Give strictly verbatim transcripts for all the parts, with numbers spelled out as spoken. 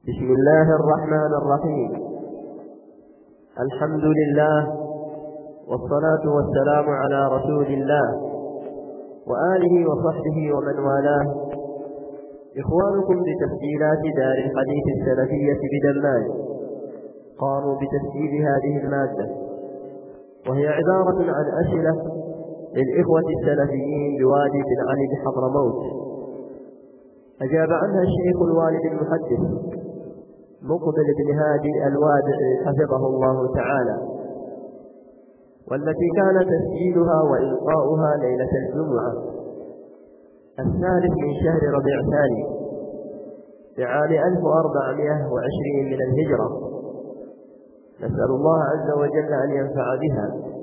بسم الله الرحمن الرحيم. الحمد لله والصلاة والسلام على رسول الله وآله وصحبه ومن والاه. إخوانكم بتسجيلات دار الحديث السلفية بدمام قاموا بتسجيل هذه المادة، وهي عبارة عن أسئلة للإخوة السلفيين بوادي بن علي بحضرموت، أجاب عنها الشيخ الوالد المحدث مقبل بن هادي الوادع حفظه الله تعالى، والتي كان تسجيلها وإلقاؤها ليلة الجمعة الثالث من شهر ربيع ثاني لعام ألف وأربعمائة وعشرين من الهجرة. نسأل الله عز وجل أن ينفع بها.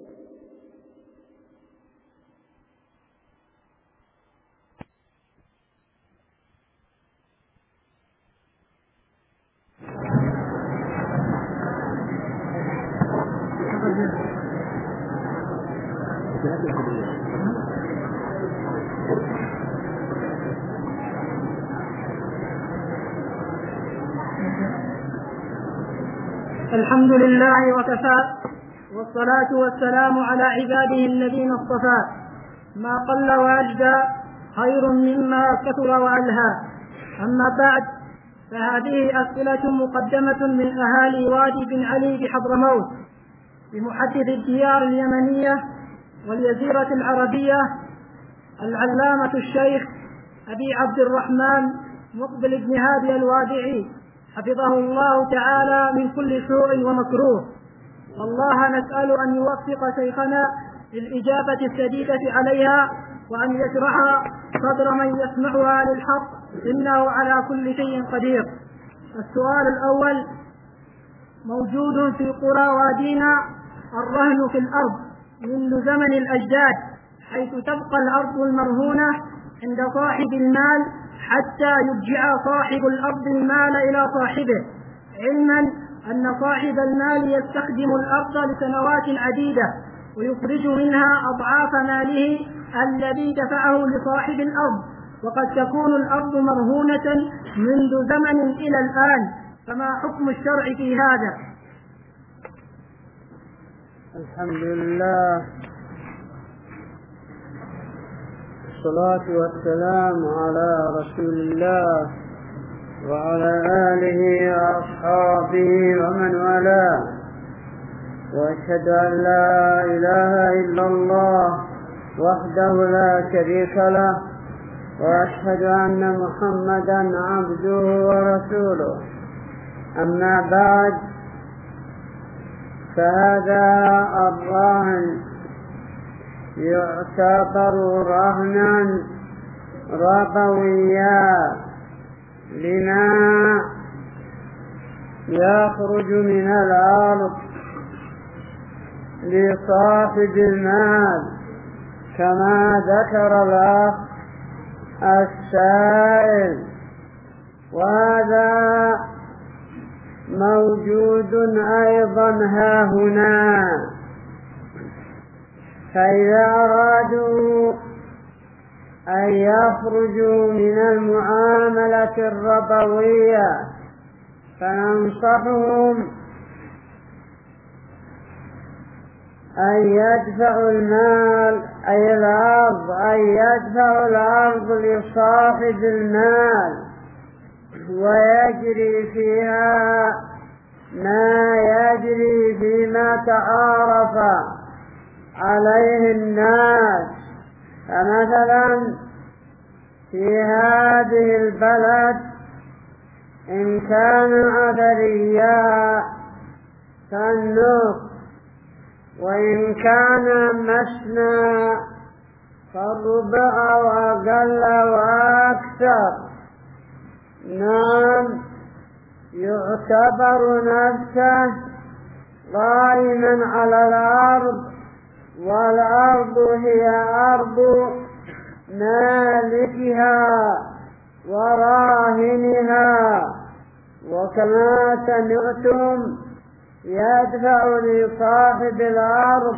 الحمد لله وكفى، والصلاة والسلام على عباده الذين اصطفى. ما قل وأجدى خير مما كثر وألهى. أما بعد، فهذه أسئلة مقدمة من أهالي وادي بن علي بحضرموت بمحدث الديار اليمنية والجزيرة العربية العلامة الشيخ أبي عبد الرحمن مقبل بن هادي الوادعي حفظه الله تعالى من كل سوء ومكروه. الله نسأل أن يوفق شيخنا للإجابة السديدة عليها، وأن يشرح صدر من يسمعها للحق، إنه على كل شيء قدير. السؤال الأول: موجود في قرى وادينا الرهن في الأرض منذ زمن الأجداد، حيث تبقى الأرض المرهونة عند صاحب المال حتى يرجع صاحب الأرض المال إلى صاحبه، علما أن صاحب المال يستخدم الأرض لسنوات عديدة ويخرج منها أضعاف ماله الذي دفعه لصاحب الأرض، وقد تكون الأرض مرهونة منذ زمن إلى الآن، فما حكم الشرع في هذا؟ الحمد لله، والصلاة والسلام على رسول الله وعلى آله وأصحابه ومن والاه، وأشهد أن لا إله إلا الله وحده لا شريك له، وأشهد أن محمدا عبده ورسوله. أما بعد، فهذا الرهن يعتبر رهنا ربويا لما يخرج من الأرض لصاحب المال، كما ذكر الأخ السائل، وهذا موجود أيضا ها هنا. فإذا أرادوا أن يخرجوا من المعاملة الربوية فننصحهم أن يدفعوا المال أي الأرض أن يدفعوا الأرض لصاحب المال، ويجري فيها ما يجري فيما تعارف عليه الناس. فمثلا في هذه البلد إن كان أثريا فالنصف، وإن كان مسنى فالربع أو أقل وأكثر. نعم، يعتبر نفسه قائما على الأرض، والأرض هي أرض مالكها وراهنها، وكما سمعتم يدفع لصاحب الأرض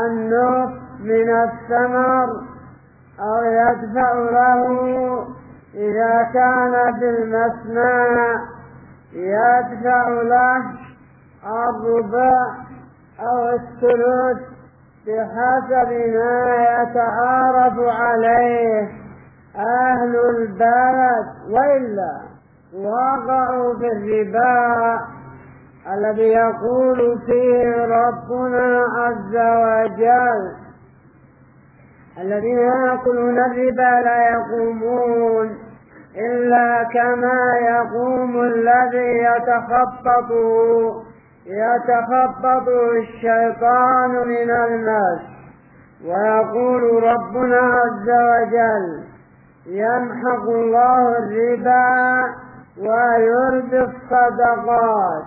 النصف من الثمر أو يدفع له إذا كان بالمثنى يدفع له الربع أو الثلث بحسب ما يتعارف عليه أهل البلد، وإلا وقعوا في الربا الذي يقول فيه ربنا عز وجل: الذين يأكلون الربا لا يقومون إلا كما يقوم الذي يتخبطه يتخبطه الشيطان من المس. ويقول ربنا عز وجل: يمحق الله الربا ويربي الصدقات.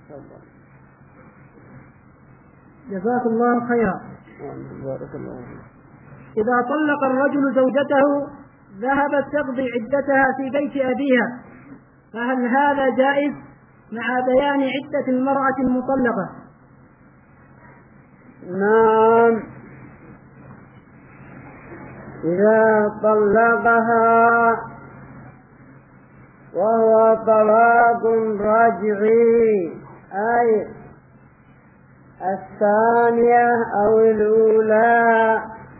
جزاك الله خيرا. إذا طلق الرجل زوجته ذهبت تقضي عدتها في بيت أبيها، فهل هذا جائز مع بيان عدة المرأة المطلقة؟ نعم، إذا طلقها وهو طلاق رجعي، أي الثانية أو الأولى،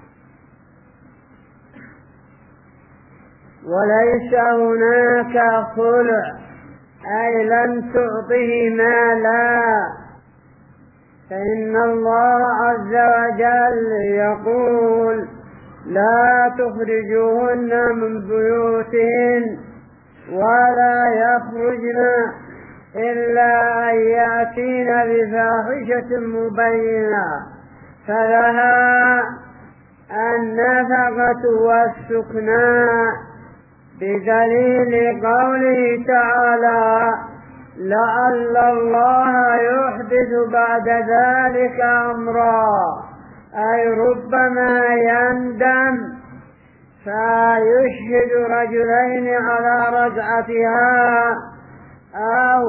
وليس هناك خلع، أي لم تعطه مالا، فإن الله عز وجل يقول: لا تخرجوهن من بيوتهن ولا يخرجن إلا أن يأتين بفاحشة مبينة، فلها النفقة والسكنى، بدليل قوله تعالى: لعل الله يحدث بعد ذلك أمرا، أي ربما يندم فيشهد رجلين على رجعتها أو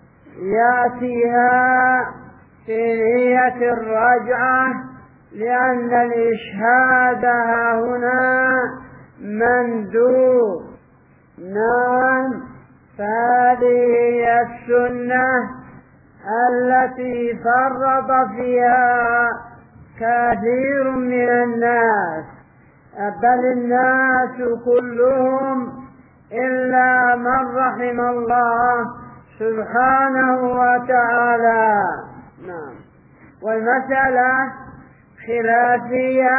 يأتيها في نية الرجعة، لأن الإشهاد هنا مندوب. نعم، فهذه هي السنة التي فرط فيها كثير من الناس، بل الناس كلهم إلا من رحم الله سبحانه وتعالى. نعم، والمسألة خلافية،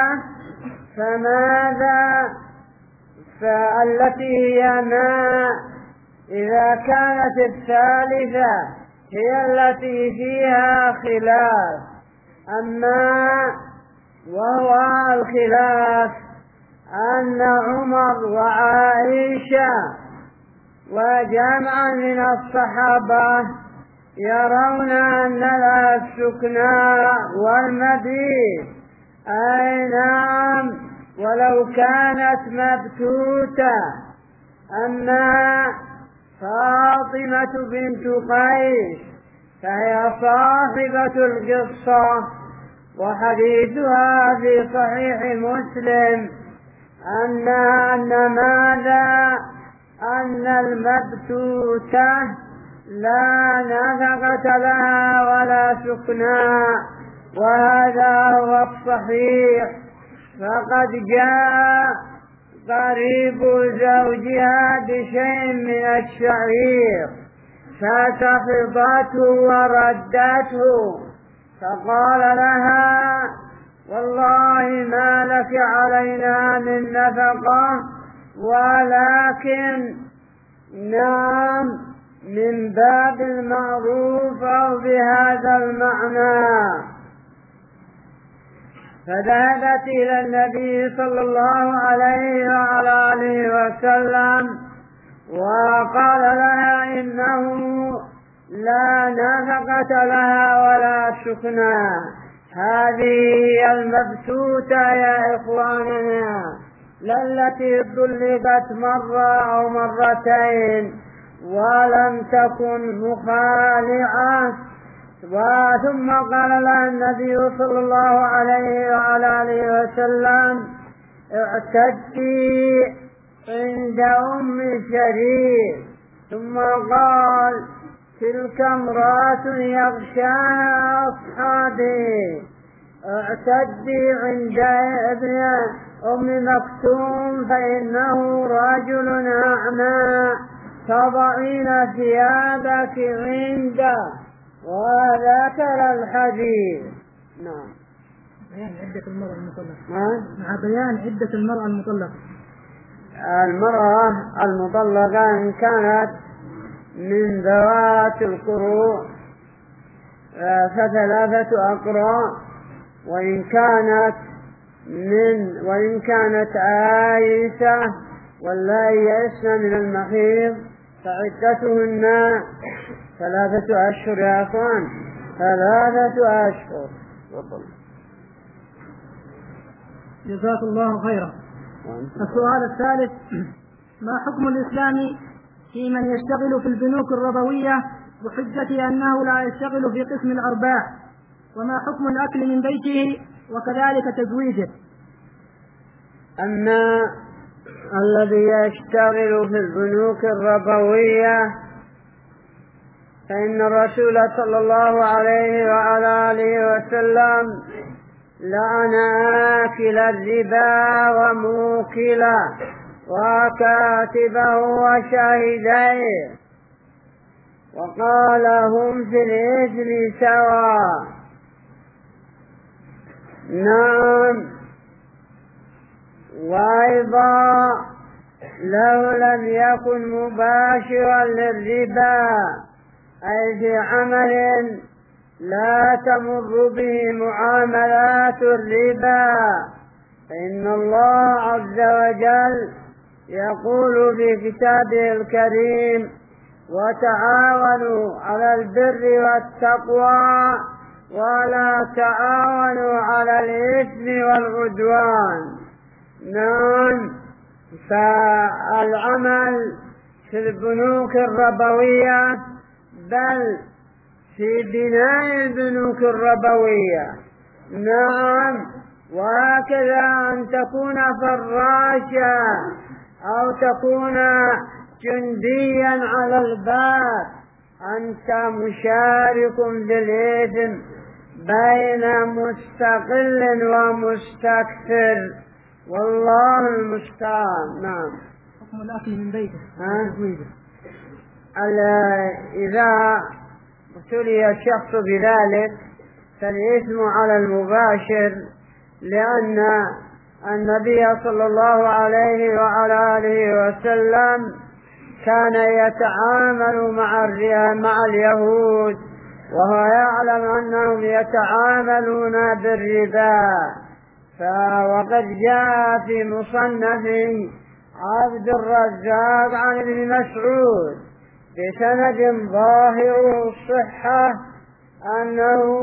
فماذا فالتي هي ما إذا كانت الثالثة هي التي فيها خلاف. أما وهو الخلاف أن عمر وعائشة وجمع من الصحابة يرون أن لها السكنى والمبيت، أي نعم، ولو كانت مبتوتة. أما فاطمة بنت قيس فهي صاحبة القصة، وحديثها في صحيح مسلم أن أن ماذا أن المبتوتة لا نفقة لها ولا سكنى، وهذا هو الصحيح. فقد جاء قريب زوجها بشيء من الشعير فسخطته وردته، فقال لها: والله ما لك علينا من نفقة، ولكن نعم من باب المعروف أو بهذا المعنى. فذهبت إلى النبي صلى الله عليه وعلى آله وسلم وقال لها: إنه لا نفقة لها ولا سكنى. هذه هي المبتوتة يا إخواننا، لا التي طلقت مرة أو مرتين ولم تكن مخالعة. وثم قال لها النبي صلى الله عليه وعلى آله وسلم: اعتدي عند أم شريك، ثم قال: تلك امرأة يغشاها أصحابي، اعتدي عند ابن أم مكتوم فإنه رجل أعمى، تضعين ثيابك عنده، وذكر الحديث. نعم. بيان عدة المرأة المطلقة. مع بيان عدة المرأة المطلقة. المرأة المطلقة إن كانت من ذوات القروء فثلاثة أقراء، وإن كانت من وإن كانت آيسة واللائي يئسن من المحيض فعدتهن ثلاثة أشهر يا أخوان، ثلاثة أشهر. جزاك الله خيرا. السؤال الثالث: ما حكم الإسلام في من يشتغل في البنوك الربوية بحجة أنه لا يشتغل في قسم الأرباح؟ وما حكم الأكل من بيته وكذلك تزويجه؟ أما الذي يشتغل في البنوك الربوية فإن الرسول صلى الله عليه وعلى آله وسلم لعن آكل الربا وموكله وكاتبه وشاهديه، وقال: هم في الإثم سواء. نعم. وأيضا لو لم يكن مباشرا للربا أي في عمل لا تمر به معاملات الربا، فإن الله عز وجل يقول في كتابه الكريم: وتعاونوا على البر والتقوى ولا تعاونوا على الإثم والعدوان. نعم. فالعمل في البنوك الربوية بل في بناء البنوك الربوية. نعم. وهكذا أن تكون فراشا أو تكون جنديا على الباب، أنت مشارك بالإثم بين مستقل ومستكثر، والله المستعان. نعم. حكم الأكل من بيته. إذا ابتلي الشخص بذلك فالإثم على المباشر، لأن النبي صلى الله عليه وعلى آله وسلم كان يتعامل مع مع اليهود وهو يعلم أنهم يتعاملون بالربا. وقد جاء في مصنف عبد الرزاق عن ابن مسعود بسند ظاهر الصحة أنه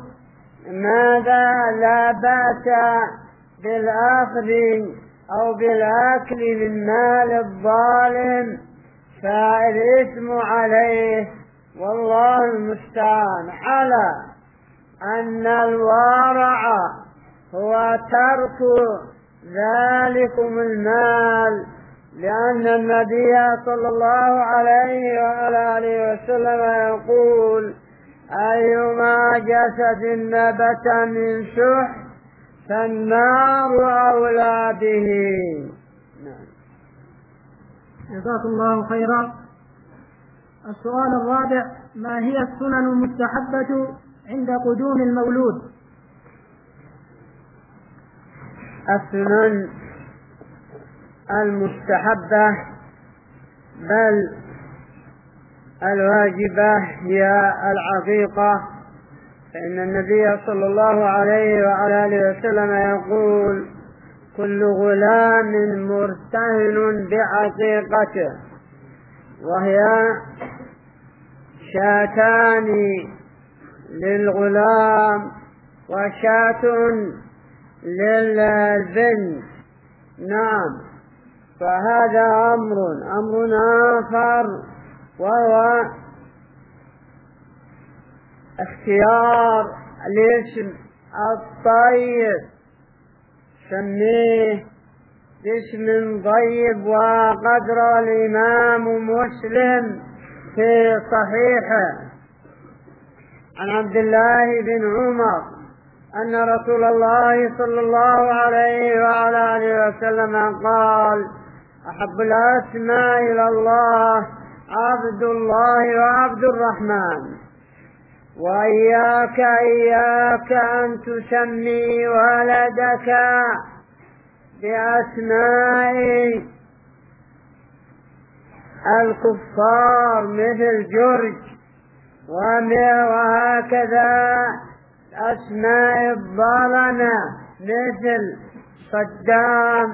ماذا لا بأس بالأخذ أو بالأكل من مال الظالم، فالإثم عليه، والله المستعان. على أن الورع هو ترك ذلكم المال، لأن النبي صلى الله عليه وعلى آله وسلم يقول: أيما جسد نبت من سح فالنار أولى به. جزاك الله خيرا. السؤال الرابع: ما هي السنن المستحبة عند قدوم المولود؟ السنن المستحبة بل الواجبة هي العقيقة، فإن النبي صلى الله عليه وعلى آله وسلم يقول: كل غلام مرتهن بعقيقته، وهي شاتان للغلام وشاة للبنت. نعم. فهذا أمر أمر آخر، وهو اختيار الاسم الطيب، سميه باسم طيب، وقد روى الإمام مسلم في صحيحه عن عبد الله بن عمر أن رسول الله صلى الله عليه وعلى آله وسلم قال: أحب الأسماء إلى الله عبد الله وعبد الرحمن، وإياك إياك أن تسمي ولدك بأسماء الكفار مثل جرج، وهكذا أسماء الظلمة مثل صدام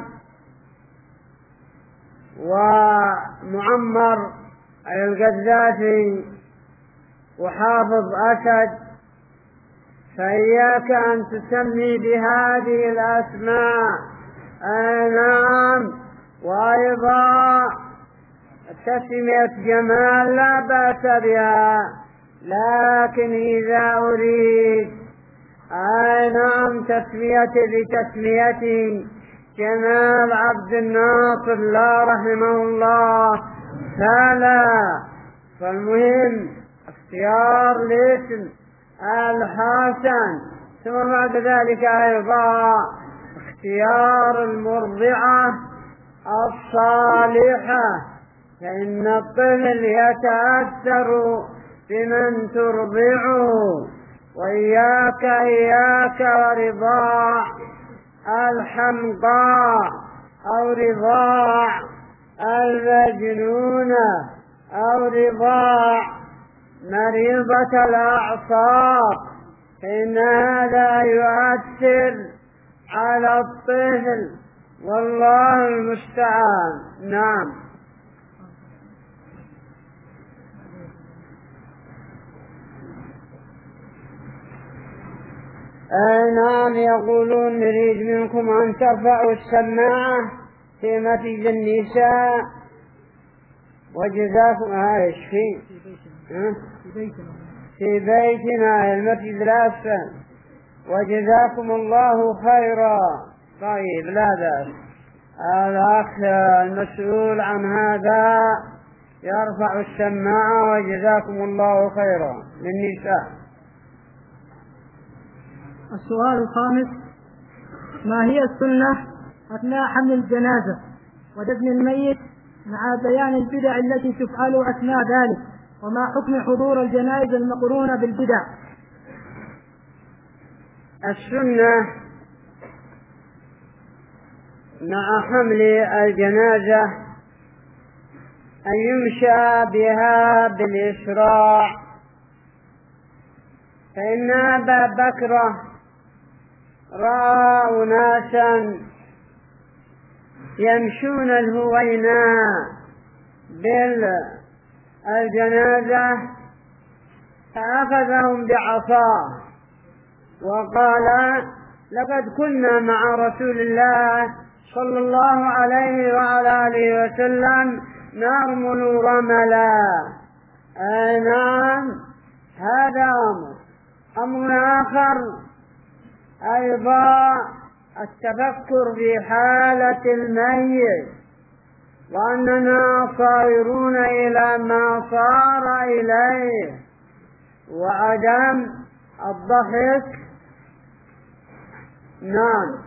ومعمر القذافي وحافظ أسد. فإياك أن تسمي بهذه الأسماء. نعم. وأيضا تسمية جمال لا بأس بها، لكن إذا أريد أي نعم تسميتي بتسميتي جمال عبد الناصر لا رحمه الله فلا. فالمهم اختيار الاسم الحسن، ثم بعد ذلك أيضا اختيار المرضعة الصالحة، فإن الطفل يتأثر بمن ترضعه. وإياك إياك ورضاع الحمقاء أو رضاع المجنونة أو رضاع مريضة الأعصاب، فإن هذا يؤثر على الطفل، والله المستعان. نعم. نعم. يقولون: نريد منكم أن ترفعوا السماعة في مسجد النساء، وجزاكم ايش في في بيتنا المسجد الأسفل، وجزاكم الله خيرا. طيب، لا بأس. الأخ المسؤول عن هذا يرفع السماعة، وجزاكم الله خيرا للنساء. السؤال الخامس: ما هي السنة أثناء حمل الجنازة ودفن الميت، مع بيان البدع التي تفعل أثناء ذلك، وما حكم حضور الجنائز المقرونة بالبدع؟ السنة مع حمل الجنازة أن يمشى بها بالإسراع، فإن أبا بكر رأى أناسا يمشون الهويناء بالجنازة، فأخذهم بعصاه وقال: لقد كنا مع رسول الله صلى الله عليه وعلى آله وسلم نرمل رملا. أي نعم. هذا أمر. أمر آخر أيضا التفكر في حالة الميت، وأننا صائرون إلى ما صار إليه، وعدم الضحك. نعم.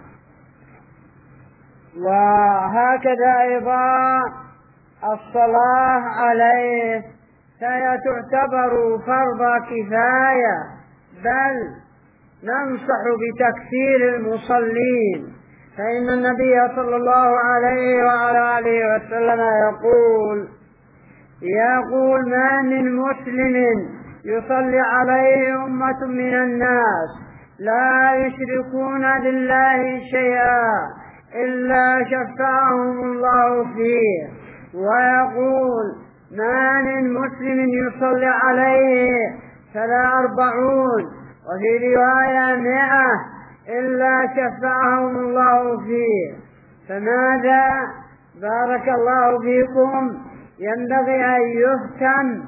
وهكذا أيضا الصلاة عليه فهي تعتبر فرض كفاية، بل ننصح بتكثير المصلين، فإن النبي صلى الله عليه وعلى آله وسلم يقول يقول ما من مسلم يصلي عليه أمة من الناس لا يشركون بالله شيئا إلا شفعهم الله فيه، ويقول ما من مسلم يصلي عليه فلا أربعون، وفي رواية مئة، إلا شفعهم الله فيه. فماذا بارك الله فيكم ينبغي أن يهتم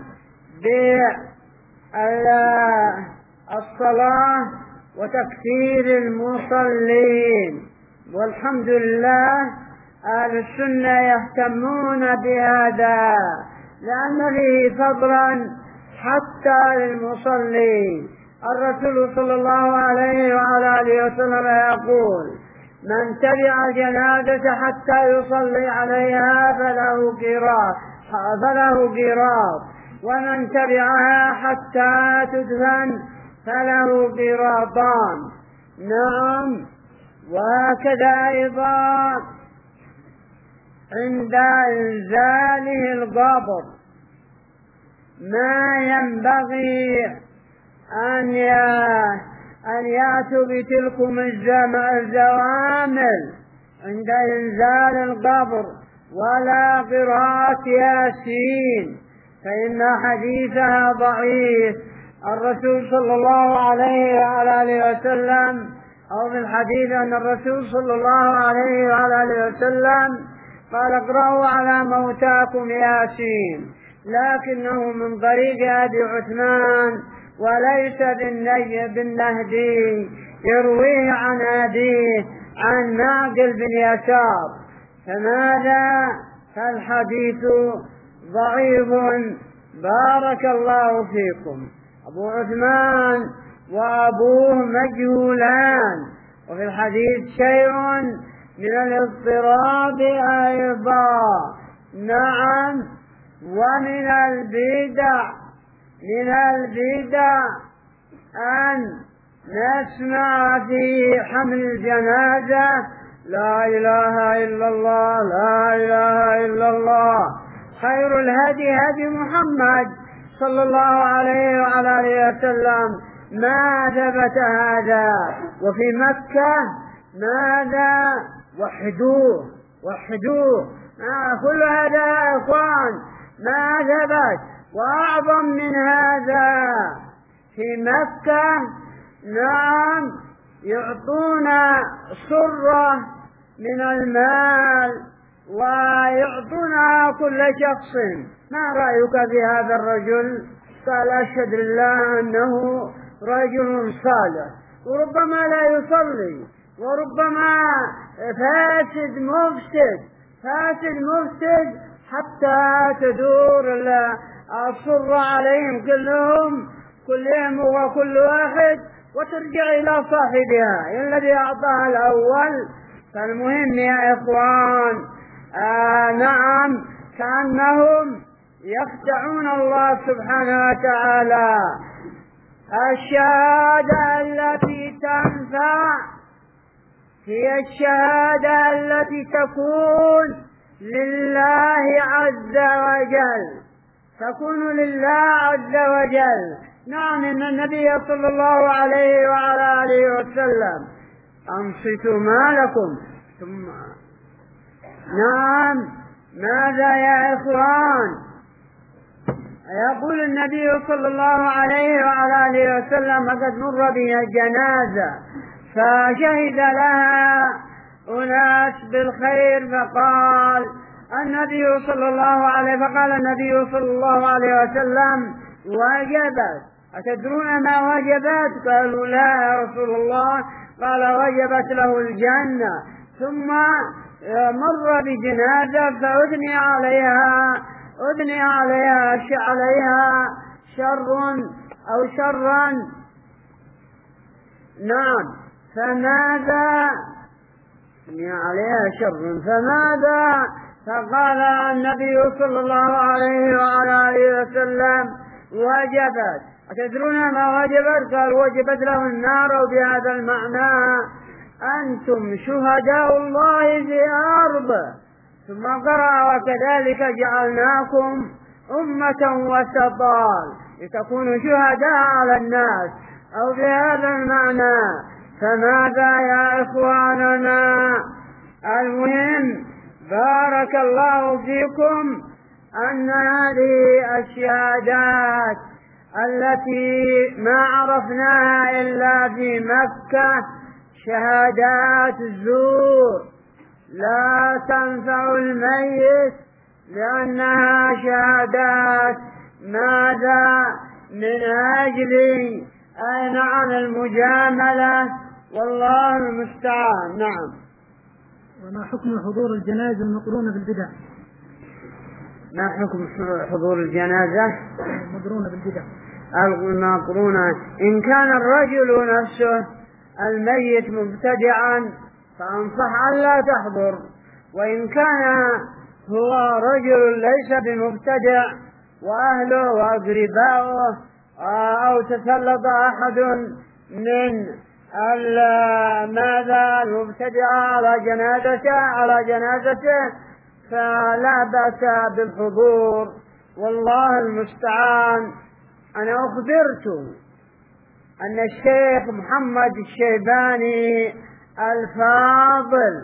بالصلاة وتكثير المصلين. والحمد لله أهل السنة يهتمون بهذا لأن فيه فضلا حتى للمصلي. الرسول صلى الله عليه وعلى آله وسلم يقول: من تبع جنازة حتى يصلي عليها فله قيراط فله قيراط ومن تبعها حتى تدفن فله قيراطان. نعم. وهكذا أيضا عند إنزاله القبر ما ينبغي أن أن يأتوا بتلكم الزوامل عند إنزال القبر ولا قراءة ياسين، فإن حديثها ضعيف. الرسول صلى الله عليه وعلى آله وسلم أو في الحديث أن الرسول صلى الله عليه وعلى آله وسلم قال: اقرأوا على موتاكم ياسين، لكنه من طريق أبي عثمان وليس بالنهدي يرويه عن أبيه عن ناقل بن يسار، فماذا؟ فالحديث ضعيف. بارك الله فيكم. أبو عثمان وأبوه مجهولان، وفي الحديث شيء من الاضطراب أيضا. نعم. ومن البدع من البدع أن نسمع في حمل الجنازة: لا إله إلا الله، لا إله إلا الله. خير الهدي هدي محمد صلى الله عليه وعلى آله وسلم. ما ثبت هذا. وفي مكة ماذا؟ وحدوه وحدوه. كل هذا يا إخوان ما ثبت. وأعظم من هذا في مكة نعم يعطون صرة من المال ويعطونها كل شخص. ما رأيك في هذا الرجل؟ قال: أشهد لله أنه رجل صالح، وربما لا يصلي، وربما فاسد مفسد فاسد مفسد حتى تدور الصرة عليهم كلهم كلهم وكل واحد وترجع إلى صاحبها الذي أعطاها الأول. فالمهم يا إخوان آه نعم كأنهم يخدعون الله سبحانه وتعالى. الشهادة التي تنفع هي الشهادة التي تكون لله عز وجل تكون لله عز وجل. نعم إن النبي صلى الله عليه وعلى آله وسلم أنصتوا ما لكم ثم نعم ماذا يا إخوان؟ يقول النبي صلى الله عليه وعلى آله وسلم: قد مر بها الجنازة فشهد لها أناس بالخير فقال النبي صلى الله عليه فقال النبي صلى الله عليه وسلم: وجبت. أتدرون ما وجبت؟ قالوا: لا يا رسول الله. قال: وجبت له الجنة. ثم مر بجنازة فأثني عليها أثني عليها عليها شر أو شرا. نعم. فماذا أثني عليها شر فماذا؟ فقال النبي صلى الله عليه وعلى آله وسلم: وجبت. أتدرون ما وجبت؟ قال: وجبت له النار. وبهذا المعنى أنتم شهداء الله في أرض. ثم قرأ: وكذلك جعلناكم أمة وسطا لتكونوا شهداء على الناس. أو بهذا المعنى. فماذا يا إخواننا؟ المهم بارك الله فيكم أن هذه الشهادات التي ما عرفناها إلا في مكة شهادات الزور لا تنفع الميت، لأنها شهادات ماذا؟ من أجل أي نعم المجاملة، والله المستعان. نعم. فما حكم حضور الجنائز المقرونة بالبدع؟ ما حكم حضور الجنازة المقرونة بالبدع؟ المقرونة، إن كان الرجل نفسه الميت مبتدعا فأنصح أن لا تحضر، وإن كان هو رجل ليس بمبتدع وأهله وأقرباؤه أو تسلط أحد من ماذا المبتدع على جنازته على جنازته فلا بأس بالحضور، والله المستعان. أنا أخبرت أن الشيخ محمد الشيباني الفاضل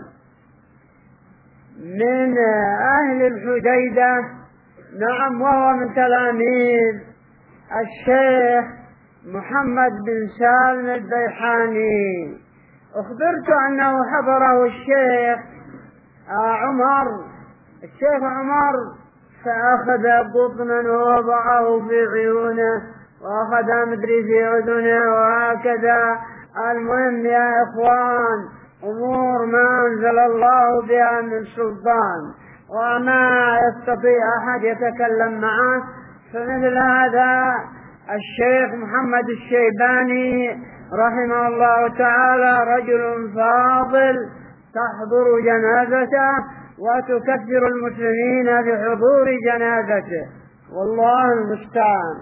من أهل الحديدة، نعم وهو من تلاميذ الشيخ محمد بن سالم البيحاني، أخبرت أنه حضره الشيخ عمر الشيخ عمر فأخذ قطنا ووضعه في عيونه وأخذ مدري في أذنه وهكذا. المهم يا إخوان، أمور ما أنزل الله بها من سلطان وما يستطيع أحد يتكلم معه، فمثل هذا الشيخ محمد الشيباني رحمه الله تعالى رجل فاضل تحضر جنازته وتكثر المسلمين بحضور جنازته، والله المستعان.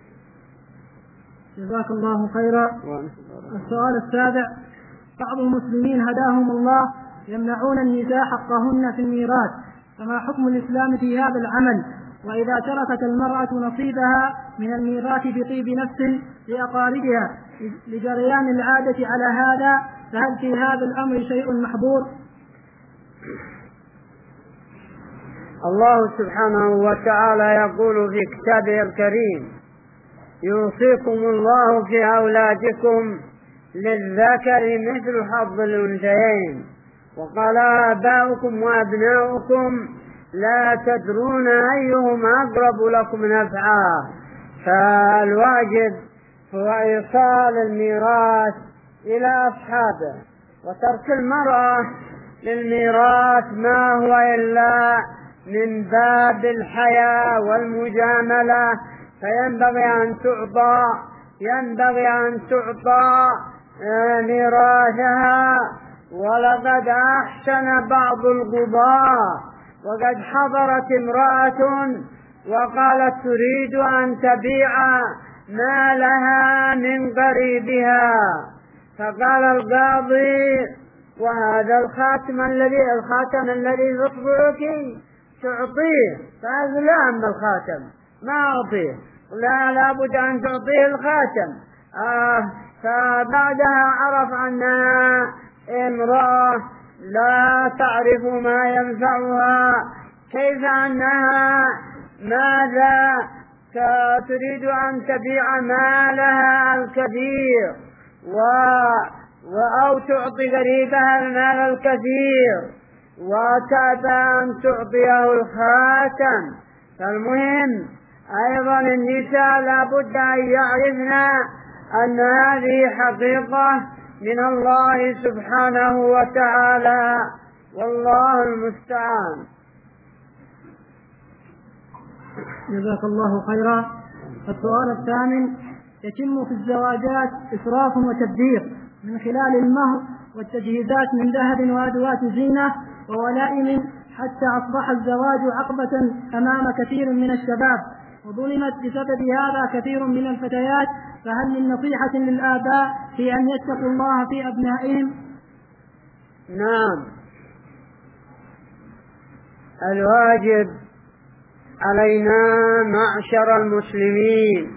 جزاك الله خيرا. السؤال السابع: بعض المسلمين هداهم الله يمنعون النساء حقهن في الميراث، فما حكم الإسلام في هذا العمل؟ وإذا تركت المرأة نصيبها من الميراث بطيب نفس لأقاربها لجريان العادة على هذا، فهل في هذا الأمر شيء محظور؟ الله سبحانه وتعالى يقول في كتابه الكريم: يوصيكم الله في أولادكم للذكر مثل حظ الأنثيين، وقال: آباؤكم وأبناؤكم لا تدرون أيهم أقرب لكم نفعا. فالواجب هو إيصال الميراث إلى أصحابه، وترك المرأة للميراث ما هو إلا من باب الحياة والمجاملة، فينبغي أن تعطى ينبغي أن تعطى ميراثها. ولقد أحسن بعض القضاة وقد حضرت امرأة وقالت تريد أن تبيع ما لها من قريبها، فقال القاضي: وهذا الخاتم الذي الخاتم الذي يطبعك تعطيه؟ فقال: لا، أما الخاتم ما أعطيه، لا لابد أن تعطيه الخاتم. آه فبعدها عرف أنها امرأة لا تعرف ما ينفعها، كيف أنها ماذا تريد أن تبيع مالها الكثير و أو تعطي قريبها المال الكثير وتأبى أن تعطيه الخاتم. فالمهم أيضا النساء لابد أن يعرفن أن هذه حقيقة من الله سبحانه وتعالى، والله المستعان. جزاك الله خيرا. السؤال الثامن: يتم في الزواجات إسراف وتبذير من خلال المهر والتجهيزات من ذهب وأدوات زينة وولائم، حتى أصبح الزواج عقبة أمام كثير من الشباب، وظلمت بسبب هذا كثير من الفتيات، فهل من نصيحة للآباء في أن يتقوا الله في أبنائهم؟ نعم، الواجب علينا معشر المسلمين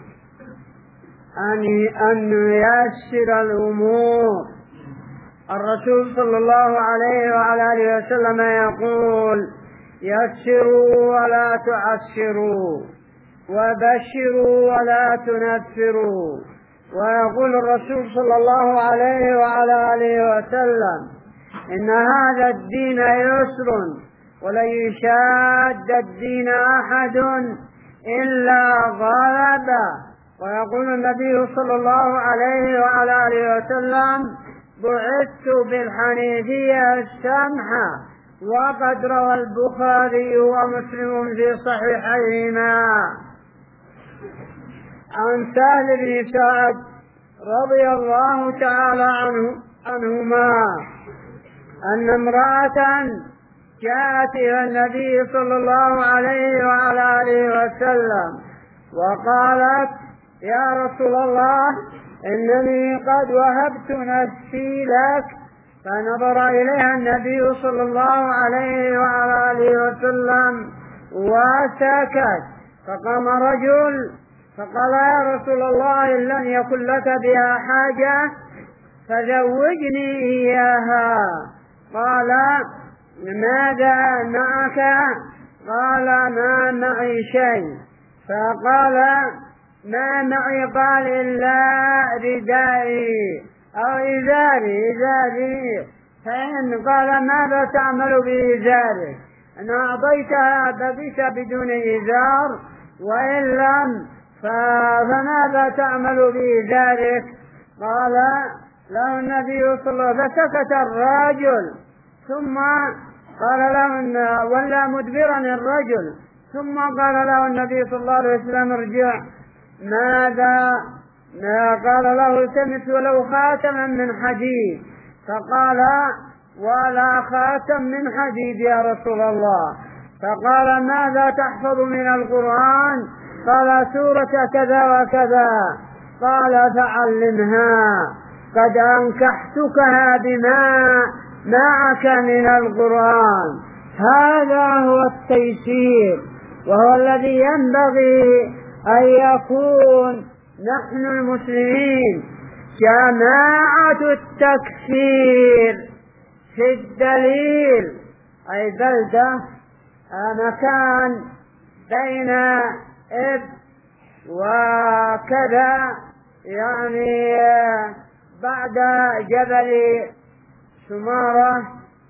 أن نيسر الأمور. الرسول صلى الله عليه وعلى آله وسلم يقول: يسروا ولا تعسروا، وبشروا ولا تنفروا. ويقول الرسول صلى الله عليه وعلى آله وسلم: إن هذا الدين يسر ولن يشاد الدين أحد إلا غلبه. ويقول النبي صلى الله عليه وعلى آله وسلم: بعثت بالحنيفية السمحة وقد روى البخاري ومسلم في صحيحيهما عن سهل بن سعد رضي الله تعالى عنه عنهما أن امرأة جاءت إلى النبي صلى الله عليه وعلى آله وسلم وقالت: يا رسول الله، إنني قد وهبت نفسي لك. فنظر إليها النبي صلى الله عليه وعلى آله وسلم وسكت. فقام رجل فقال: يا رسول الله، إن لم يكن لك بها حاجة فزوجني إياها. قال: ماذا معك؟ قال: ما معي شيء. فقال: ما معي؟ قال: إلا ردائي أو إزاري إزاري. فإن قال: ماذا تعمل بإزارك؟ إن أعطيتها ببيت بدون إزار، وإن لم فماذا تعمل بإزارك؟ قال له النبي صلى الله عليه وسلم. فسكت الرجل، ثم قال له ولا مدبرا الرجل، ثم قال له النبي صلى الله عليه وسلم: ارجع. ماذا؟ ما قال له: التمس ولو خاتما من حديد. فقال: ولا خاتم من حديد يا رسول الله. فقال: ماذا تحفظ من القرآن؟ قال: سورة كذا وكذا. قال: فعلمها، قد أنكحتكها بما معك من القرآن. هذا هو التيسير، وهو الذي ينبغي أن يكون نحن المسلمين جماعة التكفير في الدليل، أي بلدة مكان بين إب وكذا، يعني بعد جبل سمارة.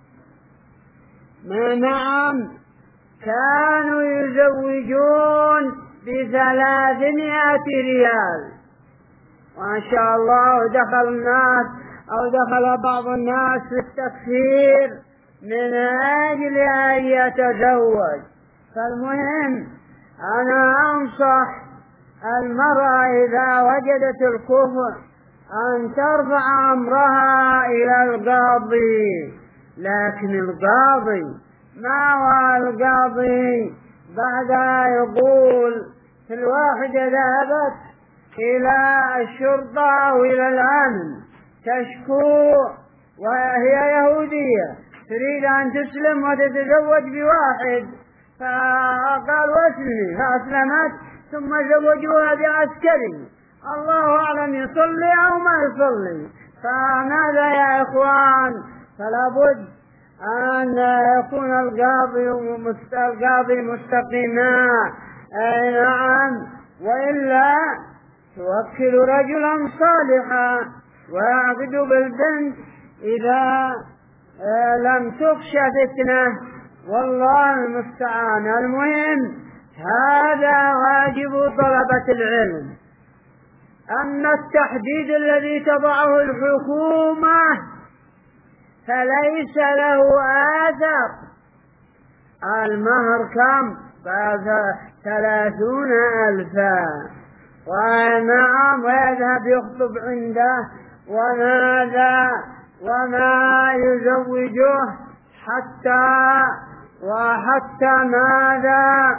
نعم، كانوا يزوجون بثلاثمائة ريال، وما شاء الله دخل الناس أو دخل بعض الناس في التكفير من أجل أن يتزوج. فالمهم أنا أنصح المرأة إذا وجدت الكفر أن ترفع أمرها إلى القاضي، لكن القاضي ما هو القاضي بعد يقول في الواحدة ذهبت إلى الشرطة أو إلى الأمن تشكو وهي يهودية تريد أن تسلم وتتزوج بواحد، فقال: واسلمي، فأسلمت، ثم زوجوها بعسكري الله أعلم يصلي أو ما يصلي. فماذا يا إخوان؟ فلا بد أن يكون القاضي القاضي مستقيما. أي نعم، وإلا توكل رجلا صالحا ويعقد بالبنت إذا لم تخشى فتنة، والله المستعان. المهم هذا واجب طلبة العلم. أما التحديد الذي تضعه الحكومة فليس له آثر. المهر كم؟ ثلاثون ألفا، ونعم، ويذهب يخطب عنده وماذا وما يزوجه حتى وحتى ماذا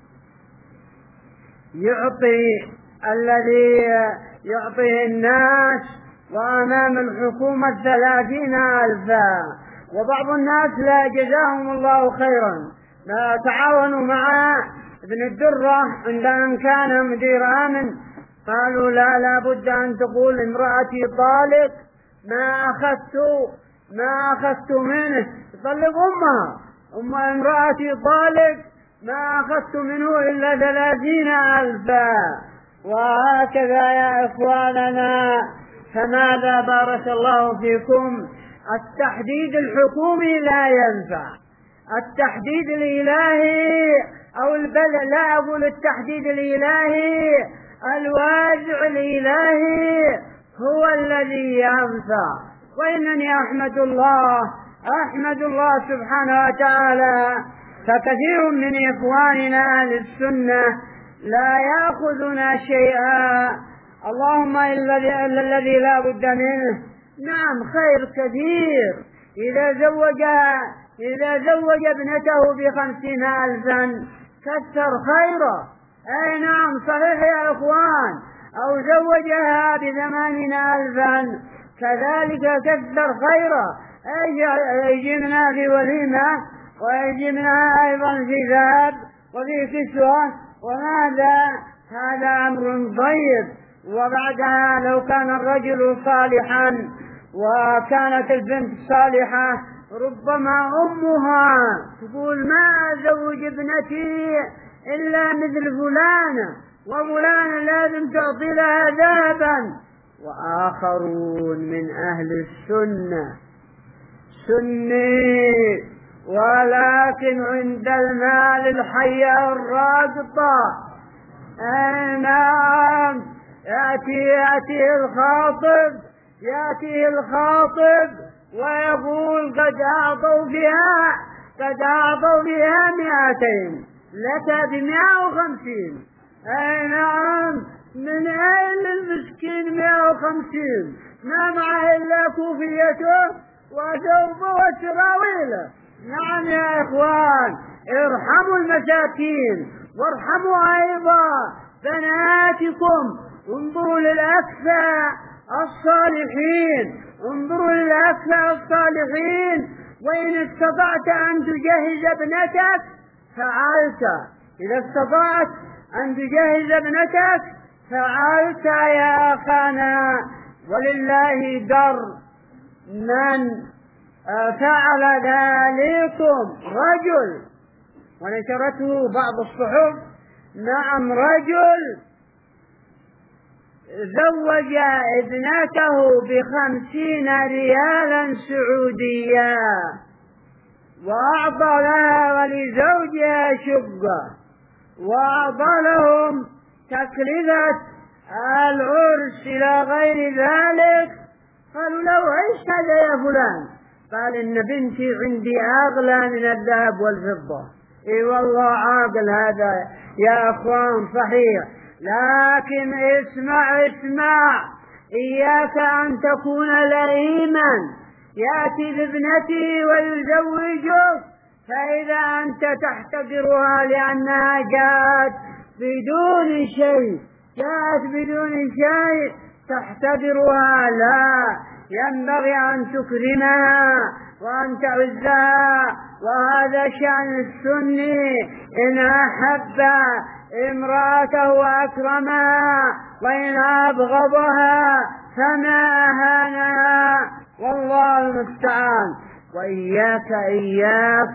يعطي الذي يعطيه الناس، وأمام الحكومة ثلاثين ألفا. وبعض الناس لا جزاهم الله خيرا لا تعاونوا مع ابن الدرة عندما كان مدير أمن، قالوا: لا لا بد أن تقول امرأتي طالق، ما أخذت ما أخذت منه، طلق أمها، أم امرأتي طالق، ما أخذت منه إلا ثلاثين ألفا. وهكذا يا إخواننا. فماذا بارك الله فيكم؟ التحديد الحكومي لا ينفع. التحديد الإلهي أو البلد، لا أقول التحديد الإلهي، الوازع الإلهي هو الذي ينفع. وإنني أحمد الله أحمد الله سبحانه وتعالى، فكثير من إخواننا أهل السنة لا يأخذون شيئا، اللهم إلا الذي لا بد منه. نعم خير كثير، إذا زوج إذا زوج ابنته بخمسين ألفا كثر خيره. أي نعم صحيح يا إخوان، أو زوجها بثمانين ألفا كذلك كثر خيره. يجبنا في وليمة ويجبنا أيضا في ذهب وفي كسوة وماذا، هذا أمر طيب. وبعدها لو كان الرجل صالحا وكانت البنت صالحة ربما أمها تقول ما أزوج ابنتي إلا مثل فلانة، وفلانة لازم تعطي لها ذهبا. وآخرون من أهل السنة سني ولكن عند المال الحية الراقطة. نعم يأتي يأتي الخاطب يأتي الخاطب ويقول قد أعطوا بها قد أعطوا بها مئتين لك بمئة وخمسين. أي نعم، من أين المسكين مئة وخمسين؟ ما معه إلا كوفيته وثوبه وسراويله. نعم يا إخوان، ارحموا المساكين وارحموا أيضا بناتكم. انظروا للأكفاء الصالحين انظروا للأكفاء الصالحين وإن استطعت أن تجهز ابنتك فعلت. إذا استطعت أن تجهز ابنتك فعلت يا أخانا، ولله در من فعل ذلكم. رجل ونشرته بعض الصحف، نعم رجل زوج ابنته بخمسين ريالا سعوديا وأعطى لها ولزوجها شقة وأعطى لهم تكلفة العرس إلى غير ذلك. قالوا له ايش هذا يا فلان؟ قال إن بنتي عندي أغلى من الذهب والفضة. اي والله عاقل هذا يا اخوان صحيح، لكن اسمع اسمع إياك أن تكون لئيما يأتي بابنته ويزوجك فإذا أنت تحتقرها لأنها جاءت بدون شيء جاءت بدون شيء تحتقرها، لا، ينبغي أن تكرمها وأن تعزها. وهذا شأن السني، إن أحب امرأته أكرمها وإن أبغضها فما أهانها، والله المستعان. وإياك إياك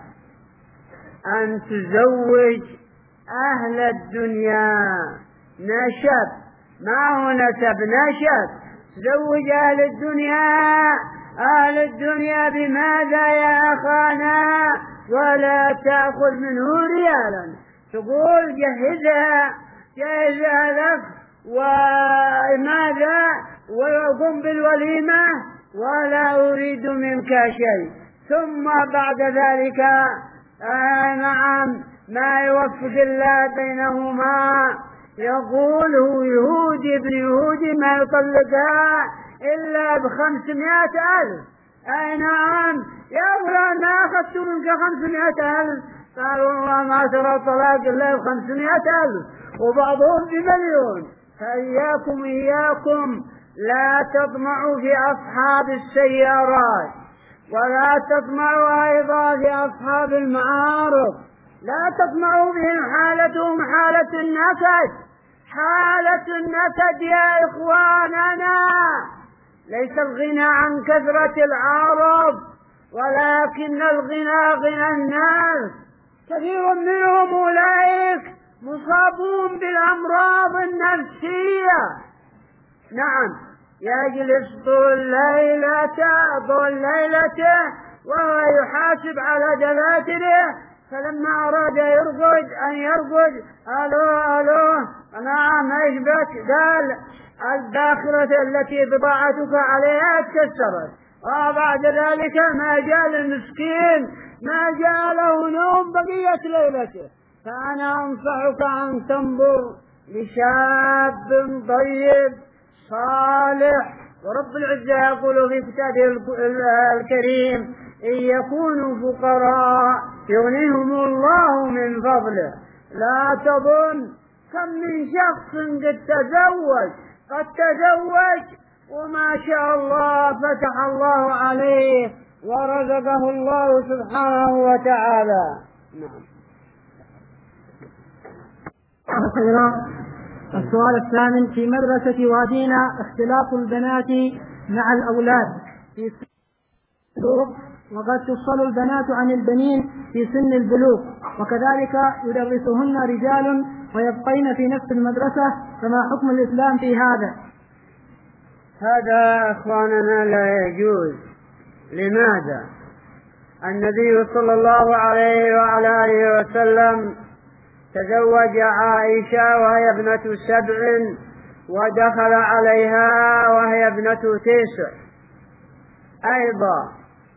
أن تزوج أهل الدنيا نشب، ما هو نسب نشب. زوج أهل الدنيا أهل الدنيا بماذا يا أخانا؟ ولا تأخذ منه ريالا، تقول جهزها جهزها لك وماذا ويقوم بالوليمة ولا أريد منك شيء. ثم بعد ذلك آه نعم ما يوفق الله بينهما، يقول هو يهودي ابن يهودي ما يطلقها إلا بخمسمائة ألف. أي نعم يا فلان ما أخذت منك خمسمائة ألف؟ قال والله ما ترى طلاق إلا بخمسمائة ألف وبعضهم بمليون. فإياكم إياكم لا تطمعوا في أصحاب السيارات ولا تطمعوا أيضا في أصحاب المعارض، لا تطمعوا بهم، حالتهم حالة النكد حالة النكد يا إخواننا. ليس الغنى عن كثرة العرب ولكن الغنى غنى الناس. كثير منهم أولئك مصابون بالأمراض النفسية. نعم يجلس طول الليلة طول ليلته وهو يحاسب على دفاتره، فلما أراد يرقد أن يرقد ألو ألو نعم ايش بك؟ قال الباخرة التي بضاعتك عليها اتكسرت. وبعد ذلك ما جاء المسكين ما جاء له نوم بقية ليلته. فأنا أنصحك أن تنظر لشاب طيب صالح. ورب العزة يقول في كتابه الكريم إن يكونوا فقراء يغنيهم الله من فضله. لا تظن كم من شخص قد تزوج قد تزوج وما شاء الله فتح الله عليه ورزقه الله سبحانه وتعالى. نعم. السؤال الثامن: في مدرسة وادينا اختلاط البنات مع الأولاد في سن البلوغ، وقد تفصل البنات عن البنين في سن البلوغ، وكذلك يدرسهن رجال ويبقين في نفس المدرسة، فما حكم الإسلام في هذا؟ هذا أخواننا لا يجوز. لماذا؟ النبي صلى الله عليه وعلى آله وسلم تزوج عائشة وهي ابنة سبع ودخل عليها وهي ابنة تسع. أيضا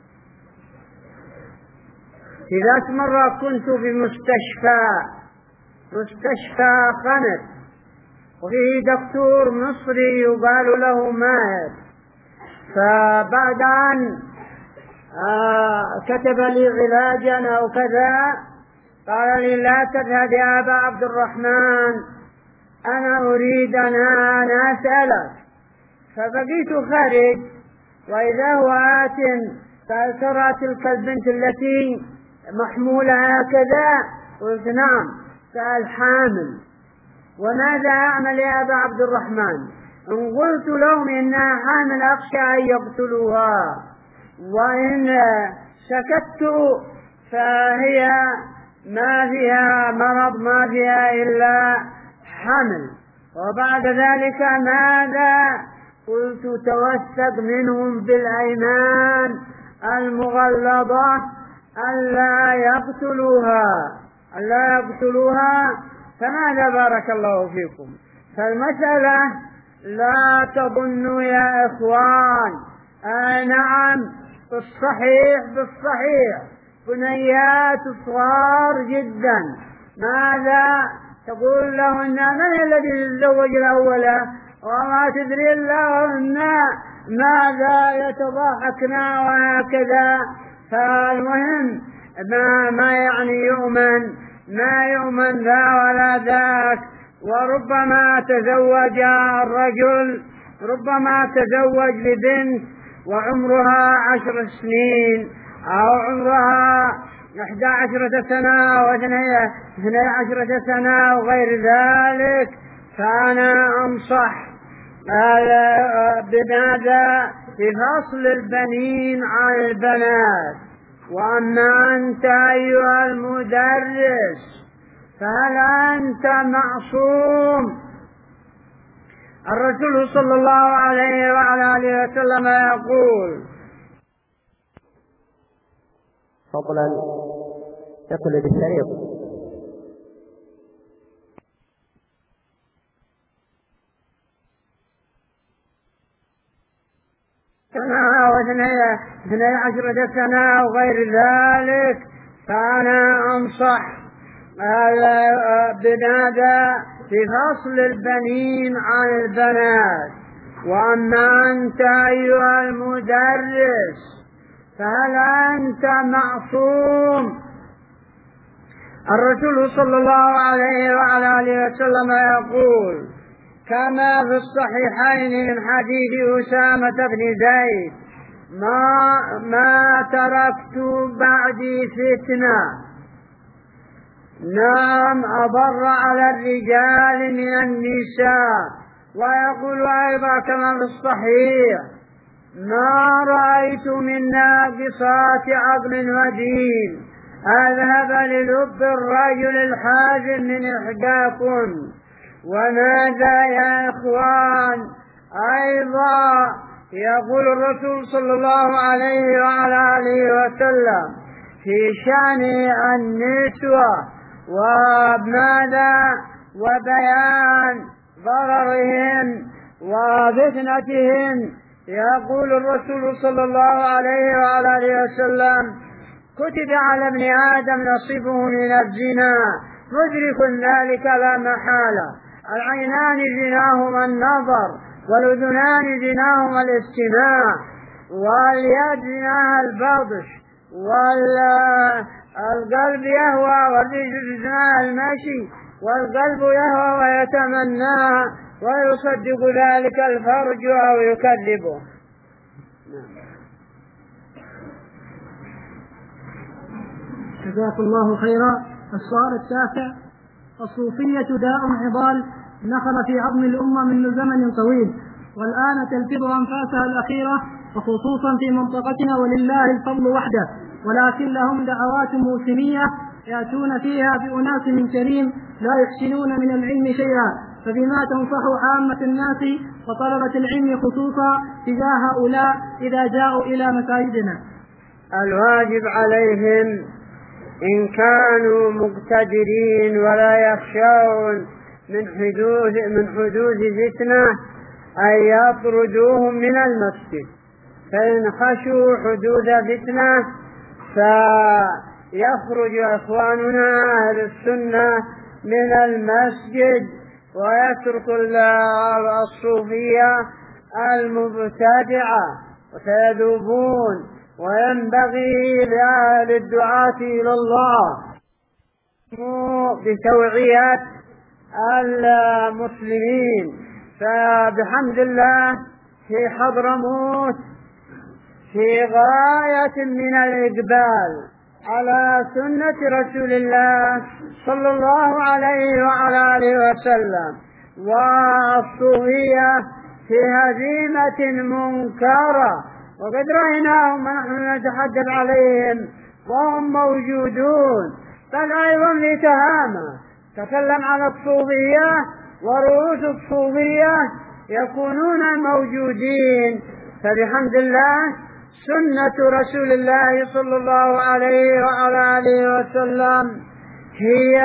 في ذات مرة كنت في مستشفى مستشفى خنت، وفيه دكتور مصري يقال له ماهر. فبعد أن آه كتب لي علاجا أو كذا قال لي لا تذهب يا أبا عبد الرحمن، أنا أريد أن أنا أسألك. فبقيت خارج وإذا هو آت قال ترى تلك البنت التي محمولة هكذا؟ قلت نعم. قال حامل. وماذا أعمل يا أبا عبد الرحمن؟ إن قلت لهم إنها حامل أخشى أن يقتلوها، وإن سكت فهي ما فيها مرض ما فيها إلا حمل. وبعد ذلك ماذا؟ قلت توثق منهم بالأيمان المغلظة ألا يقتلوها ألا يقتلوها فماذا بارك الله فيكم؟ فالمسألة لا تظنوا يا إخوان. آه نعم بالصحيح بالصحيح بنيات صغار جدا، ماذا تقول لهن؟ من الذي تزوج الأولى وما تدري لهن ماذا يتضاحكن وهكذا. فالمهم ما, ما يعني يؤمن ما يؤمن ذا ولا ذاك. وربما تزوج الرجل ربما تزوج لبنت وعمرها عشر سنين أو عمرها إحدى عشرة سنة واثني عشرة سنة وغير ذلك. فأنا أنصح بماذا؟ بفصل البنين عن البنات. وأما أنت أيها المدرس فهل أنت معصوم؟ الرسول صلى الله عليه وعلى آله وسلم يقول فضلا تقلب الشريط. سنة واثني عشرة سنة وغير ذلك. فأنا أنصح بماذا؟ بفصل البنين عن البنات. وأما أنت أيها المدرس فهل أنت معصوم؟ الرسول صلى الله عليه وعلى آله وسلم يقول كما في الصحيحين من حديث أسامة بن زيد ما, ما تركت بعدي فتنة نعم أضر على الرجال من النساء. ويقول أيضا كما في الصحيح ما رأيت من ناقصات عقل ودين أذهب للب الرجل الحازم من إحداكم. وماذا يا إخوان؟ أيضا يقول الرسول صلى الله عليه وعلى آله وسلم في شأن النسوة وماذا؟ وبيان ضررهن وفتنتهن يقول الرسول صلى الله عليه وعلى آله وسلم: كتب على ابن آدم نصيبه من الزنا مدرك ذلك لا محالة. العينان زناهما النظر، والأذنان زناهما الاستماع، واليد زناها البطش، والقلب يهوى والرجل زناها المشي، والقلب يهوى ويتمنى ويصدق ذلك الفرج أو يكذبه. جزاك الله خيرا. السؤال التاسع: الصوفية داء عضال نخل في عظم الأمة منذ زمن طويل، والآن تلفظ أنفاسها الأخيرة، وخصوصا في منطقتنا، ولله الفضل وحده، ولكن لهم دعوات موسمية يأتون فيها بأناس من كريم لا يحسنون من العلم شيئا، فبما تنصح عامة الناس وطلبة العلم خصوصا تجاه هؤلاء إذا جاءوا إلى مساجدنا؟ الواجب عليهم إن كانوا مقتدرين ولا يخشون من حدوث من حدوث فتنة أن يطردوهم من المسجد، فإن خشوا حدوث فتنة فيخرج إخواننا أهل السنة من المسجد ويترك الصوفية المبتدعة وسيذوبون. وينبغي لأهل الدعاة إلى الله بتوعية المسلمين. فبحمد الله في حضرموت في غاية من الإقبال على سنة رسول الله صلى الله عليه وعلى آله وسلم، والصوفية في هزيمة منكرة، وقد رأيناهم ونحن نتحدث عليهم وهم موجودون. بل أيضا لتهامة تكلم على الصوفية ورؤوس الصوفية يكونون موجودين. فبحمد الله سنة رسول الله صلى الله عليه وعلى آله وسلم هي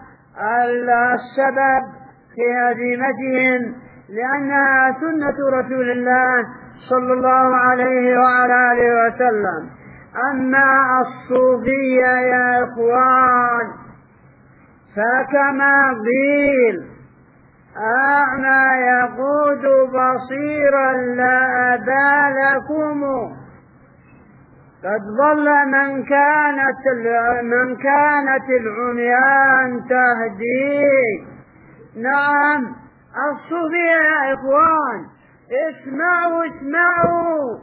السبب في هزيمتهم، لأنها سنة رسول الله صلى الله عليه وعلى آله وسلم. أما الصوفية يا إخوان فكما قيل: أعمى يقود بصيرا لا أبا لكم. قد ضل من كانت من كانت العميان تهدي. نعم الصوفية يا إخوان، اسمعوا اسمعوا،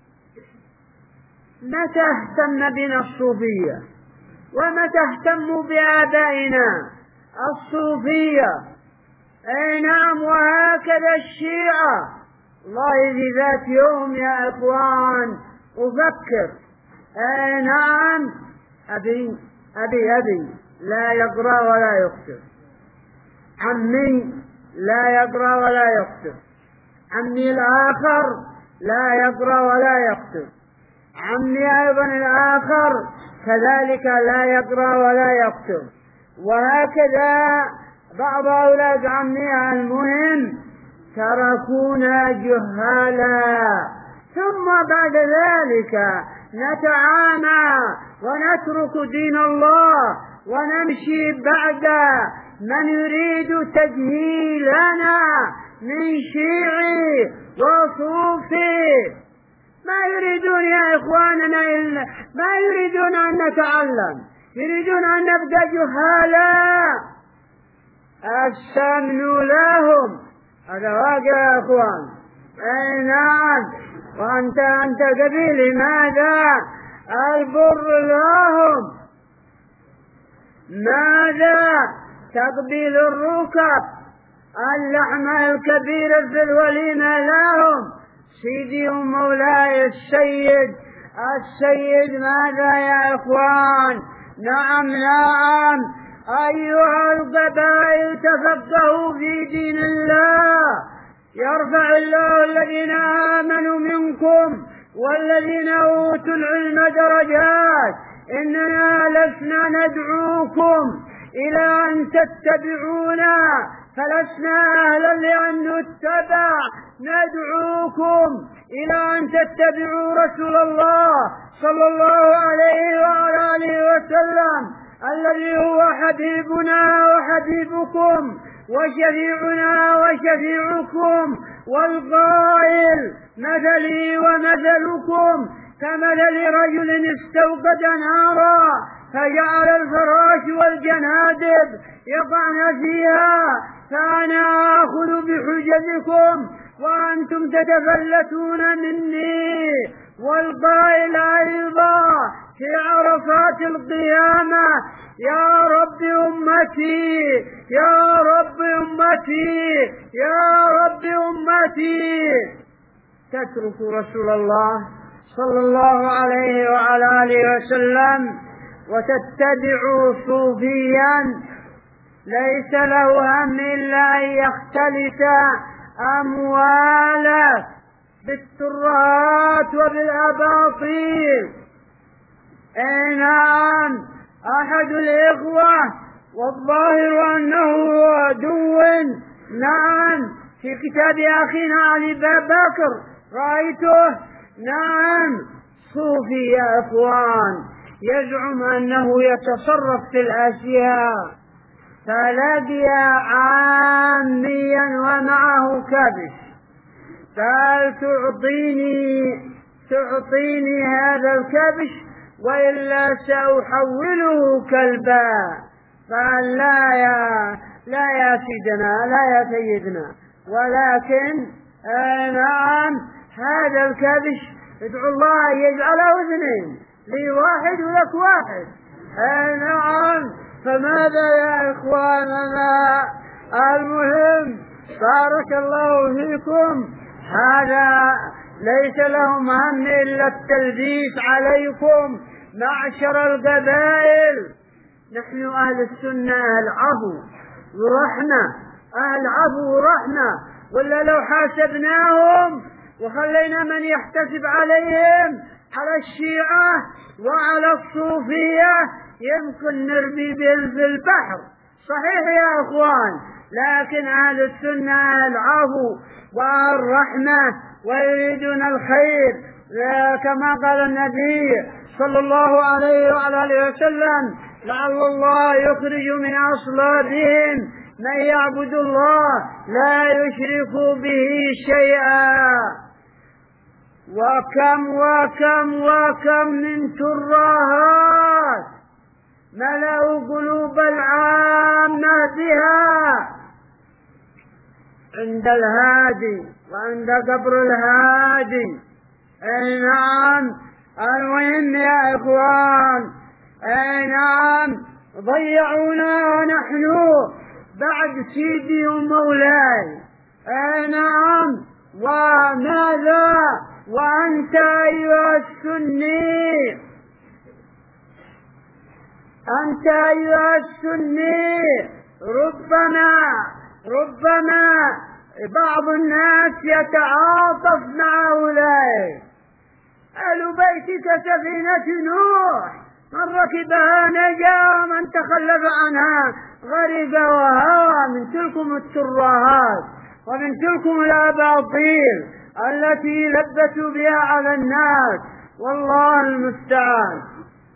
متى اهتم بنا الصوفية ومتى اهتموا بآبائنا الصوفية؟ اي نعم، وهكذا الشيعة. والله في ذات يوم يا اخوان افكر، اي نعم، ابي ابي ابي لا يقرأ ولا يكتب، عمي لا يقرأ ولا يكتب، عمي الآخر لا يقرأ ولا يكتب، عمي أيضا الآخر كذلك لا يقرأ ولا يكتب، وهكذا بعض أولاد عمي. المهم تركونا جهالا، ثم بعد ذلك نتعامى ونترك دين الله ونمشي بعد من يريد تجهيلنا من شيعي وصوفي. ما يريدون يا إخواننا إلا ما يريدون أن نتعلم، يريدون أن نبقى جهالا. السمن لهم، هذا واقع يا إخوان. أي نعم، وأنت أنت قبيل ماذا؟ البر لهم. ماذا؟ تقبيل الركب، اللحم الكبير في الوليمة لهم. سيدي ومولاي السيد السيد ماذا يا إخوان؟ نعم نعم، أيها القبائل تفقهوا في دين الله، يرفع الله الذين آمنوا منكم والذين أوتوا العلم درجات. إننا لسنا ندعوكم إلى أن تتبعونا، فلسنا أهلا لأن نتبع، ندعوكم إلى أن تتبعوا رسول الله صلى الله عليه وعلى آله وسلم الذي هو حبيبنا وحبيبكم وشفيعنا وشفيعكم، والقائل مثلي ومثلكم كمثل رجل استوقد نارا فجعل الفراش والجنادب يقعن فيها، فأنا آخذ بحججكم وأنتم تتفلتون مني. والقائل أيضا في عرفات القيامة يا رب أمتي يا رب أمتي يا رب أمتي. تترك رسول الله صلى الله عليه وعلى آله وسلم وتتبع صوفيا ليس له هم إلا أن يختلس أمواله بالترهات وبالأباطيل. أي نعم، أحد الإخوة والظاهر أنه عدو، نعم، في كتاب أخينا علي بكر رأيته، نعم، صوفي يا إخوان يزعم أنه يتصرف في الأشياء، فلقي عاميا ومعه كبش، قال تعطيني تعطيني هذا الكبش وإلا سأحوله كلبا. قال لا يا لا يا سيدنا لا يا سيدنا، ولكن آه نعم هذا الكبش ادعو الله يجعله اثنين، لي واحد ولك واحد. آه نعم، فماذا يا إخواننا؟ المهم بارك الله فيكم، هذا ليس لهم هم إلا التلبيس عليكم معشر القبائل. نحن أهل السنة أهل عفو ورحمة، أهل عفو ورحمة، ولا لو حاسبناهم وخلينا من يحتسب عليهم على الشيعة وعلى الصوفية يمكن نرمي بهم في البحر. صحيح يا أخوان، لكن أهل السنة أهل عفو والرحمة ويريدون الخير، كما قال النبي صلى الله عليه وعلى آله وسلم لعل الله يخرج من أصلابهم من يعبد الله لا يشرك به شيئا. وكم وكم وكم من ترهات ملأوا قلوب العامة بها عند الهادي وعند قبر الهادي. اي نعم، المهم يا اخوان، اي نعم، ضيعونا ونحن بعد سيدي ومولاي. اي نعم، وماذا وانت ايها السني، انت ايها السني ربما ربما بعض الناس يتعاطف مع أولئك. أهل بيتك سفينة نوح، من ركبها نجا ومن تخلف عنها غرق وهوى. من تلكم الترهات ومن تلكم الأباطيل التي لبسوا بها على الناس، والله المستعان.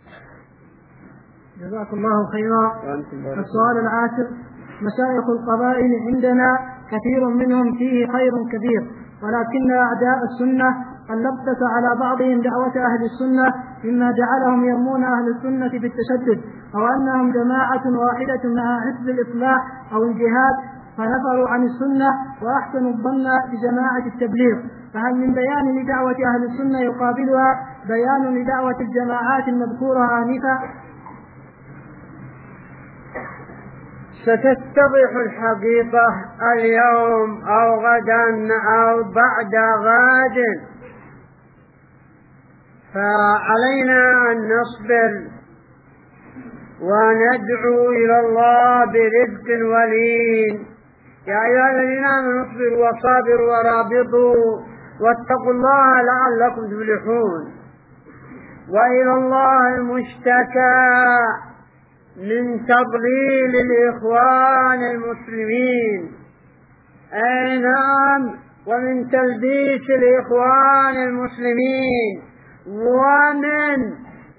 جزاك الله خيرا. السؤال العاشر: مشايخ القبائل عندنا كثير منهم فيه خير كبير، ولكن أعداء السنة قد لبس على بعضهم دعوة أهل السنة مما جعلهم يرمون أهل السنة بالتشدد، أو أنهم جماعة واحدة مع حزب الإصلاح أو الجهاد، فنفروا عن السنة وأحسنوا الظن بجماعة التبليغ. فهل من بيان لدعوة أهل السنة يقابلها بيان لدعوة الجماعات المذكورة آنفا؟ ستتضح الحقيقة اليوم أو غدا أو بعد غد، فعلينا أن نصبر وندعو إلى الله برفق ولين. يا أيها الذين آمنوا اصبروا وصابروا ورابطوا واتقوا الله لعلكم تفلحون. وإلى الله المشتكى من تضليل الإخوان المسلمين. أي نعم، ومن تلبيس الإخوان المسلمين ومن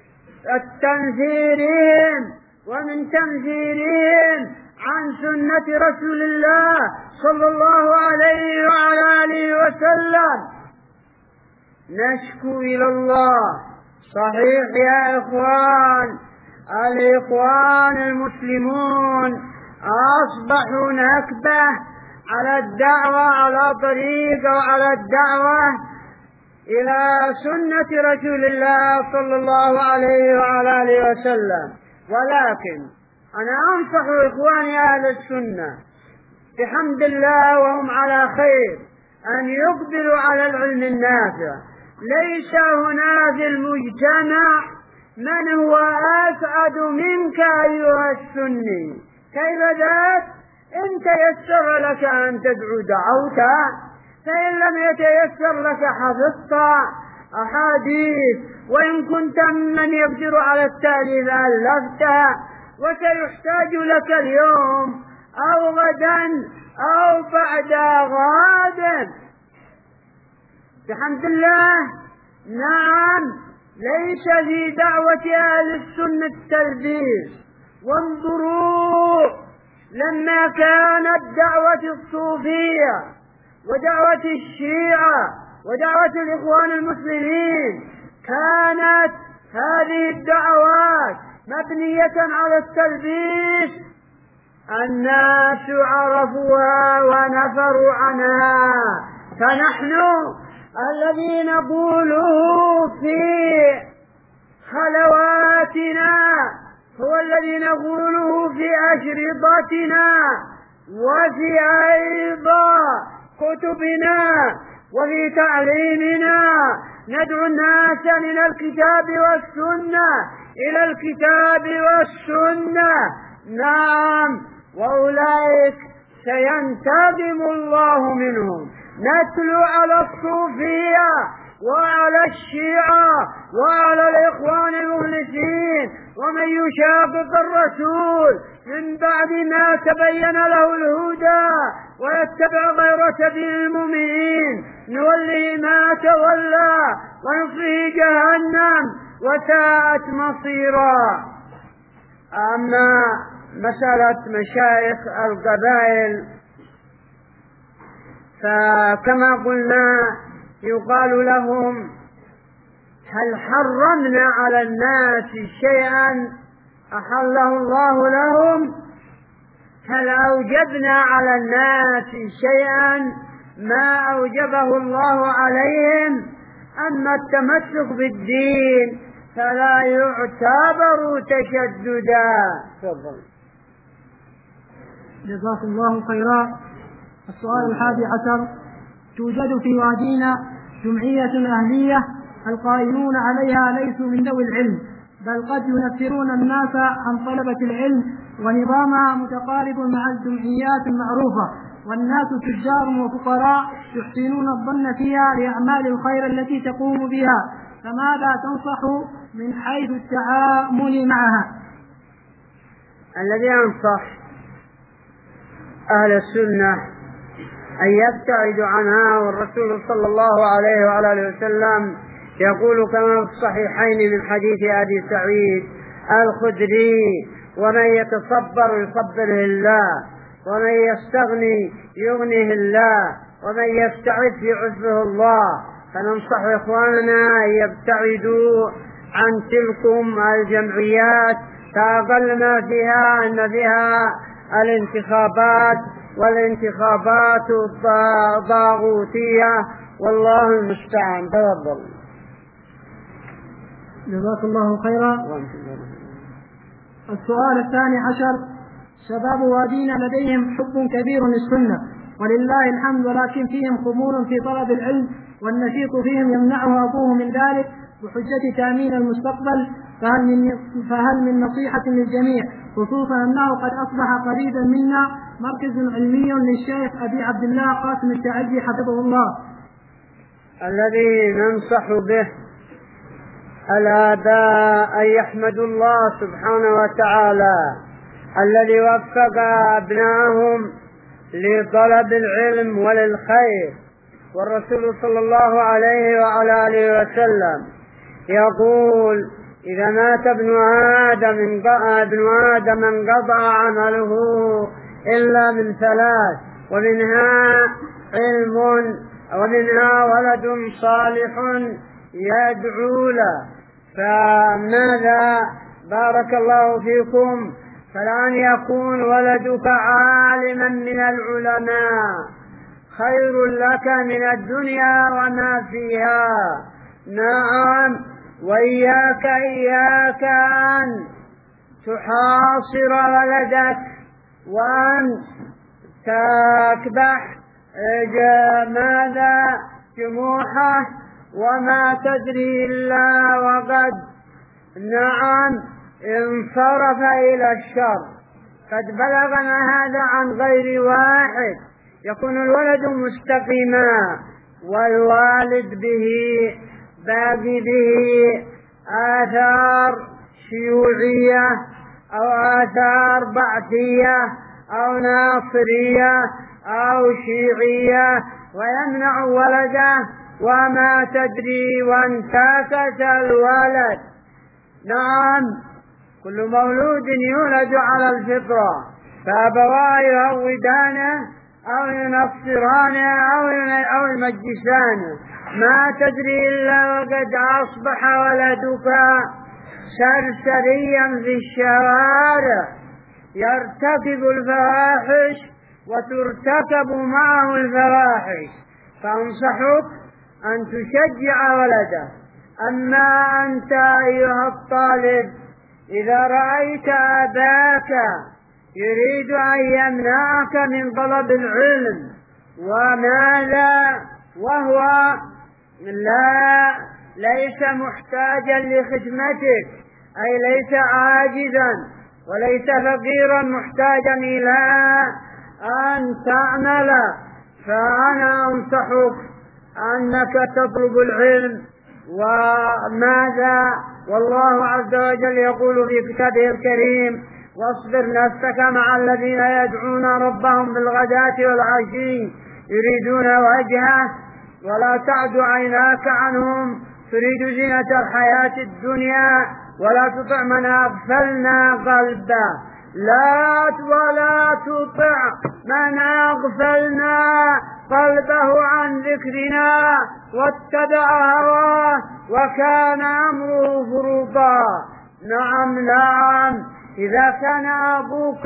التنفيرهم ومن تنفيرهم عن سنة رسول الله صلى الله عليه وعلى آله وسلم. نشكو إلى الله. صحيح يا إخوان، الإخوان المسلمون أصبحوا نكبة على الدعوة على طريق وعلى الدعوة إلى سنة رسول الله صلى الله عليه وعلى آله وسلم. ولكن أنا أنصح إخواني أهل السنة بحمد الله وهم على خير أن يقبلوا على العلم النافع. ليس هنا في المجتمع من هو أسعد منك أيها السني. كيف ذاك؟ إن تيسر لك أن تدعو دعوت، فإن لم يتيسر لك حفظت أحاديث، وإن كنت من يقدر على التأليف ألفت. وسيحتاج لك اليوم أو غدا أو بعد غد بحمد الله. نعم، ليس في دعوة أهل السنة التلبيس. وانظروا لما كانت دعوة الصوفية ودعوة الشيعة ودعوة الإخوان المسلمين، كانت هذه الدعوات مبنية على التلبيس. الناس عرفوها ونفروا عنها. فنحن الذي نقوله في خلواتنا هو الذي نقوله في أشرطتنا وفي أيضا كتبنا وفي تعليمنا. ندعو الناس من الكتاب والسنة إلى الكتاب والسنة. نعم، وأولئك سينتقم الله منهم. نتلو على الصوفية وعلى الشيعة وعلى الإخوان المخلصين ومن يشاقق الرسول من بعد ما تبين له الهدى ويتبع غير سبيل المؤمنين نوله ما تولى ونصله جهنم وساءت مصيرا. أما مسألة مشايخ القبائل فكما قلنا يقال لهم: هل حرمنا على الناس شيئا أحله الله لهم؟ هل أوجبنا على الناس شيئا ما أوجبه الله عليهم؟ أما التمسك بالدين فلا يعتبر تشددا. تفضل. جزاك الله خيرا. السؤال الحادي عشر: توجد في وادينا جمعية أهلية القائمون عليها ليسوا من ذوي العلم، بل قد ينفرون الناس عن طلبة العلم، ونظامها متقارب مع الجمعيات المعروفة، والناس تجار وفقراء يحسنون الظن فيها لأعمال الخير التي تقوم بها، فماذا تنصح من حيث التعامل معها؟ الذي أنصح أهل السنة أن يبتعدوا عنها. والرسول صلى الله عليه وعلى آله وسلم يقول كما في الصحيحين من حديث أبي سعيد الخدري: ومن يتصبر يصبره الله، ومن يستغني يغنيه الله، ومن يبتعد يعزه الله. فننصح إخواننا أن يبتعدوا عن تلكم الجمعيات، فأقل ما فيها أن فيها الانتخابات، والانتخابات الطاغوتية، والله المستعان. تفضل. جزاك الله خيرا. السؤال الثاني عشر: شباب وادينا لديهم حب كبير للسنة ولله الحمد، ولكن فيهم خمول في طلب العلم، والنشيط فيهم يمنعه أبوه من ذلك بحجة تأمين المستقبل. فهل من, فهل من نصيحة للجميع، خصوصا أنه قد أصبح قريبا منا مركز علمي للشيخ أبي عبد الله قاسم التعزي حفظه الله؟ الذي ننصح به الآباء أن يحمدوا الله سبحانه وتعالى الذي وفق أبنائهم لطلب العلم وللخير، والرسول صلى الله عليه وعلى آله وسلم يقول إذا مات ابن آدم ابن آدم انقطع عمله إلا من ثلاث، ومنها علم ومنها ولد صالح يدعو له. فماذا بارك الله فيكم فلأن يكون ولدك عالما من العلماء خير لك من الدنيا وما فيها. نعم، وإياك إياك أن تحاصر ولدك وأن تكبح ماذا جموحه وما تدري إلا وقد نعم انصرف إلى الشر. قد بلغنا هذا عن غير واحد. يكون الولد مستقيما والوالد به باقي به آثار شيوعية أو آثار بعثية أو ناصرية أو شيعية، ويمنع ولده وما تدري وانتكس الولد. نعم، كل مولود يولد على الفطرة، فأبواه يهودانه أو ينصرانه أو يمجسانه. ما تدري إلا وقد أصبح ولدك سرسريا في الشوارع يرتكب الفواحش وترتكب معه الفواحش. فأنصحك أن تشجع ولدك. أما أنت أيها الطالب، إذا رأيت أباك يريد أن يمنعك من طلب العلم وماذا وهو لا ليس محتاجا لخدمتك، أي ليس عاجزا وليس فقيرا محتاجا إلى أن تعمل، فأنا أنصحك أنك تطلب العلم. وماذا والله عز وجل يقول في كتابه الكريم: واصبر نفسك مع الذين يدعون ربهم بالغداة والعشي يريدون وجهه ولا تعد عيناك عنهم تريد زينة الحياة الدنيا ولا تطع من أغفلنا قلبه لا ولا تطع من أغفلنا قلبه عن ذكرنا واتبع هواه وكان أمره فرطا. نعم نعم، إذا كان أبوك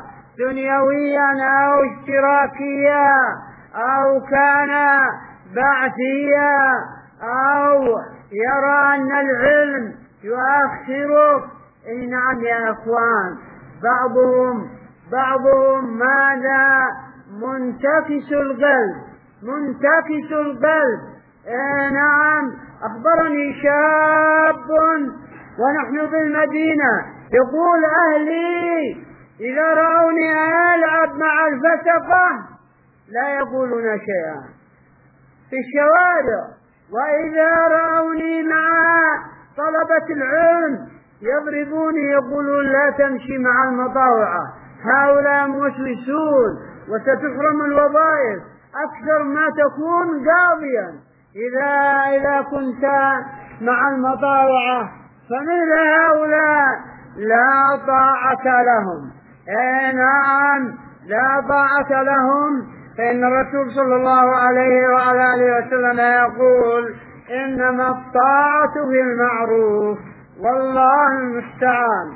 دنيويا أو اشتراكيا أو كان بعثيا أو يرى أن العلم يؤخرك، إيه نعم يا أخوان، بعضهم بعضهم ماذا منتكس القلب منتكس القلب. إيه نعم، أخبرني شاب ونحن بالمدينة يقول: أهلي إذا رأوني ألعب مع الفسقة لا يقولون شيئا في الشوارع، وإذا رأوني مع طلبة العلم يضربوني يقولون لا تمشي مع المطاوعة، هؤلاء موسوسون وستحرم الوظائف أكثر ما تكون قاضيا إذا إذا كنت مع المطاوعة. فمثل هؤلاء لا طاعة لهم. إيه نعم، لا طاعة لهم، فإن الرسول صلى الله عليه وعلى آله وسلم يقول: إنما الطاعة في المعروف والله المستعان.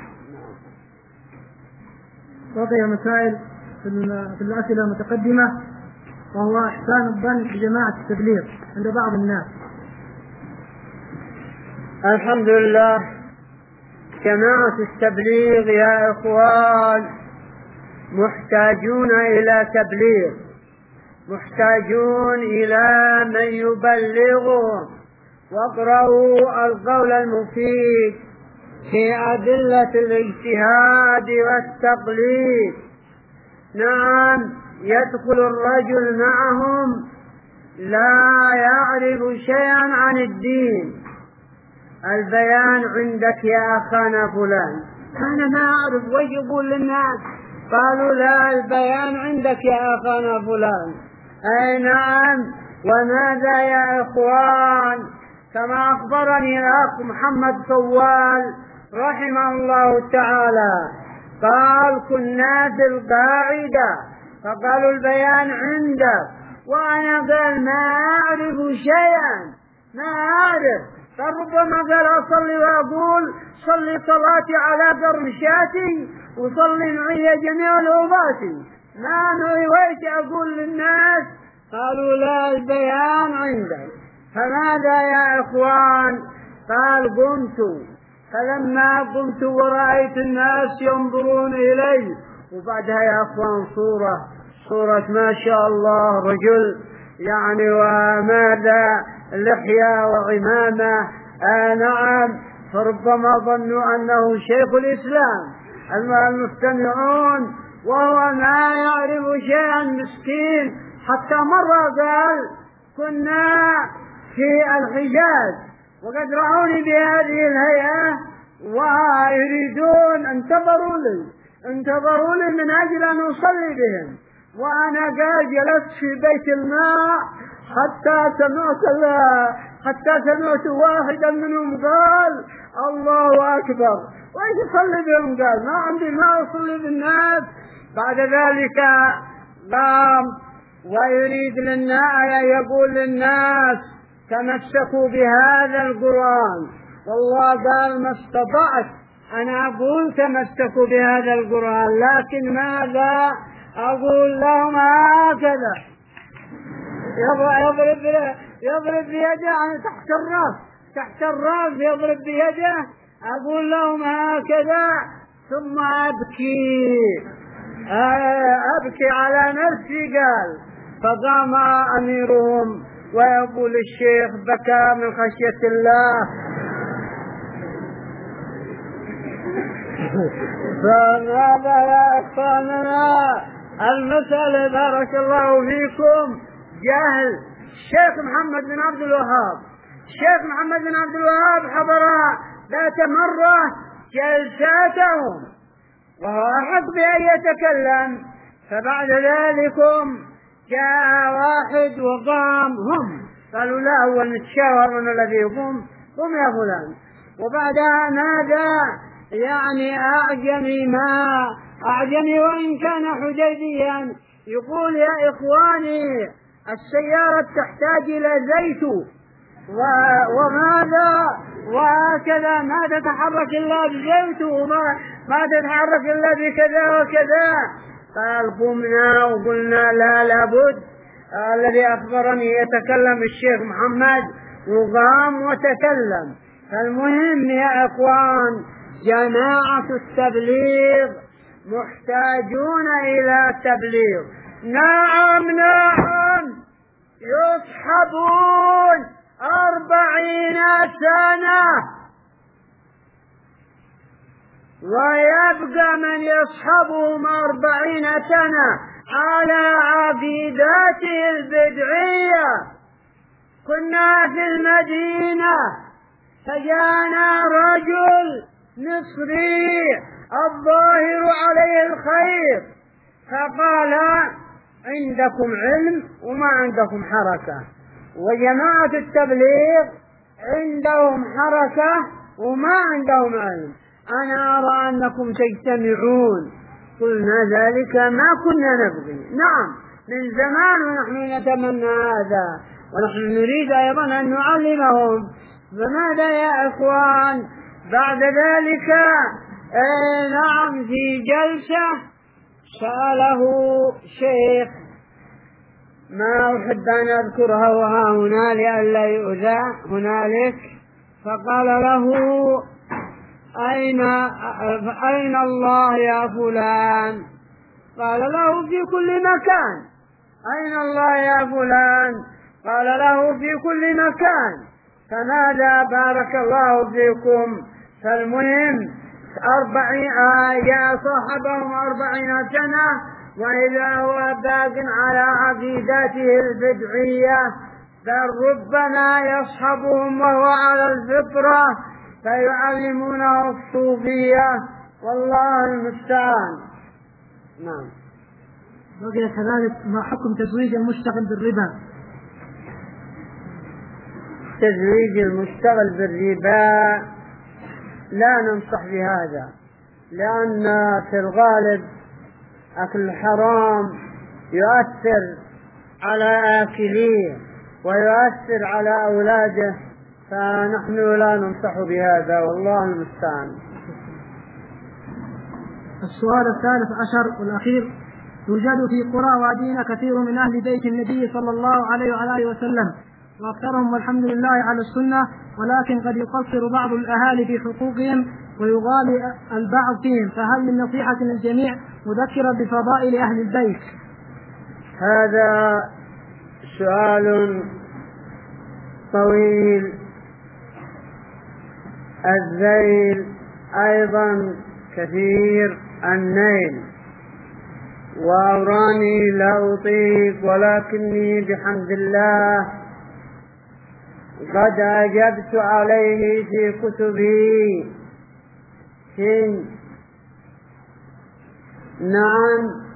بقي مسائل في الأسئلة المتقدمة، وهو إحسان الظن بجماعة التبليغ عند بعض الناس. الحمد لله، جماعة التبليغ يا إخوان محتاجون إلى تبليغ، محتاجون إلى من يبلغهم. واقرأوا القول المفيد في أدلة الاجتهاد والتقليد. نعم، يدخل الرجل معهم لا يعرف شيئا عن الدين: البيان عندك يا أخانا فلان. أنا ما أعرف وش يقول للناس، قالوا لا البيان عندك يا أخانا فلان. أي نعم، وماذا يا إخوان؟ كما أخبرني الأخ محمد صوال رحمه الله تعالى قال كنا في القاعدة فقالوا البيان عندك، وأنا قال ما أعرف شيئا ما أعرف، فربما قال أصلي وأقول صلي صلاتي على قرنشاتي وصلي معي جميع الأوقات، ما نويت أقول للناس. قالوا لا البيان عندك. فماذا يا إخوان؟ قال قمت، فلما قمت ورأيت الناس ينظرون إلي، وبعدها يا أخوان صورة صورة ما شاء الله رجل يعني وماذا لحية وعمامة، آه نعم، فربما ظنوا أنه شيخ الإسلام المستمعون وهو ما يعرف شيئا مسكين. حتى مرة قال كنا في الحجاز وقد رأوني بهذه الهيئة ويريدون انتظروا لي انتظروا لي من أجل أن أصلي بهم، وأنا قال جلست في بيت الماء حتى سمعت حتى سمعت واحدا منهم قال الله أكبر، وإيش أصلي بهم؟ قال ما عندي ما أصلي بالناس. بعد ذلك قام ويريد للناس يقول للناس تمسكوا بهذا القرآن، والله قال ما استطعت أنا أقول تمسكوا بهذا القرآن، لكن ماذا أقول لهم هكذا يضرب يضرب بيده تحت الرأس تحت الرأس يضرب بيده، أقول لهم هكذا ثم أبكي أبكي على نفسي. قال فقام أميرهم ويقول الشيخ بكى من خشية الله. فماذا يا أخواننا؟ المسألة بارك الله فيكم جهل. الشيخ محمد بن عبد الوهاب الشيخ محمد بن عبد الوهاب حضر ذات مرة جلساتهم وهو أحق بأن يتكلم، فبعد ذلك جاء واحد وقام هم قالوا لا هو نتشاور من الذي يقوم قم يا فلان، وبعدها ماذا يعني أعجمي ما أعجمي وإن كان حديديا يقول يا إخواني السيارة تحتاج إلى زيت وماذا وهكذا ما تتحرك إلا بزيت وما ما تتحرك إلا بكذا وكذا. قال قمنا وقلنا لا لابد الذي أخبرني يتكلم الشيخ محمد وقام وتكلم. فالمهم يا إخوان جماعة التبليغ محتاجون إلى التبليغ. نعم نعم يصحبون أربعين سنة ويبقى من يصحبهم أربعين سنة على عقيدته البدعية. كنا في المدينة فجاءنا رجل مصري الظاهر عليه الخير فقال عندكم علم وما عندكم حركة، وجماعة التبليغ عندهم حركة وما عندهم علم، أنا أرى أنكم تجتمعون. قلنا ذلك ما كنا نبغي، نعم من زمان ونحن نتمنى هذا ونحن نريد أيضا أن نعلمهم. فماذا يا إخوان بعد ذلك آه نعم في جلسة سأله شيخ ما أحب أن أذكرها وها هنا لئلا يؤذى هنالك، فقال له أين أين الله يا فلان؟ قال له في كل مكان. أين الله يا فلان؟ قال له في كل مكان. فماذا بارك الله فيكم؟ فالمهم أربعين يا صاحبهم أربعين سنة وإذا هو باق على عقيدته البدعية، بل ربما يصحبهم وهو على الفطرة فيعلمونه الصوفية، والله المستعان. نعم. بقي كذلك ما حكم تزويج المشتغل بالربا؟ تزويج المشتغل بالربا لا ننصح بهذا، لأن في الغالب أكل الحرام يؤثر على آكليه ويؤثر على أولاده، فنحن لا ننصح بهذا والله المستعان. السؤال الثالث عشر والأخير: يوجد في قرى وادينا كثير من أهل بيت النبي صلى الله عليه وعلى آله وسلم، وأكثرهم والحمد لله على السنة، ولكن قد يقصر بعض الأهالي في حقوقهم ويغالي البعض فيهم، فهل من نصيحة للجميع مذكرة بفضائل أهل البيت؟ هذا سؤال طويل الذيل أيضا كثير النيل، وأوراني لا أطيق، ولكني بحمد الله قد أجبت عليه في كتبي. في نعم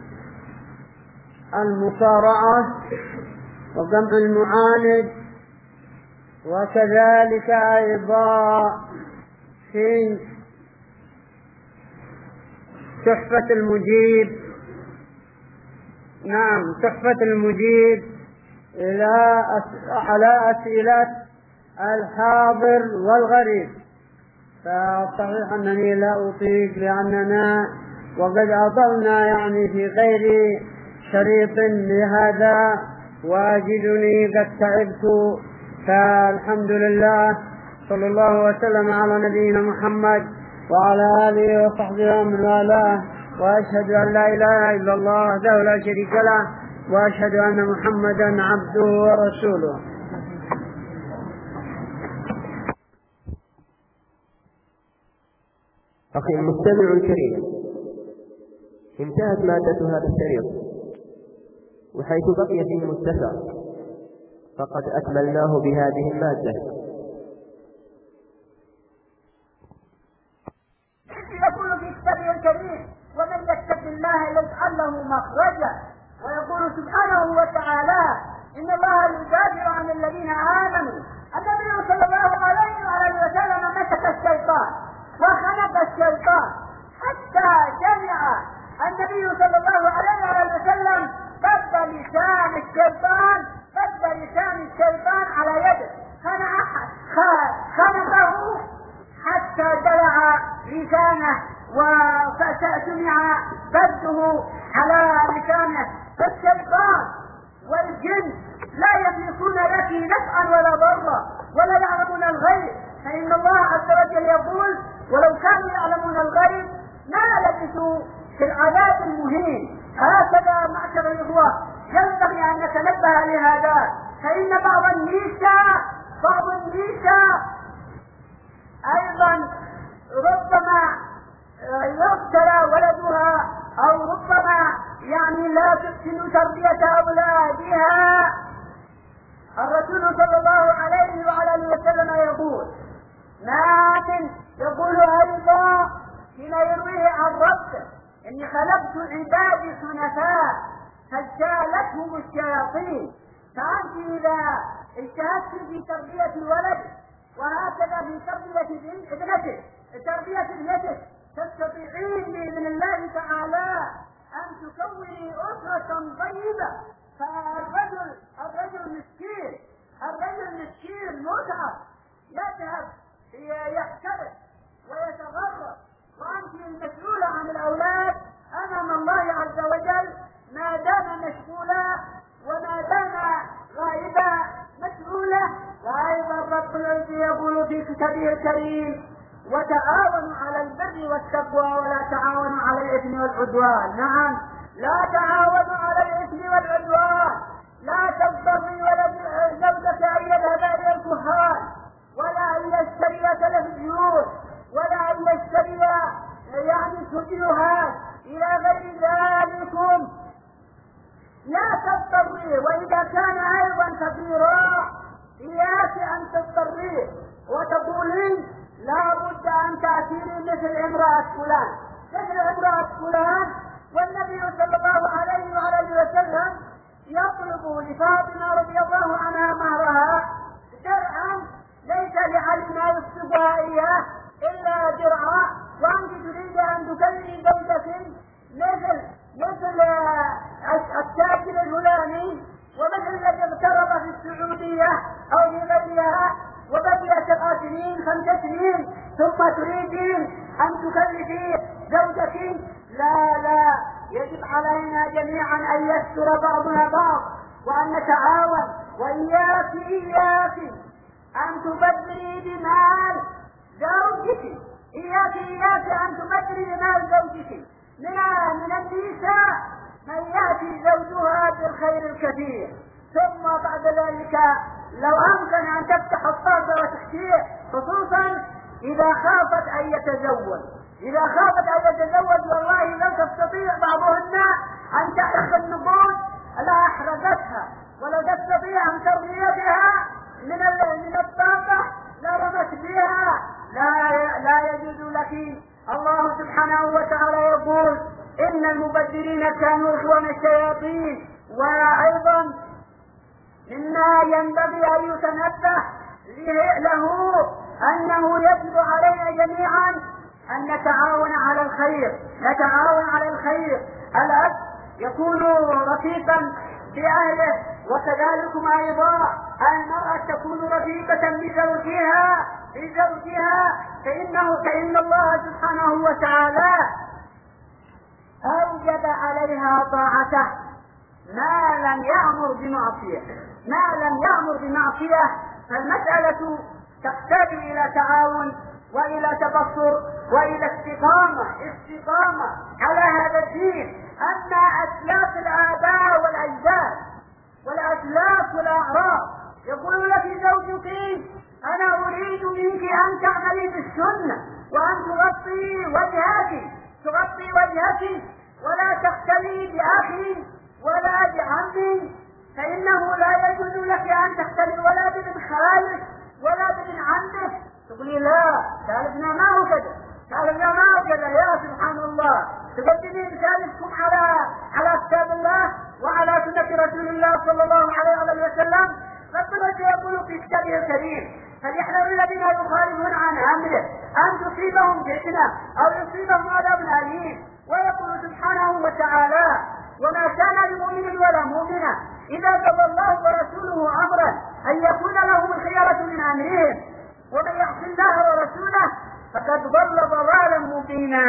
المصارعة وجمع المعاند، وكذلك أيضا في تحفة المجيب. نعم تحفة المجيب إلى على أسئلة الحاضر والغريب، فصحيح أنني لا أطيق لأننا وقد أطلنا يعني في غير شريط لهذا، وأجدني قد تعبت، فالحمد لله صلى الله وسلم على نبينا محمد وعلى آله وصحبه ومن والاه، وأشهد أن لا إله إلا الله وحده لا شريك له، وأشهد أن محمدا عبده ورسوله. أخي المستمع الكريم، انتهت مادة هذا الشريط، وحيث بقي فيه مستفى فقد أكملناه بهذه المادة. يقول في كتابه الكريم: ومن يتق الله يجعل له مخرجا، ويقول سبحانه وتعالى: إن الله يدافع عن الذين آمنوا. النبي صلى الله عليه وآله وسلم مسك الشيطان وخنق الشيطان حتى جمع النبي صلى الله عليه وآله وسلم ضد لسان الشيطان ضد لسان الشيطان على يده، خنقه حتى دلع لسانه وسمع بده على لسانه. فالشيطان والجن لا يملكون لك نفعا ولا ضرا ولا يعلمون الغيب، فإن الله عز وجل يقول: ولو كانوا يعلمون الغيب ما لبثوا في العذاب المهين. هكذا معشر الإخوة ينبغي أن نتنبه لهذا، فإن بعض النساء بعض النساء أيضا ربما يقتل ولدها، أو ربما يعني لا تحسن تربية أولادها. الرسول صلى الله عليه وعلى وسلم يقول: لكن يقول أيضا حين يرويه عن ربه: إني خلقت عبادي حنفاء فاجتالتهم الشياطين. فأنت إذا اجتهدت في تربية الولد وهكذا في تربية ابنتك تربية ابنتك تستطيعين بإذن الله تعالى أن تكوني أسرة طيبة. فالرجل الرجل مسكين الرجل مسكين متعب، يذهب يحترق ويتغرب، وأنت المسؤولة عن الأولاد أمام الله عز وجل ما دام مشغولا وما دام غائبا مسؤولة. وأيضا رب العزة يقول في كتابه الكريم: وتعاونوا على البر والتقوى ولا تعاونوا على الإثم والعدوان. نعم، لا تعاونوا على الإثم والعدوان. لا تضطري ولد زوجك أن يذهب إلى الكهان، ولا أن يشتري تلفزيون، ولا أن يشتري يعني فيديوهات إلى غير ذلكم. لا تضطري، وإذا كان أيضا كبيرا إياك أن تضطري وتقولين لا بد أن تأتيني مثل امرأة فلان مثل امرأة فلان. والنبي صلى الله عليه وآله وسلم يطلب لفاطمة رضي الله عنها مهرها درعا ما يصبها إياه إلا درعا، وأنت تريد أن تكلمي زوجك مثل مثل التاجر الفلاني ومثل الذي اغترب في السعودية أو في غيرها وبقي سبع سنين خمس سنين ثم تريدين أن تكلفي زوجك. لا لا، يجب علينا جميعا أن يستر بعضنا بعض وأن نتعاون. وإياك إياك أن تبذري بمال زوجك، إياك إياك أن تبذري بمال زوجك. من من النساء من يأتي زوجها بالخير الكثير ثم بعد ذلك لو أمكن أن تفتح الصادة وتحكيه، خصوصا إذا خافت أن يتزوج. إذا خافت أن يتزوج والله لن تستطيع بعضهن أن تحرق النقود لا أحرقتها، ولو تستطيع أن ترمي بها من من الطاقة لا رمت بها. لا لا يجوز لك. الله سبحانه وتعالى يقول إن المبذرين كانوا إخوان الشياطين. وأيضا مما ينبغي أن يتنبه له أنه يجب علينا جميعا أن نتعاون على الخير، نتعاون على الخير. الأب يكون رفيقا بأهله، وكذلك أيضا المرأة تكون رفيقة بزوجها بزوجها فإنه فإن الله سبحانه وتعالى أوجب عليها طاعته ما لم يأمر بمعصية، ما لم يأمر بمعصية. فالمسألة تحتاج إلى تعاون وإلى تبصر وإلى استقامة استقامة على هذا الدين. أما أسلاف الآباء والأجداد والأسلاف والأعراف يقول لك زوجك أنا أريد منك أن تعملي بالسنة وأن تغطي وجهك تغطي وجهك ولا تختلي بأخي ولا بعمي، فإنه لا يجوز لك أن تختلي ولا بابن خالك ولا بابن عمك. تقولي لا ثالثنا ما هو كذا، ثالثنا ما هو كذا. يا سبحان الله، تقدمين ثالثكم على على كتاب الله وعلى سنة رسول الله صلى الله عليه وسلم. ربنا يقول في كتابه الكريم فليحذر الذين يخالفون عن امره ان تصيبهم فتنه او يصيبهم عذاب اليم. ويقول سبحانه وتعالى وما كان لمؤمن ولا مؤمنه اذا قضى الله ورسوله امرا ان يكون لهم الخيره من امرهم ومن يعص الله ورسوله فقد ضل ضلالا مبينا.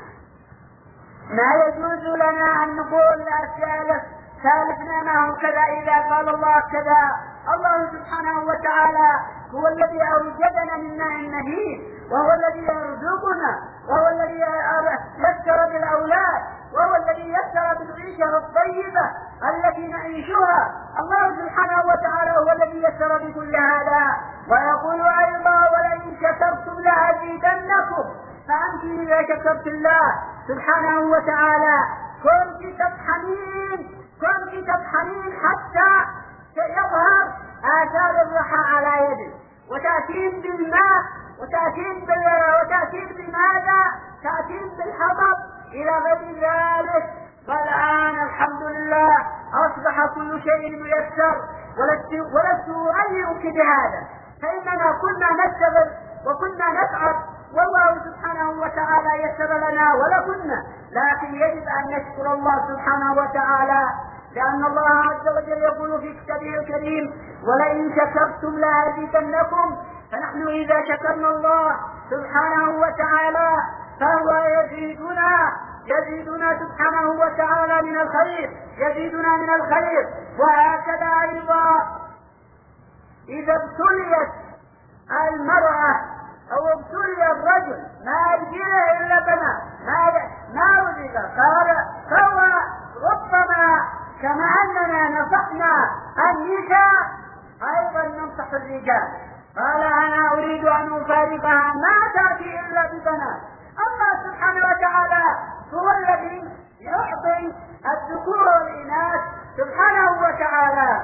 ما يجوز لنا ان نقول للثالث ثالثنا ما هو كذا اذا قال الله كذا. الله سبحانه وتعالى هو الذي أوجدنا من ماء مهين، وهو الذي يرزقنا، وهو الذي يسر بالأولاد، وهو الذي يسر بالعيشة الطيبة التي نعيشها. الله سبحانه وتعالى هو الذي يسر بكل هذا. ويقول أيضا ولئن شكرتم لأزيدنكم. فأنت إذا شكرت الله سبحانه وتعالى كنت تطحنين كنت تطحنين حتى يظهر آثار الرحى على يدك، وتأتين بالماء وتأتين بال وتأتين بماذا؟ تأتين بالحطب إلى غير ذلك. فالآن الحمد لله أصبح كل شيء ميسر، ولست ولست أؤيئك بهذا، فإننا كنا نشتغل وكنا نتعب والله سبحانه وتعالى يسر لنا ولكنا، لكن يجب أن نشكر الله سبحانه وتعالى، لأن الله عز وجل يقول في كتابه الكريم ولئن شكرتم لأزيدنكم. فنحن إذا شكرنا الله سبحانه وتعالى فهو يزيدنا يزيدنا سبحانه وتعالى من الخير يزيدنا من الخير. وهكذا أيضا إذا ابتليت المرأة أو ابتلي الرجل ما يجيه إلا بنات ما ما رزق قال فهو ربما كما أننا نصحنا النساء أيضا ننصح الرجال. قال أنا أريد أن أفارقها ما تأتي إلا ببنات. الله سبحانه وتعالى هو الذي يعطي الذكور والإناث سبحانه وتعالى،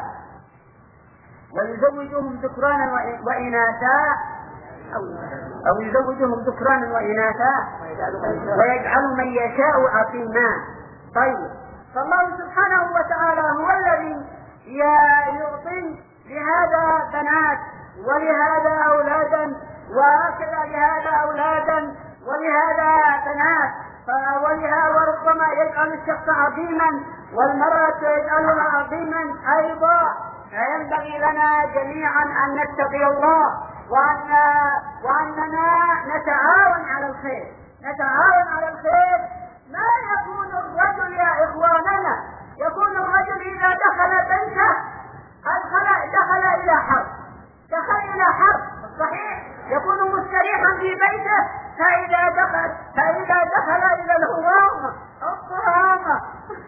ويزوجهم ذكرانا وإناثا أو يزوجهم ذكرانا وإناثا ويجعل من يشاء عقيما. طيب، فالله سبحانه وتعالى هو الذي يعطي لهذا بنات ولهذا أولادا وهكذا لهذا أولادا ولهذا بنات، ولها وربما يجعل الشخص عظيما والمرأة يجعلها عظيما أيضا. فينبغي لنا جميعا أن نتقي الله وأن وأننا نتعاون على الخير، نتعاون على الخير. ما يكون الرجل يا إخواننا، يكون الرجل إذا دخل بيته الخلق دخل إلى حرب، دخل إلى حرب صحيح، يكون مستريحا في بيته، فإذا دخل فإذا دخل إلى الهوام الطهامة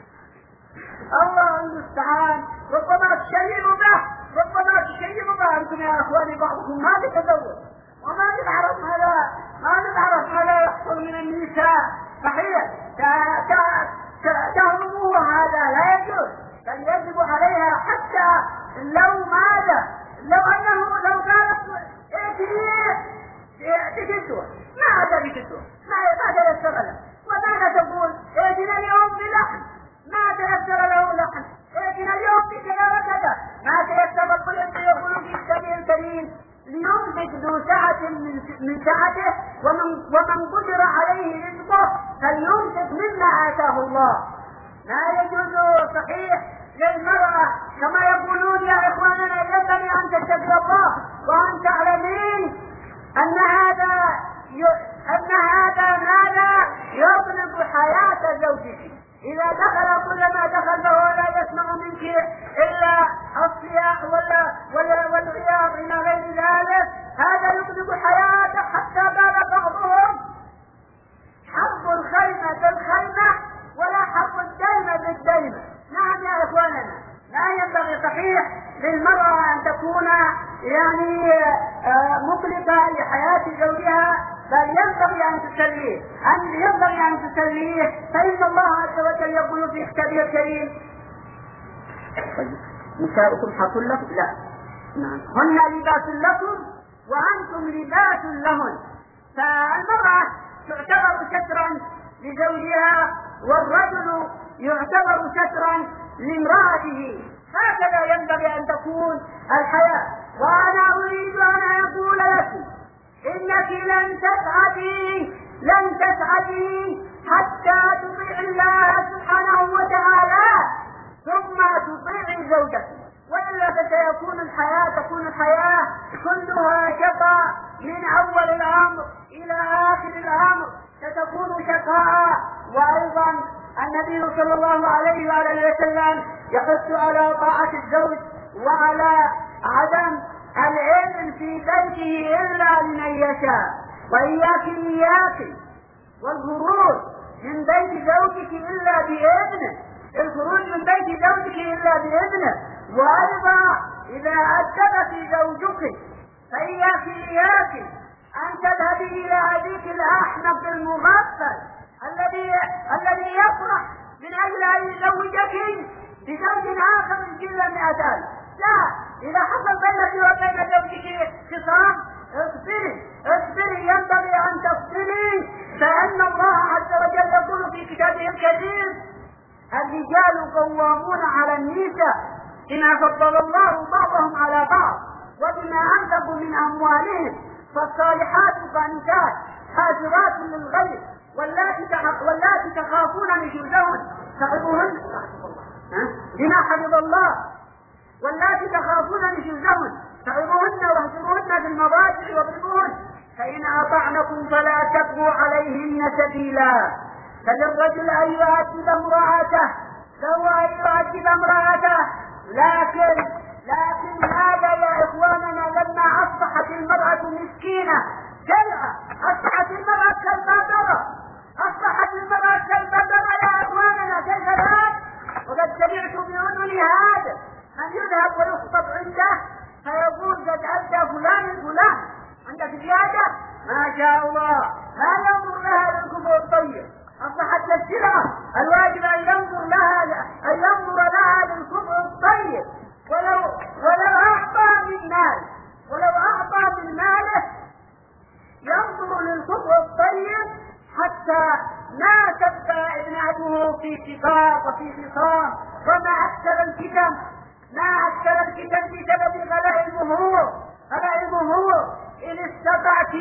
الله المستعان ربما تشيب به، ربما تشيب به. أنتم يا أخواني بعضكم ما تتزوج وما نعرف هذا، ما نعرف ماذا يحصل من النساء صحيح، تهرموه هذا لا يجوز، بل يجب عليها حتى لو ماذا لو أنه لو كانت تكسوه ما أتى بكسوه ما تيسر له، وماذا تقول ائتنا اليوم بلحم ما تيسر له لحم، ائتنا اليوم بكذا وكذا ما تيسر. كل يقول في السبيل الكريم لينفق ذو سعة من سعته ومن ومن قدر عليه رزقه فلينفق مما آتاه الله. لا يجوز صحيح للمرأة كما يقولون يا إخواننا ينبغي أن تتقي الله وأن تعلمين أن هذا أن هذا ماذا يطلب حياة زوجك. إذا دخل كلما دخل فهو لا يسمع منك إلا الصياح ولا ولا والعياط إلى غير ذلك، هذا يطلب حياته. حتى قال بعضهم حرب الخيمة بالخيمة ولا حرب الديمة بالديمة. نعم يا إخواننا، لا ينبغي صحيح للمرأة أن تكون يعني مطلقة لحياة زوجها، بل ينبغي أن تسليه أن ينبغي أن تسليه فإن الله عز وجل يقول في كتابه الكريم نساؤكم حق لكم لا نعم هن لباس لكم وأنتم لباس لهن. فالمرأة تعتبر سترا لزوجها والرجل يعتبر سترا لامرأته، هكذا ينبغي أن تكون الحياة. وأنا أريد أن أقول لك إنك لن تسعدي لن تسعدي حتى تطيع الله سبحانه وتعالى ثم تطيع زوجك، وإلا فسيكون الحياة تكون الحياة كلها شقاء من أول الأمر إلى آخر الأمر، ستكون شقاء. وأيضا النبي صلى الله عليه وآله وسلم يحث على طاعة الزوج وعلى عدم العلم في بيته إلا لمن يشاء، وإياك إياك والخروج من بيت زوجك إلا بإذنه، الخروج من بيت زوجك إلا بإذنه. وأيضا إذا أدبك زوجك فإياك إياك أن تذهبي إلى أبيك الأحمق المغفل الذي الذي يفرح من أجل أن يزوجك بزوج آخر جل مئتان. لا، إذا حصل بينك وبين زوجك خصام اصبري اصبري، ينبغي أن تصبري، فإن الله عز وجل يقول في كتابه الكريم الرجال قوامون على النساء بما فضل الله بعضهم على بعض وبما أنفقوا من أموالهم، فالصالحات قانتات حافظات للغيب واللاتي تخافون نشوزهن فعظوهن بما حفظ الله، واللاتي تخافون نشوزهن فعظوهن واهجروهن في المضاجع واضربوهن فإن أطعنكم فلا تبغوا عليهن سبيلا. فللرجل أن يؤدب امرأته لو أن يؤدب امرأته، لكن لكن هذا يا إخواننا لما أصبحت المرأة مسكينة جلعة، أصبحت المرأة كالبقرة، أصبحت المرأة كالبقرة يا إخواننا كيف ذلك؟ وقد سمعت بأذني هذا من يذهب ويخطب عنده فيقول قد أدى فلان الفلان عندك زيادة ما شاء الله، ما ينظر لها للكفر الطيب، أصبحت السلعة الواجب أن ينظر لها أن ينظر لها للكفر الطيب، ولو ولو أعطى من مال ولو أعطى من ماله ينظر للكفر الطيب حتى ما تبقى ابنته في شقاق وفي خصام. وما أكثر الفتن ما أكثر الفتن بسبب غلاء المهور غلاء المهور. إن استطعت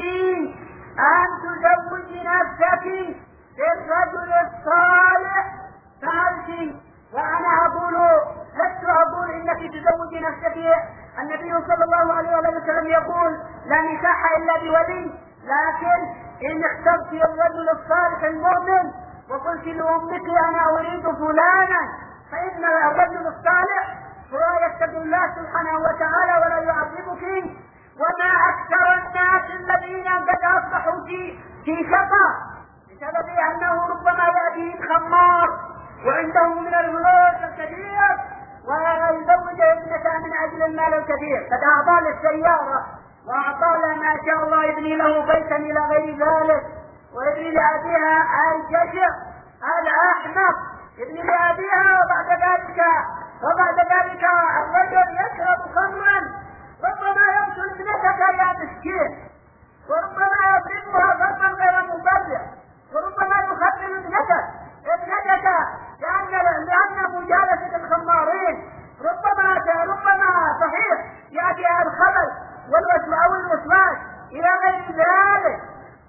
التي النبي صلى الله عليه وسلم يقول لا نكاح إلا بولي، لكن إن اخترت الرجل الصالح المؤمن وقلت لأمك أنا أريد فلانا، فإن الرجل الصالح هو يتقي الله سبحانه وتعالى ولا يعذبك. وما أكثر الناس الذين قد أصبحوا في في شقاء بسبب أنه ربما يأتي خمار وعنده من الفلوس الكثير ويزوج ابنته من أجل المال الكثير، قد أعطى له السيارة وأعطى له ما شاء الله يبني له بيتا إلى غير ذلك، ويبني لأبيها أي جشع، هذا أحمق يبني لأبيها. وبعد ذلك وبعد ذلك الرجل يشرب خمرا، ربما يقتل ابنتك يا مسكين، وربما يضربها ضربا غير مبرح، وربما يخدر ابنتك ابنتك لأن لأن مجالسة الخمارين ربما ربما صحيح يأتي الخبل والوسواس أو الوسواس إلى غير ذلك.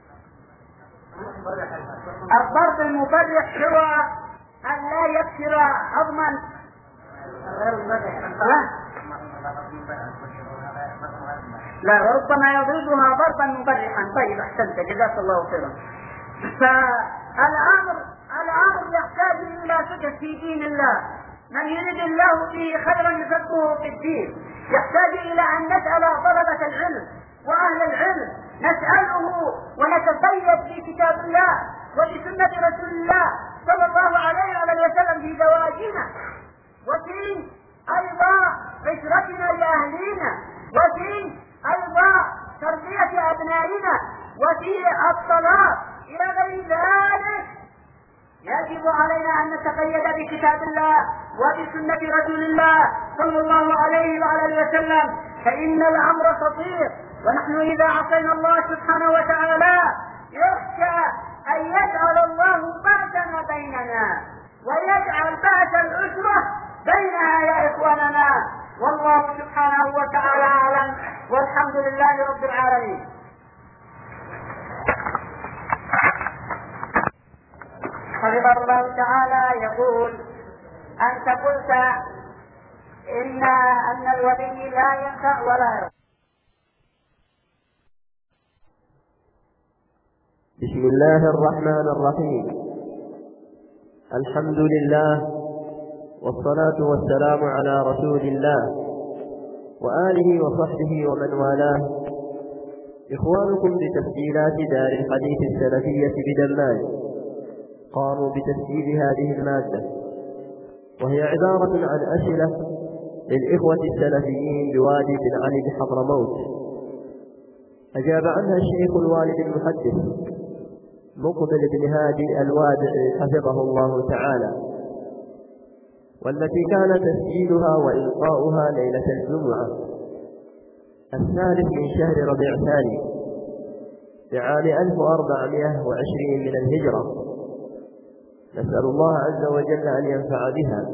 الضرب المبرح هو أن لا يكسر عظما غير المبرح، لا ربما يضربها ضربا مبرحا. طيب أحسنت جزاك الله خيرا. فالأمر الأمر يحتاج إلى فقه في دين الله، من يريد الله به خيرا يفقهه في الدين. يحتاج إلى أن نسأل طلبة العلم وأهل العلم، نسأله ونتقيد في كتاب الله وبسنة رسول الله صلى الله عليه وسلم في زواجنا، وفي أيضا عشرتنا لأهلينا، وفي أيضا تربية أبنائنا، وفي الصلاة إلى غير ذلك. يجب علينا أن نتقيد بكتاب الله وبسنة رسول الله صلى الله عليه وعلى وسلم، فإن الأمر خطير، ونحن إذا عصينا الله سبحانه وتعالى يخشى أن يجعل الله بعثنا بيننا ويجعل بعث الأسرة بينها يا إخواننا. والله سبحانه وتعالى أعلم، والحمد لله رب العالمين. حفظ الله تعالى يقول أنت قلت إن أن الولي لا ينفع ولا يضر. بسم الله الرحمن الرحيم. الحمد لله والصلاة والسلام على رسول الله وآله وصحبه ومن والاه. إخوانكم بتسجيلات دار الحديث السلفية بدمام قاموا بتسجيل هذه المادة، وهي عبارة عن أسئلة للإخوة السلفيين بوادي بن علي بحضرموت، أجاب عنها الشيخ الوالد المحدث مقبل بن هادي الوادعي حفظه الله تعالى، والتي كان تسجيلها وإلقاؤها ليلة الجمعة الثالث من شهر ربيع ثاني بعام ألف وأربعمائة وعشرين من الهجرة. نسأل الله عز وجل أن ينفع بها.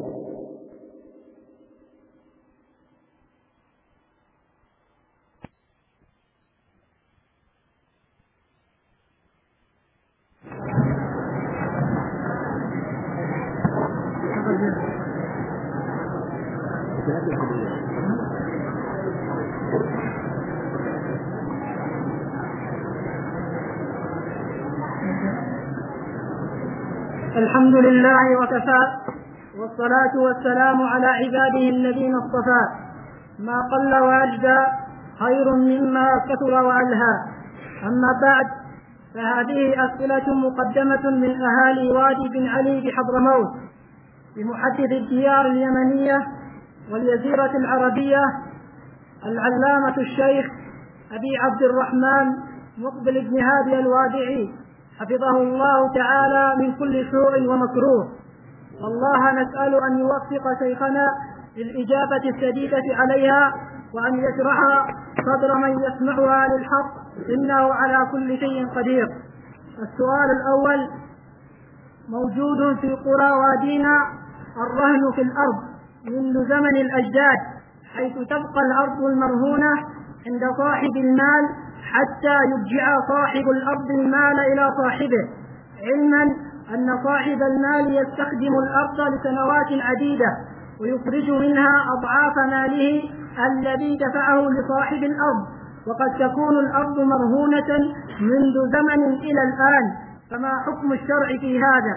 الحمد لله وكفى، والصلاة والسلام على عباده الذين اصطفى، ما قل وأجدى خير مما كثر وألهى. أما بعد، فهذه أسئلة مقدمة من أهالي وادي بن علي بحضرموت بمحدث الديار اليمنية والجزيرة العربية العلامة الشيخ أبي عبد الرحمن مقبل بن هادي الوادعي حفظه الله تعالى من كل سوء ومكروه. والله نسأل أن يوفق شيخنا للإجابة السديدة عليها، وأن يشرح صدر من يسمعها للحق، إنه على كل شيء قدير. السؤال الأول: موجود في قرى وادينا الرهن في الأرض منذ زمن الأجداد، حيث تبقى الأرض المرهونة عند صاحب المال حتى يرجع صاحب الأرض المال إلى صاحبه، علما أن صاحب المال يستخدم الأرض لسنوات عديدة ويخرج منها أضعاف ماله الذي دفعه لصاحب الأرض، وقد تكون الأرض مرهونة منذ زمن إلى الآن، فما حكم الشرع في هذا؟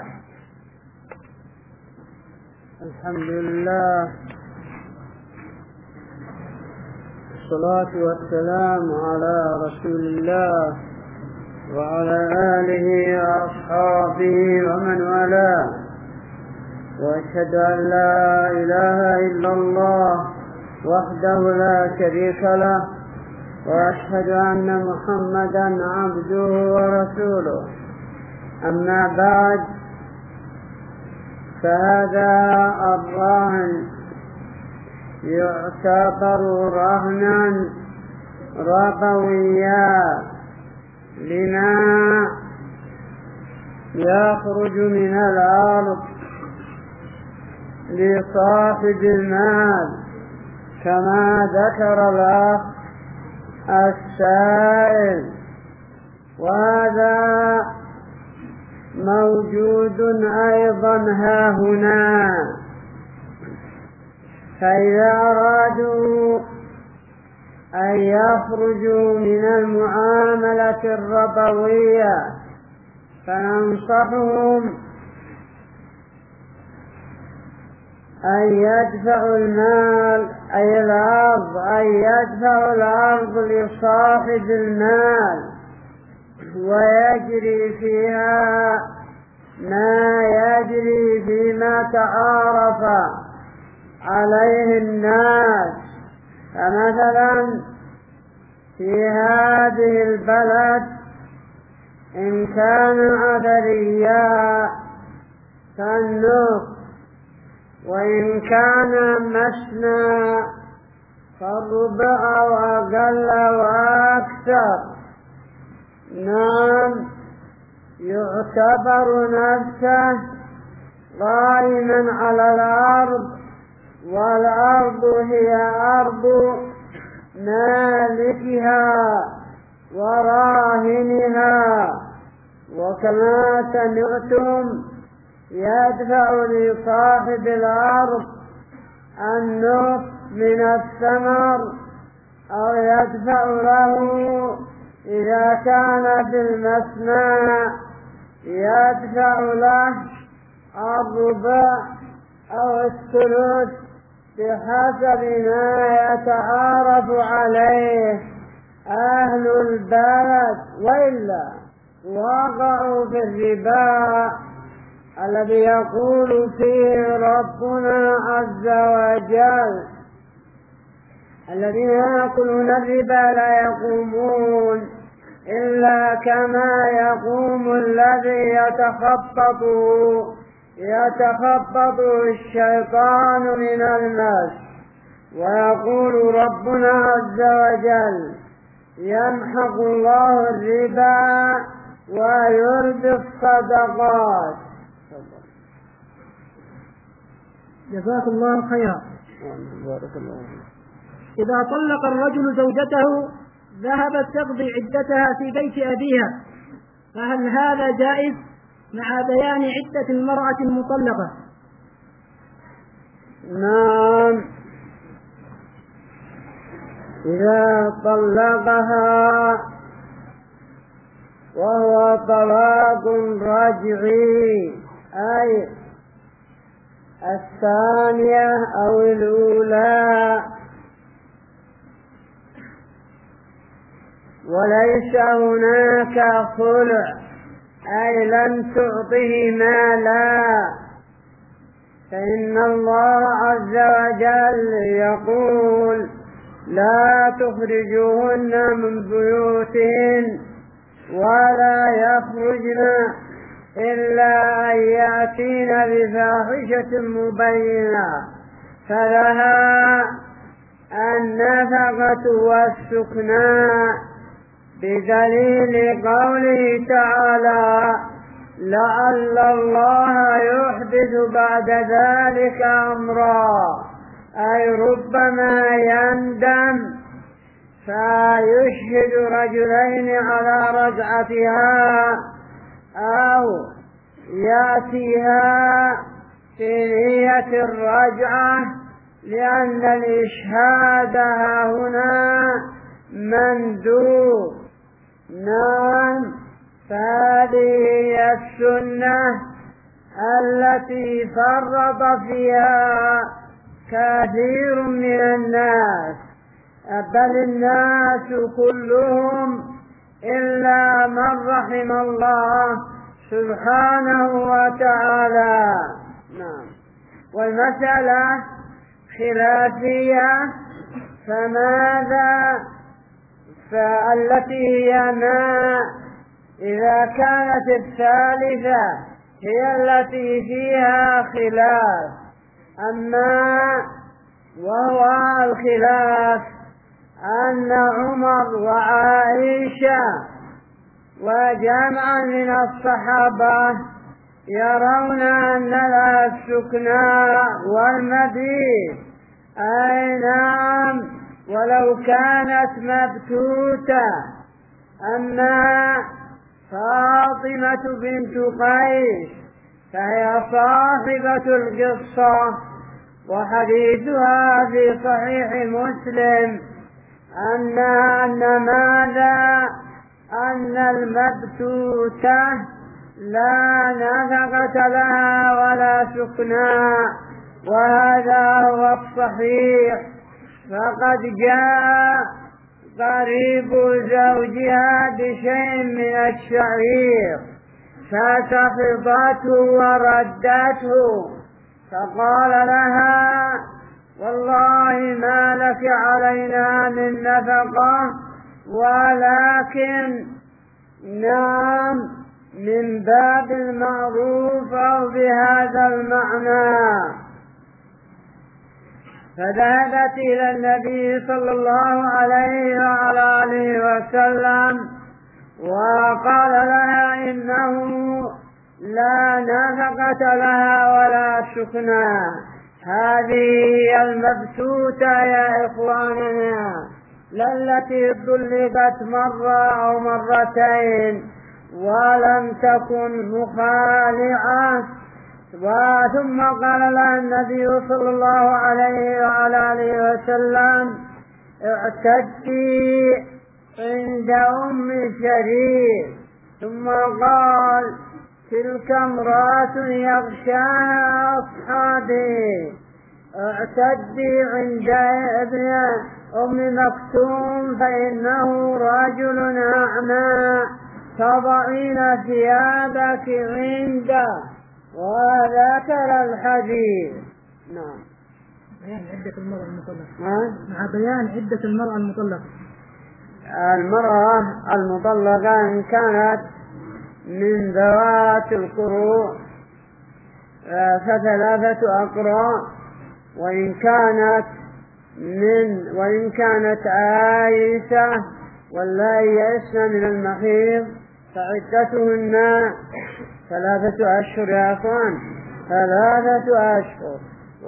الحمد لله، الصلاة والسلام على رسول الله وعلى آله وأصحابه ومن والاه، وأشهد أن لا إله إلا الله وحده لا شريك له، وأشهد أن محمدا عبده ورسوله. أما بعد، فهذا الرهن يعتبر رهنا ربويا لما يخرج من الأرض لصاحب المال، كما ذكر الأخ السائل، وهذا موجود أيضا ها هنا. فإذا أرادوا أن يخرجوا من المعاملة الربوية فننصحهم أن يدفعوا المال أي الأرض أن يدفعوا الأرض لصاحب المال، ويجري فيها ما يجري فيما تعارف عليه الناس. فمثلا في هذه البلد إن كان أثريا فالنصف، وإن كان مسنى فالربع أو أقل وأكثر. نعم، يعتبر نفسه قائما على الأرض، والأرض هي أرض مالكها وراهنها، وكما سمعتم يدفع لصاحب الأرض النصف من الثمر، أو يدفع له إذا كان في المثنى يدفع له الربع أو الثلث بحسب ما يتعارف عليه أهل البلد، وإلا وقعوا في الربا الذي يقول فيه ربنا عز وجل: الذين يأكلون الربا لا يقومون إلا كما يقوم الذي يتخبطه يتخبطه الشيطان من المس. ويقول ربنا عز وجل: يمحق الله الربا ويربي الصدقات. جزاك الله خيرا. بارك الله. إذا طلق الرجل زوجته ذهبت تقضي عدتها في بيت أبيها، فهل هذا جائز مع بيان عدة المرأة المطلقة؟ نعم، إذا طلقها وهو طلاق رجعي، أي الثانية أو الأولى، وليس هناك خلع، أي لم تعطه مالا، فإن الله عز وجل يقول: لا تخرجوهن من بيوتهن ولا يخرجن إلا أن يأتين بفاحشة مبينة، فلها النفقة والسكنى، بدليل قوله تعالى: لعل الله يحدث بعد ذلك أمرا، أي ربما يندم فيشهد رجلين على رجعتها، أو يأتيها في نية الرجعة لأن الإشهاد هنا مندوب. نعم، فهذه هي السنة التي فرط فيها كثير من الناس، بل الناس كلهم إلا من رحم الله سبحانه وتعالى. نعم. والمسألة خلافية، فماذا فالتي هي ما إذا كانت الثالثة هي التي فيها خلاف. أما وهو الخلاف أن عمر وعائشة وجمع من الصحابة يرون أن لا السكنى والمبيت، أي نعم، ولو كانت مبتوتة. أما فاطمة بنت قيس فهي صاحبة القصة، وحديثها في صحيح مسلم أن أن ماذا أن المبتوتة لا نفقة لها ولا سكنى، وهذا هو الصحيح. فقد جاء قريب زوجها بشيء من الشعير فسخطته وردته، فقال لها والله ما لك علينا من نفقة، ولكن نعم من باب المعروف أو بهذا المعنى. فذهبت إلى النبي صلى الله عليه وعلى آله وسلم وقال لها إنه لا نفقة لها ولا سكنى. هذه هي المبتوتة يا إخواننا، لا التي طلقت مرة أو مرتين ولم تكن مخالعة. ثم قال لها النبي صلى الله عليه وعلى آله وسلم اعتدي عند أم شريك. ثم قال تلك امرأة يغشاها أصحابي، اعتدي عند ابن أم مكتوم فإنه رجل أعمى تضعين ثيابك عنده، وذكر الحديث. نعم. بيان عدة المرأة المطلقة. مع بيان عدة المرأة المطلقة. المرأة المطلقة إن كانت من ذوات القروء فثلاثة أقراء، وإن كانت من وإن كانت آيسة ولا يئسن من المحيض فعدتهن ثلاثة أشهر يا أخوان، ثلاثة أشهر.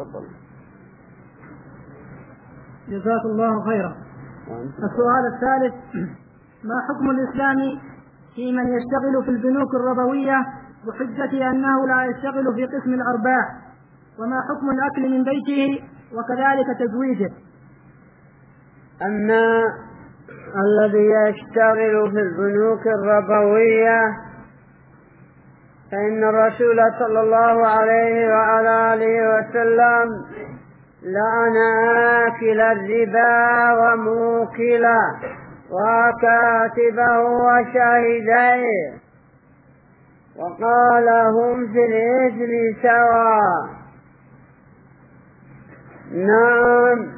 جزاك الله خيرا. السؤال الثالث: ما حكم الإسلام في من يشتغل في البنوك الربوية بحجة أنه لا يشتغل في قسم الأرباح؟ وما حكم الأكل من بيته وكذلك تزويجه؟ أما الذي يشتغل في البنوك الربوية فإن الرسول صلى الله عليه وعلى آله وسلم لعن آكل الربا وموكله وكاتبه وشاهديه، وقال هم في الإثم سواء. نعم.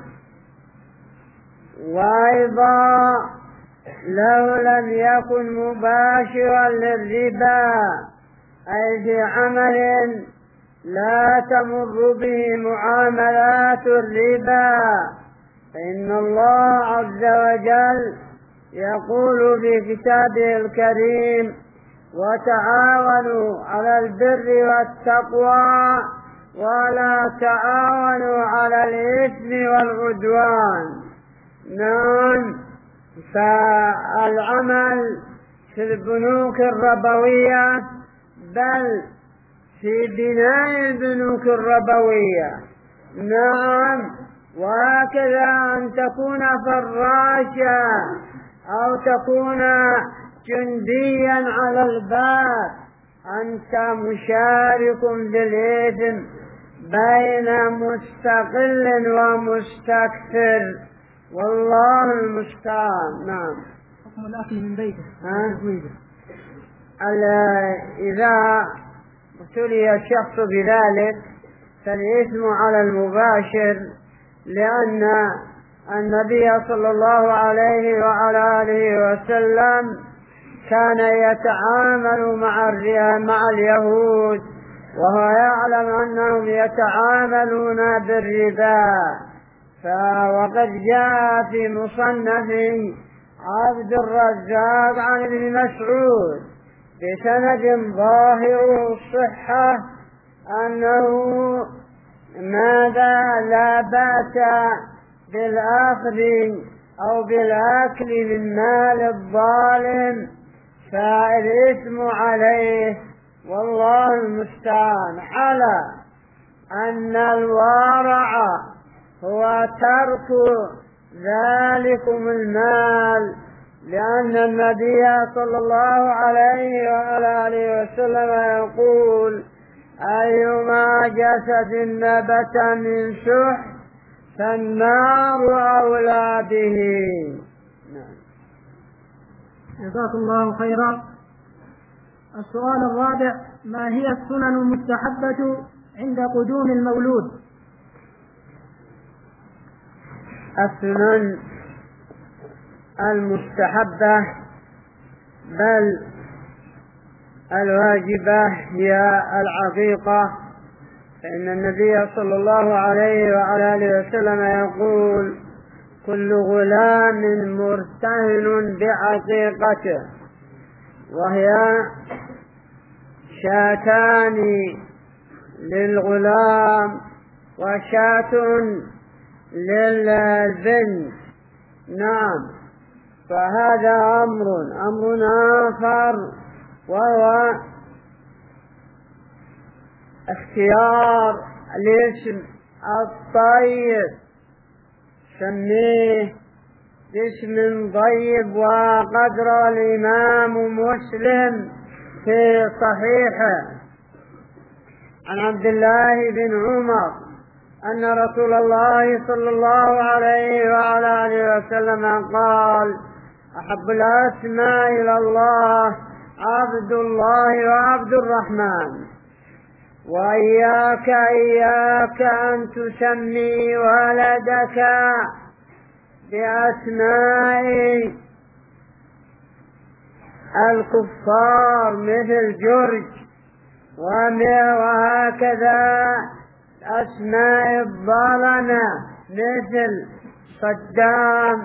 وأيضا لو لم يكن مباشرا للربا أي في عمل لا تمر به معاملات الربا، فإن الله عز وجل يقول في كتابه الكريم وتعاونوا على البر والتقوى ولا تعاونوا على الإثم والعدوان. نعم. فالعمل في البنوك الربوية بل في بناء البنوك الربوية نعم وهكذا أن تكون فراشا أو تكون جنديا على الباب، أنت مشارك بالإثم بين مستقل ومستكثر، والله المستعان. نعم. حكم الأكل من بيته. إذا ابتلي الشخص بذلك فالإثم على المباشر، لأن النبي صلى الله عليه وعلى آله وسلم كان يتعامل مع مع اليهود وهو يعلم أنهم يتعاملون بالربا. وقد جاء في مصنف عبد الرزاق عن ابن مسعود بسند ظاهر الصحة أنه ماذا لا بأس بالأخذ أو بالأكل من مال الظالم، فالإثم عليه، والله المستعان. على أن الورع هو ترك ذلكم المال، لأن النبي صلى الله عليه وعلى آله وسلم يقول: أيما جسد نبت من شح فالنار أولى به. جزاكم الله خيرا. السؤال الرابع: ما هي السنن المستحبة عند قدوم المولود؟ السنن المستحبة بل الواجبة هي العقيقة، فإن النبي صلى الله عليه وعلى آله وسلم يقول: كل غلام مرتهن بعقيقته، وهي شاتان للغلام وشاة للبنت. نعم. فهذا أمر أمر آخر، وهو اختيار الاسم الطيب، سميه باسم طيب. وقد روى الإمام مسلم في صحيحه عن عبد الله بن عمر أن رسول الله صلى الله عليه وعلى آله وسلم قال: أحب الأسماء إلى الله عبد الله وعبد الرحمن، وإياك إياك أن تسمي ولدك بأسماء الكفار مثل جرج، وهكذا أسماء الظلمة مثل صدام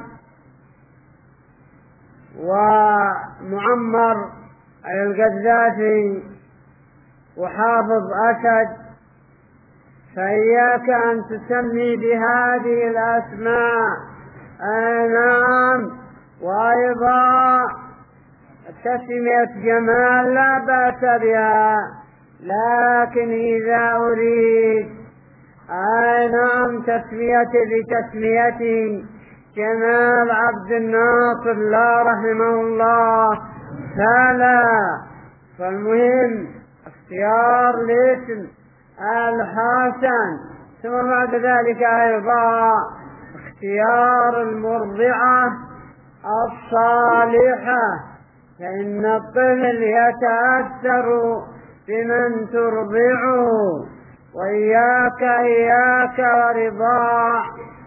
ومعمر القذافي وحافظ أسد. فإياك أن تسمي بهذه الأسماء. نعم. وأيضا تسمية جمال لا بأس بها، لكن إذا أريد أي نعم تسمية لتسميته جمال عبد الناصر لا رحمه الله فلا. فالمهم اختيار الاسم الحسن، ثم بعد ذلك أيضا اختيار المرضعة الصالحة، فإن الطفل يتأثر بمن ترضعه. وإياك إياك ورضاع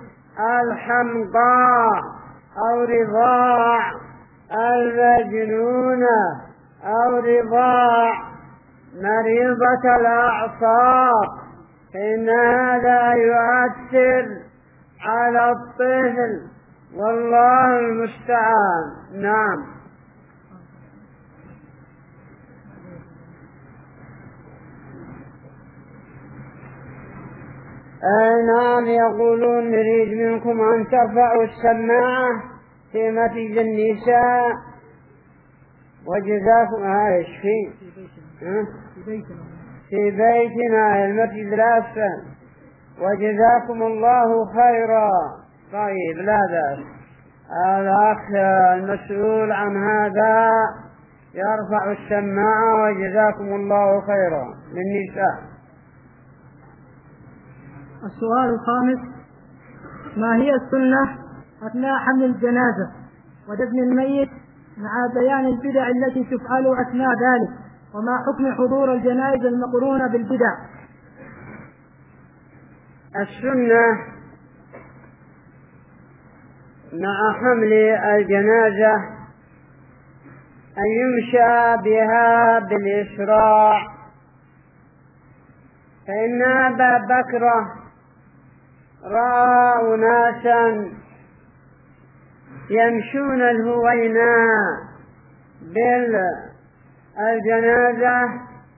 الحمقاء أو رضاع المجنونة أو رضاع مريضة الأعصاب، فإن هذا يؤثر على الطفل، والله المستعان. نعم. نعم. يقولون: نريد منكم أن ترفعوا السماعة في مسجد النساء، وجزاكم هذا الشيء في بيتنا المسجد الأسفل. وجزاكم الله خيرا. طيب لا بأس، الأخ المسؤول عن هذا يرفع السماعة. وجزاكم الله خيرا للنساء. السؤال الخامس: ما هي السنة أثناء حمل الجنازة ودفن الميت مع بيان البدع التي تفعل أثناء ذلك، وما حكم حضور الجنائز المقرونة بالبدع؟ السنة مع حمل الجنازة أن يمشى بها بالإسراع، فإن أبا بكر رأى أناسا يمشون الهويناء بالجنازة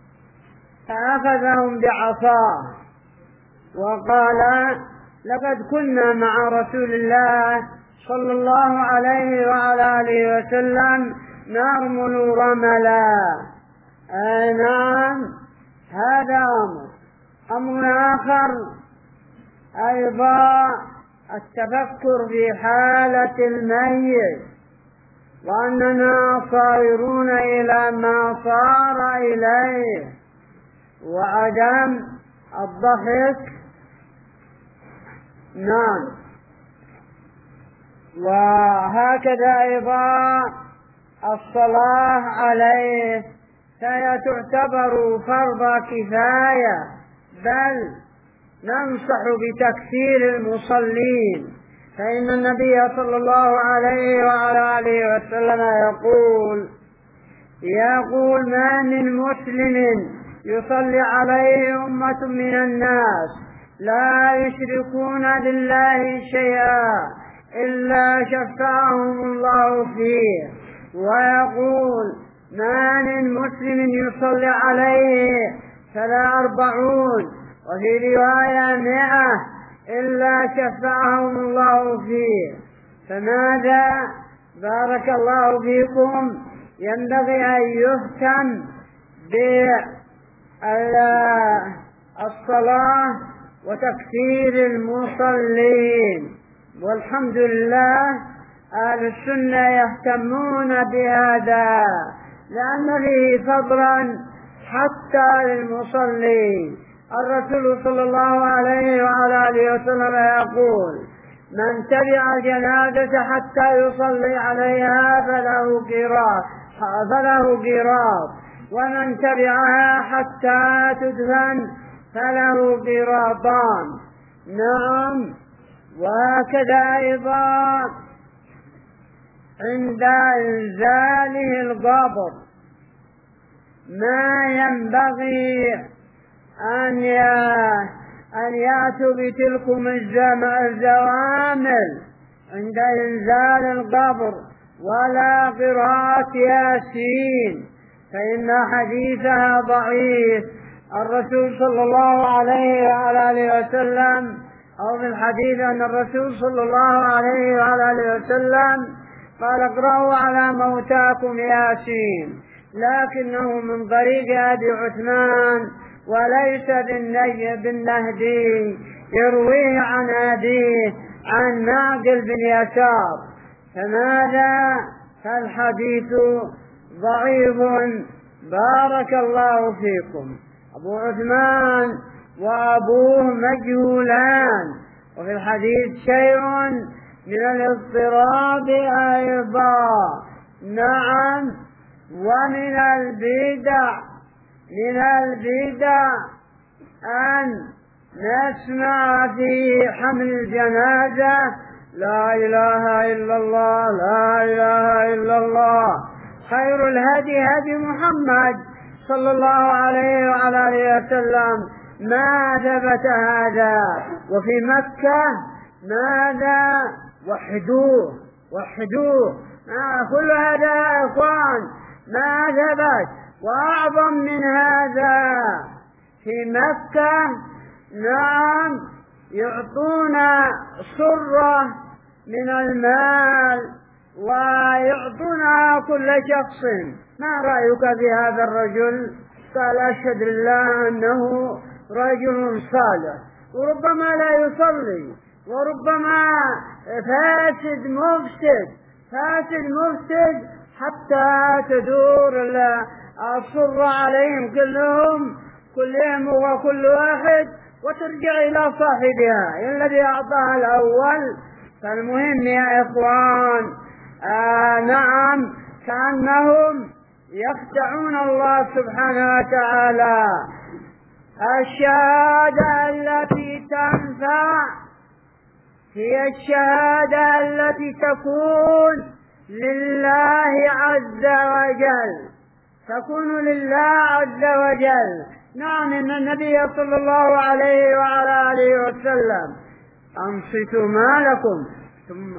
فأخذهم بعصاه وقال: لقد كنا مع رسول الله صلى الله عليه وعلى آله وسلم نرمل رملا. أي نعم، هذا أمر. أمر آخر أيضا التفكر في حالة الميت، وأننا صائرون إلى ما صار إليه، وعدم الضحك. نعم. وهكذا أيضا الصلاة عليه فهي تعتبر فرض كفاية، بل ننصح بتكثير المصلين، فإن النبي صلى الله عليه وعلى آله وسلم يقول يقول ما من مسلم يصلي عليه أمة من الناس لا يشركون بالله شيئا إلا شفعهم الله فيه، ويقول ما من مسلم يصلي عليه فلا أربعون وفي رواية مئة إلا شفعهم الله فيه. فماذا بارك الله فيكم ينبغي أن يهتم بالصلاة وتكثير المصلين، والحمد لله أهل السنة يهتمون بهذا لأن فيه فضلا حتى للمصلين. الرسول صلى الله عليه وعلى آله وسلم يقول: من تبع جنازة حتى يصلي عليها فله قيراط فله قيراط ومن تبعها حتى تدفن فله قيراطان. نعم. وهكذا أيضا عند إنزاله القبر ما ينبغي أن أن يأتوا بتلكم الزوامل عند إنزال القبر ولا قراءة ياسين، فإن حديثها ضعيف. الرسول صلى الله عليه وعلى آله وسلم أو في الحديث أن الرسول صلى الله عليه وعلى آله وسلم قال: اقرأوا على موتاكم ياسين، لكنه من طريق أبي عثمان وليس بالنهدي يرويه عن أبيه عن ناقل بن يسار. فماذا؟ فالحديث ضعيف. بارك الله فيكم. أبو عثمان وأبوه مجهولان، وفي الحديث شيء من الاضطراب أيضا. نعم. ومن البدع من البدع أن نسمع في حمل الجنازة لا إله إلا الله لا إله إلا الله. خير الهدي هدي محمد صلى الله عليه وعلى آله وسلم. ما ثبت هذا. وفي مكة ماذا؟ وحدوه وحدوه. كل هذا يا إخوان ما ثبت. وأعظم من هذا في مكة نعم يعطون صرة من المال ويعطونها كل شخص. ما رأيك في هذا الرجل؟ قال: أشهد لله أنه رجل صالح وربما لا يصلي، وربما فاسد مفسد فاسد مفسد حتى تدور الصر عليهم كلهم كلهم وكل واحد وترجع إلى صاحبها الذي أعطاها الأول. فالمهم يا إخوان آه نعم كأنهم يخدعون الله سبحانه وتعالى. الشهادة التي تنفع هي الشهادة التي تكون لله عز وجل تكون لله عز وجل. نعم إن النبي صلى الله عليه وعلى آله وسلم أنصتوا ما لكم ثم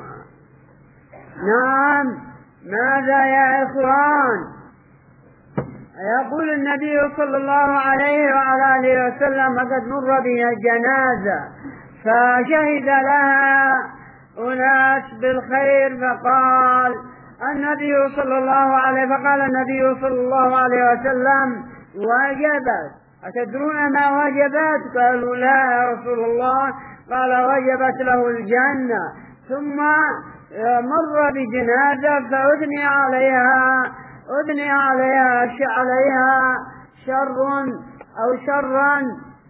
نعم ماذا يا إخوان؟ يقول النبي صلى الله عليه وعلى آله وسلم قد مر بها جنازة فشهد لها أناس بالخير فقال النبي صلى الله عليه فقال النبي صلى الله عليه وسلم وجبت. أتدرون ما وجبت؟ قالوا لا يا رسول الله. قال وجبت له الجنة. ثم مر بجنازة فأثني عليها أثني عليها عليها شر أو شرا.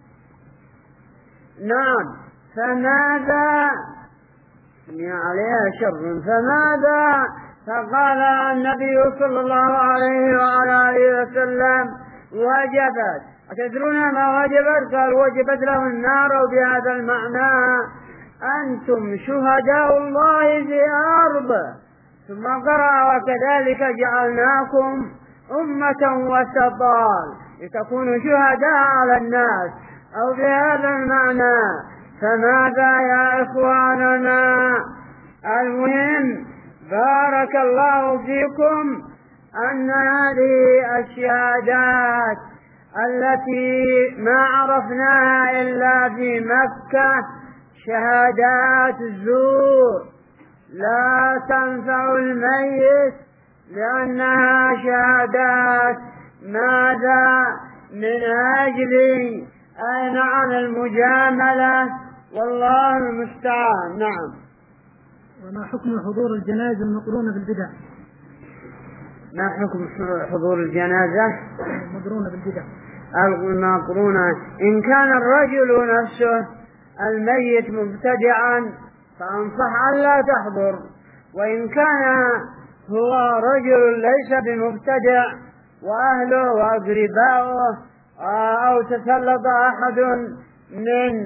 نعم فماذا أثني عليها شر فماذا؟ فقال النبي صلى الله عليه وعلى آله وسلم وجبت. أتدرون ما وجبت؟ قال وجبت له النار. وبهذا المعنى أنتم شهداء الله في أرض. ثم قرأ وكذلك جعلناكم أمة وسطا لتكونوا شهداء على الناس أو بهذا المعنى. فماذا يا إخواننا؟ المهم بارك الله فيكم أن هذه الشهادات التي ما عرفناها إلا في مكة شهادات الزور لا تنفع الميت لأنها شهادات ماذا؟ من أجل أي نعم المجاملة والله المستعان. نعم. وما حكم حضور الجنازة المقرونة بالبدع؟ ما حكم حضور الجنازة المقرونة بالبدع؟ المقرونة إن كان الرجل نفسه الميت مبتدعا فأنصح أن لا تحضر، وإن كان هو رجل ليس بمبتدع وأهله وأقرباؤه أو تسلط أحد من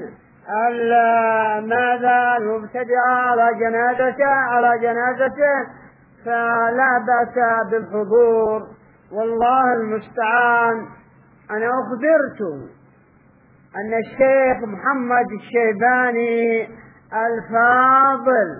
ماذا المبتدع على جنازته على جنازته فلا بأس بالحضور والله المستعان. أنا أخبرت أن الشيخ محمد الشيباني الفاضل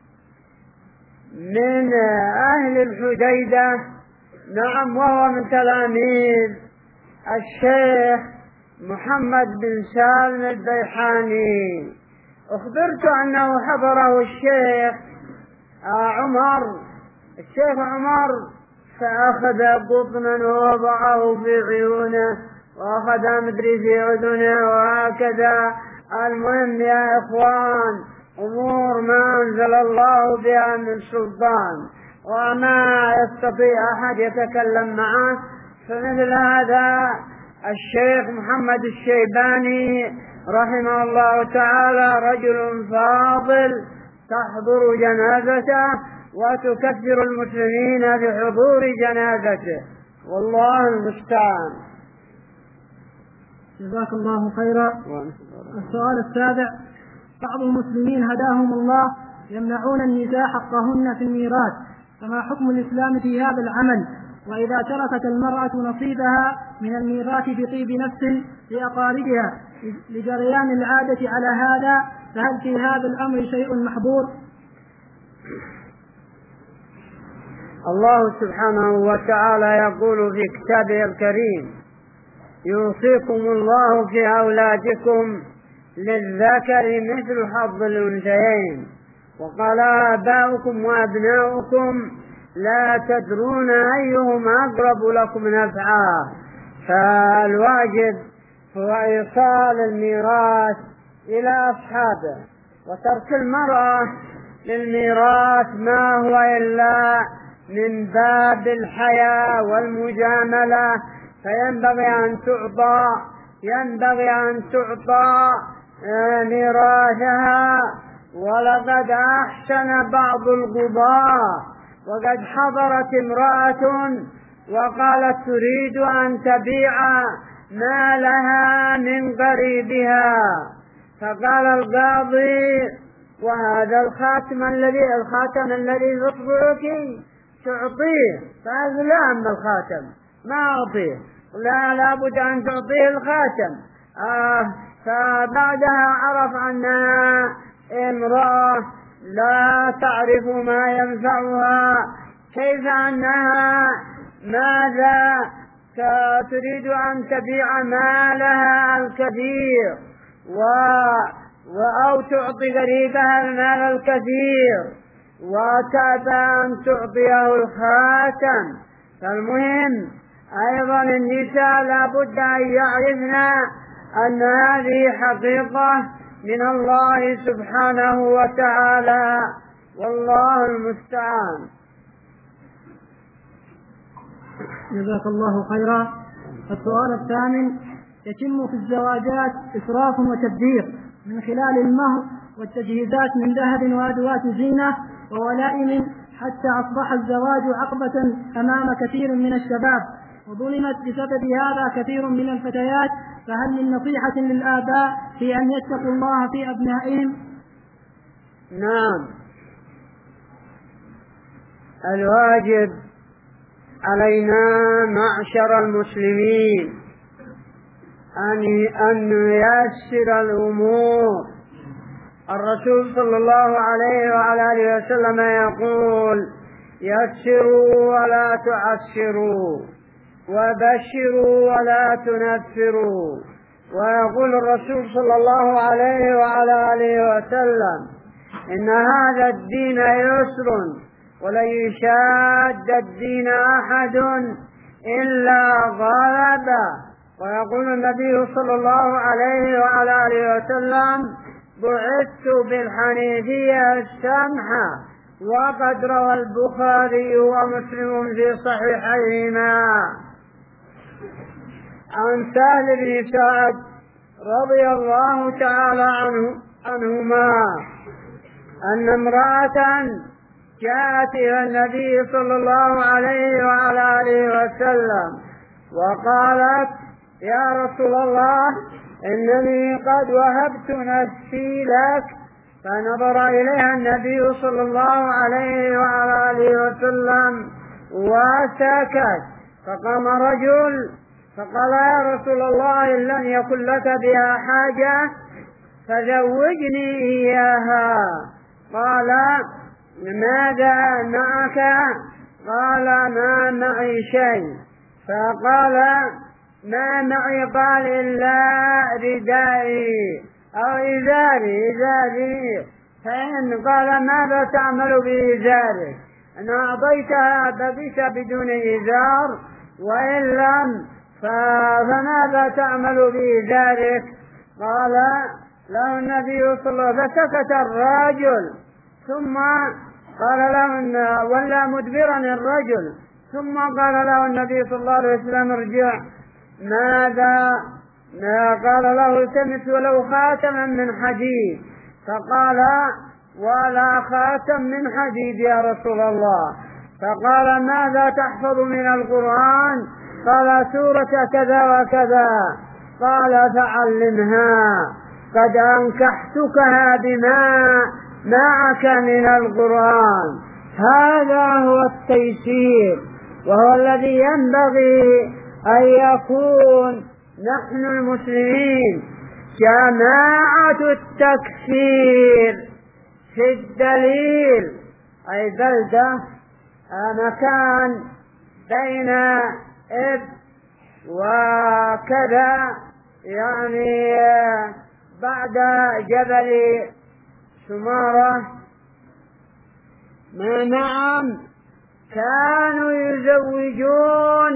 من أهل الحديدة نعم وهو من تلاميذ الشيخ محمد بن سالم البيحاني، أخبرت أنه حضره الشيخ عمر الشيخ عمر فأخذ قطنا ووضعه في عيونه وأخذ مدري في أذنه وهكذا. المهم يا إخوان أمور ما أنزل الله بها من سلطان وما يستطيع أحد يتكلم معه. فمثل هذا الشيخ محمد الشيباني رحمه الله تعالى رجل فاضل تحضر جنازته وتكثر المسلمين بحضور جنازته والله المستعان. جزاك الله خيرا. السؤال السابع: بعض المسلمين هداهم الله يمنعون النساء حقهن في الميراث، فما حكم الإسلام في هذا العمل؟ وإذا تركت المرأة نصيبها من الميراث بطيب نفس لأقاربها لجريان العادة على هذا، فهل في هذا الأمر شيء محظور؟ الله سبحانه وتعالى يقول في كتابه الكريم: يوصيكم الله في أولادكم للذكر مثل حظ الأنثيين، وقال آباؤكم وأبناؤكم لا تدرون أيهم أقرب لكم نفعا. فالواجب هو إيصال الميراث إلى أصحابه. وترك المرأة للميراث ما هو إلا من باب الحياة والمجاملة، فينبغي أن تعطى ينبغي أن تعطى ميراثها. ولقد أحسن بعض القضاة وقد حضرت امرأة وقالت تريد أن تبيع ما لها من قريبها، فقال القاضي وهذا الخاتم الذي الخاتم الذي يطبعك تعطيه؟ فقال لا، أما الخاتم ما أعطيه، لا لابد أن تعطيه الخاتم. آه فبعدها عرف أنها امرأة لا تعرف ما ينفعها، كيف أنها ماذا تريد أن تبيع مالها الكثير و... أو تعطي قريبها المال الكثير وتأبى أن تعطيه الخاتم. فالمهم أيضا النساء لابد أن يعرفن أن هذه حقيقة من الله سبحانه وتعالى، والله المستعان. جزاك الله خيرا. السؤال الثامن: يتم في الزواجات إسراف وتبذير من خلال المهر والتجهيزات من ذهب وأدوات زينة وولائم، حتى أصبح الزواج عقبة أمام كثير من الشباب، وظلمت بسبب هذا كثير من الفتيات. فهل من نصيحة للآباء في أن يتقوا الله في أبنائهم؟ نعم، الواجب علينا معشر المسلمين أن ييسر الأمور. الرسول صلى الله عليه وعلى آله وسلم يقول: يسروا ولا تعسروا، وبشروا ولا تنفروا. ويقول الرسول صلى الله عليه وعلى آله وسلم: إن هذا الدين يسر ولن يشاد الدين أحد إلا غلبه. ويقول النبي صلى الله عليه وعلى آله وسلم: بعثت بالحنيفية السمحة. وقد روى البخاري ومسلم في صحيحيهما عن سهل بن سعد رضي الله تعالى عنه عنهما أن امرأة جاءت إلى النبي صلى الله عليه وعلى آله وسلم وقالت: يا رسول الله، إنني قد وهبت نفسي لك. فنظر إليها النبي صلى الله عليه وعلى آله وسلم وسكت. فقام رجل فقال: يا رسول الله، إن لم يكن لك بها حاجة فزوجني إياها. قال: ماذا معك؟ قال: ما معي شيء. فقال: ما معي؟ قال: إلا ردائي أو إزاري إزاري. فإن قال: ماذا تعمل بإزارك؟ أن أعطيتها بقيت بدون إزار، وإن لم فماذا تعمل بإزارك؟ قال له النبي صلى الله عليه وسلم. فسكت الرجل، ثم قال له ولا مدبرا الرجل، ثم قال له النبي صلى الله عليه وسلم: ارجع. ماذا؟ ما قال له: التمس ولو خاتما من حديد. فقال: ولا خاتم من حديد يا رسول الله. فقال: ماذا تحفظ من القرآن؟ قال: سورة كذا وكذا. قال: فعلمها، قد أنكحتكها بما معك من القرآن. هذا هو التيسير، وهو الذي ينبغي أن يكون نحن المسلمين جماعة التكفير في الدليل، أي بلدة مكان بين إب وكذا، يعني بعد جبل سمارة. نعم، كانوا يزوجون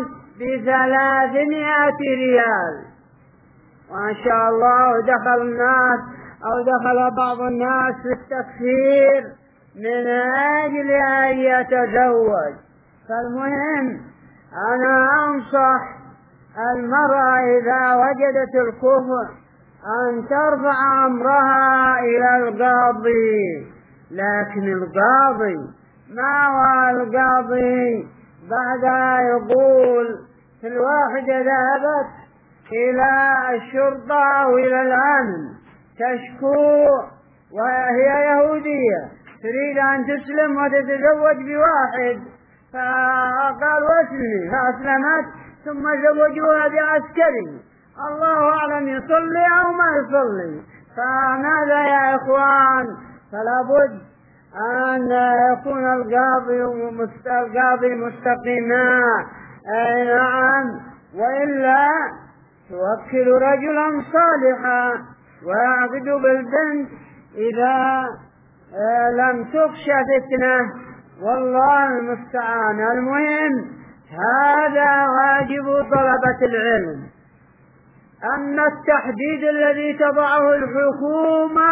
بثلاثمائة ريال، ما شاء الله. دخل الناس أو دخل بعض الناس في التكفير من أجل أن يتزوج. فالمهم أنا أنصح المرأة إذا وجدت الكفر أن ترفع أمرها إلى القاضي، لكن القاضي ما هو القاضي بعد يقول في الواحدة ذهبت إلى الشرطة أو إلى الأمن تشكو وهي يهودية تريد أن تسلم وتتزوج بواحد، فقال واسلمي، فأسلمت ثم زوجوها بعسكري الله أعلم يصلي أو ما يصلي. فماذا يا إخوان؟ فلا بد أن يكون القاضي القاضي مستقيما، أي نعم، وإلا توكل رجلا صالحا ويعقد بالبنت إذا لم تخش فتنة، والله المستعان. المهم هذا واجب طلبة العلم. أما التحديد الذي تضعه الحكومة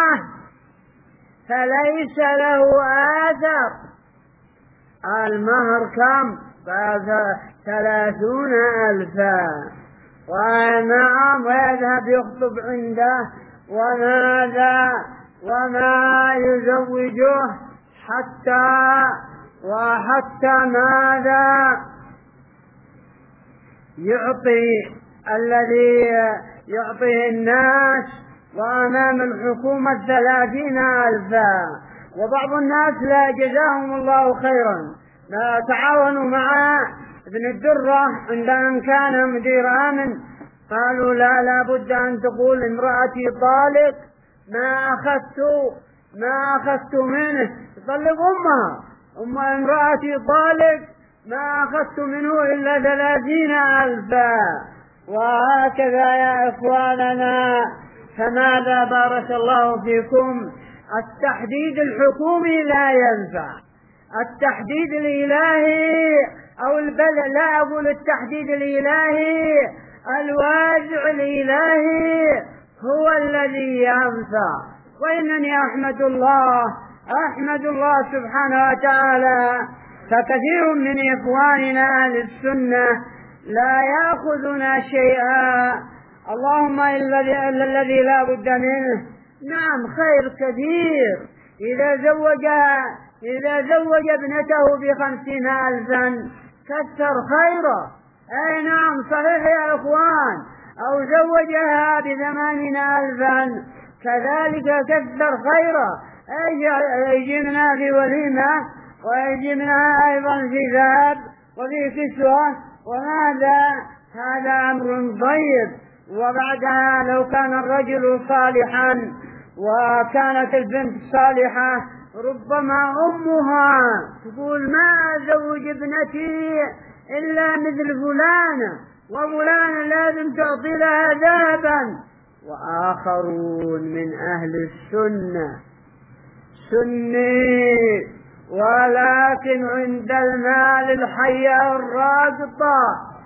فليس له آثر. المهر كم؟ ثلاثون ألفا، ونعم ويذهب يخطب عنده وماذا وما يزوجه حتى وحتى ماذا يعطي الذي يعطيه الناس، وأمام الحكومة ثلاثين ألفا. وبعض الناس لا جزاهم الله خيرا تعاونوا مع ابن الدرة عندما كان مدير أمن، قالوا لا لابد أن تقول امرأتي طالق، ما أخذت ما أخذت منه، طلق أمها، أم امرأتي طالق ما أخذت منه إلا ثلاثين ألفا. وهكذا يا إخواننا، فماذا بارك الله فيكم؟ التحديد الحكومي لا ينفع، التحديد الإلهي أو البلد، لا أقول التحديد الإلهي، الوازع الإلهي هو الذي ينفع. وإنني أحمد الله أحمد الله سبحانه وتعالى، فكثير من إخواننا أهل السنة لا يأخذون شيئا، اللهم إلا الذي لا بد منه. نعم خير كثير، إذا زوج إذا زوج ابنته بخمسين ألفا كثر خيره، أي نعم صحيح يا إخوان، أو زوجها بثمانين ألفا كذلك كثر خيره، يجينا في وليمة ويجينا أيضا في ذهب وفي كسوة، وهذا هذا أمر طيب. وبعدها لو كان الرجل صالحا وكانت البنت صالحة ربما أمها تقول ما أزوج ابنتي إلا مثل فلانة، وفلانة لازم تعطي لها ذهبا. وآخرون من أهل السنة سني ولكن عند المال الحية الراقطة،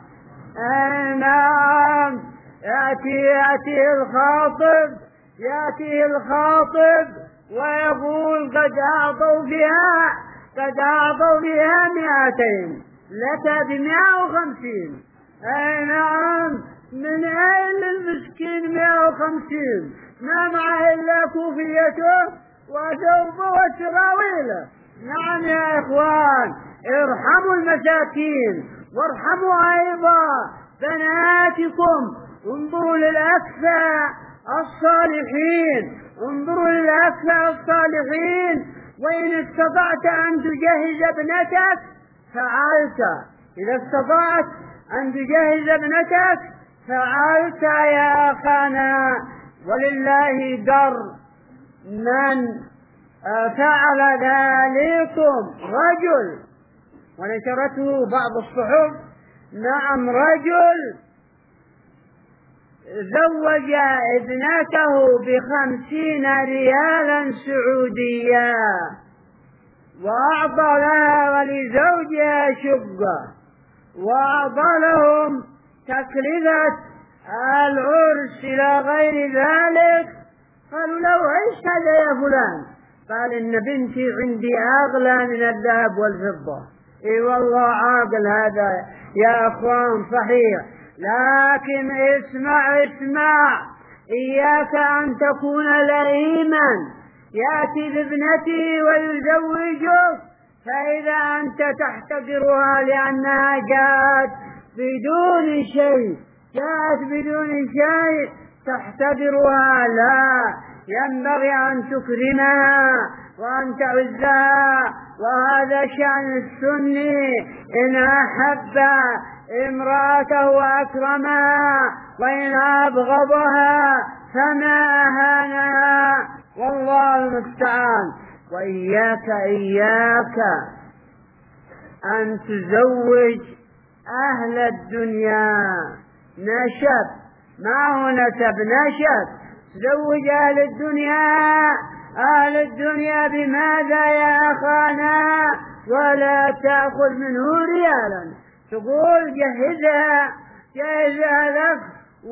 نعم، يأتي يأتي الخاطب يأتي الخاطب ويقول قد أعطوا فيها قد أعطوا فيها مئتين لك بمئة وخمسين. أي نعم، من أين المسكين مئة وخمسين؟ ما معه إلا كوفيته وثوبه وسراويله. نعم يا إخوان، ارحموا المساكين وارحموا أيضا بناتكم. انظروا للأكفاء الصالحين انظروا للأكفاء الصالحين وإن استطعت أن تجهز ابنتك فعلت، إذا استطعت أن تجهز ابنتك فعلت يا أخانا. ولله در من فعل ذلكم رجل، ونشرته بعض الصحف، نعم، رجل زوج ابنته بخمسين ريالا سعوديا وأعطى لها ولزوجها شقة وأعطى لهم تكلفة العرس إلى غير ذلك، قالوا له ايش هذا يا فلان؟ قال ان بنتي عندي اغلى من الذهب والفضة. اي والله عاقل هذا يا اخوان صحيح، لكن اسمع اسمع اياك ان تكون لئيما ياتي بابنته ويزوجك، فاذا انت تحتقرها لانها جاءت بدون شيء جاءت بدون شيء تحتقرها، لا، ينبغي أن تكرمها وأن تعزها. وهذا شأن السني، إن أحب امرأته وأكرمها، وإن أبغضها فما أهانها، والله المستعان. وإياك إياك أن تزوج أهل الدنيا نشب، ما هو نسب، نشب. تزوج أهل الدنيا أهل الدنيا بماذا يا أخانا؟ ولا تأخذ منه ريالا، تقول جهزها جهزها لك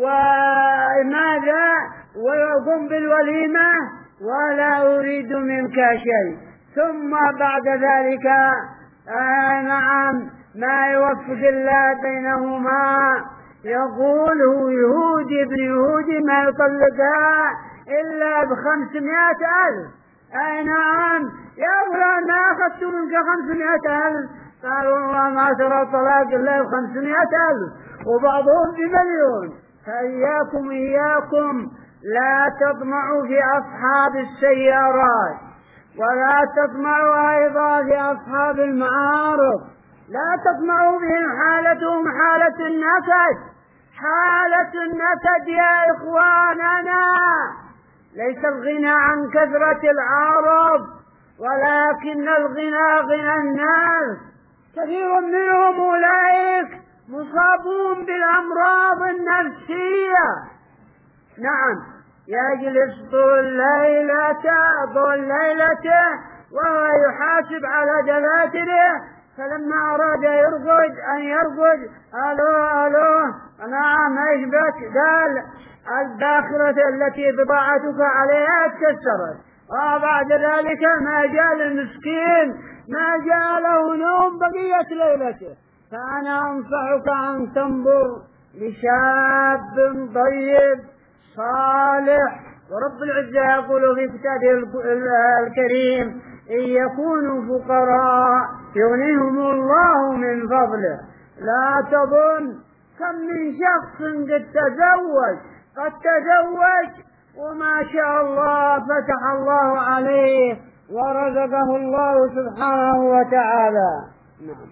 وماذا ويقوم بالوليمة ولا أريد منك شيء، ثم بعد ذلك آه نعم ما يوفق الله بينهما، يقول هو يهودي ابن يهودي ما يطلقها إلا بخمسمائة ألف. أي نعم يا فلان ما أخذت منك خمسمائة ألف؟ قال والله ما ترى طلاق إلا بخمسمائة ألف، وبعضهم بمليون. فإياكم إياكم لا تطمعوا في أصحاب السيارات، ولا تطمعوا أيضا في أصحاب المعارض، لا تطمعوا بهم، حالتهم حالة النكد، حالة النكد يا إخواننا. ليس الغنى عن كثرة العارض، ولكن الغنى غنى الناس. كثير منهم أولئك مصابون بالأمراض النفسية، نعم، يجلس طول الليلة طول ليلته وهو يحاسب على دفاتره، فلما أراد يرقد أن يرقد ألو ألو نعم ايش بك؟ قال الباخرة التي بضاعتك عليها اتكسرت. وبعد ذلك ما جاء المسكين ما جاء له نوم بقية ليلته. فأنا أنصحك أن تنظر لشاب طيب صالح، ورب العزة يقول في كتابه الكريم إن يكونوا فقراء يغنيهم الله من فضله. لا تظن، كم من شخص قد تزوج قد تزوج وما شاء الله فتح الله عليه ورزقه الله سبحانه وتعالى. نعم.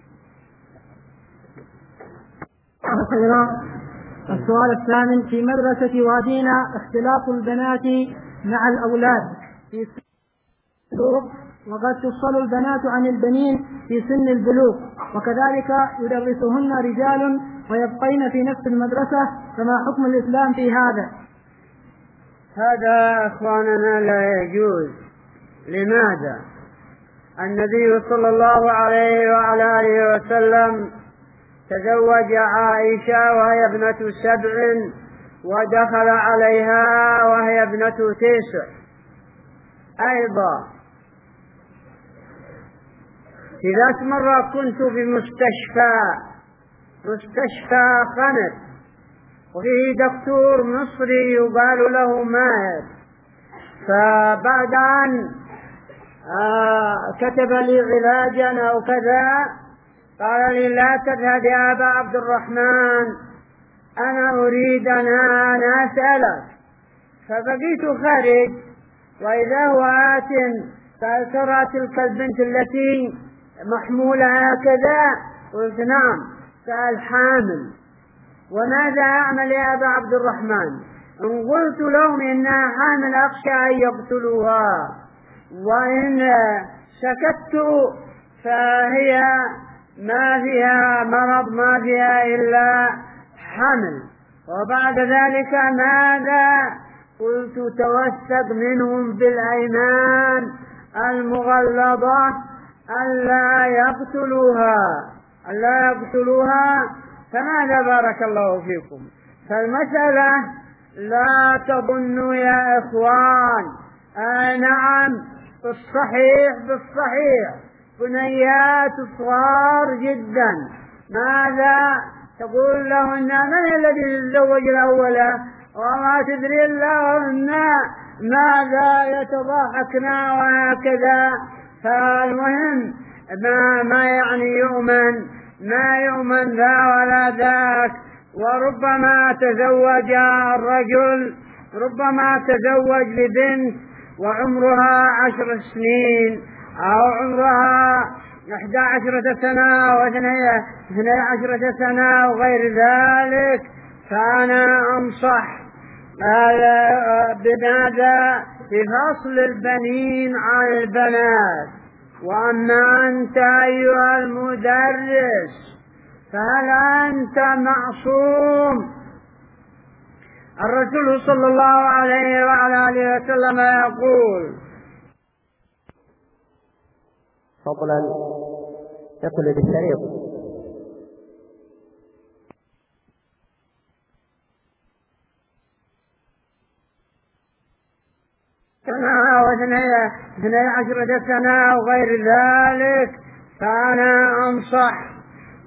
السؤال الثامن: في مدرسة وادينا اختلاط البنات مع الأولاد في البلوغ، وقد تفصل البنات عن البنين في سن البلوغ، وكذلك يدرسهن رجال ويبقين في نفس المدرسة، فما حكم الإسلام في هذا؟ هذا أخواننا لا يجوز. لماذا؟ النبي صلى الله عليه وعلى آله وسلم تزوج عائشة وهي ابنة سبع، ودخل عليها وهي ابنة تسع. أيضا في ذات مرة كنت في مستشفى مستشفى خنت، وفيه دكتور مصري يقال له ماهر، فبعد أن آه كتب لي علاجا أو كذا قال لي لا تذهب يا أبا عبد الرحمن، أنا أريد أن أنا أسألك. فبقيت خارج وإذا هو آت، قال ترى تلك البنت التي محمولة هكذا؟ قلت نعم. قال حامل. وماذا أعمل يا أبا عبد الرحمن؟ إن قلت لهم إنها حامل أخشى أن يقتلوها، وإن سكت فهي ما فيها مرض، ما فيها إلا حمل. وبعد ذلك ماذا؟ قلت توثق منهم بالأيمان المغلظة ألا يقتلوها ألا يقتلوها فماذا؟ بارك الله فيكم. فالمسألة لا تظنوا يا إخوان، آه نعم بالصحيح بالصحيح بنيات صغار جدا، ماذا تقول لهن؟ من الذي تزوج الأولى وما تدري اللهن ماذا يتضاحكنا وهكذا. فالمهم ما, ما يعني يؤمن ما يؤمن ذا ولا ذاك. وربما تزوج الرجل ربما تزوج لبنت وعمرها عشر سنين أو عمرها إحدى عشرة سنة واثني عشرة سنة وغير ذلك. فأنا أنصح بماذا؟ بفصل البنين عن البنات. وأما أنت أيها المدرس فهل أنت معصوم؟ الرسول صلى الله عليه وعلى آله وسلم يقول: فضلا اقلب الشريط. سنة واثني عشرة سنة وغير ذلك. فأنا أنصح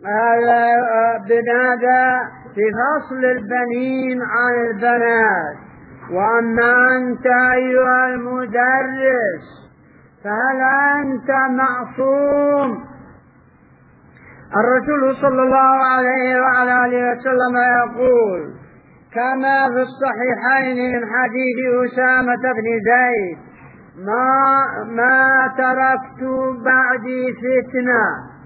بماذا؟ بفصل البنين عن البنات. وأما أنت أيها المدرس فهل أنت معصوم؟ الرسول صلى الله عليه وعلى آله وسلم يقول كما في الصحيحين من حديث أسامة بن زيد: ما, ما تركت بعدي فتنة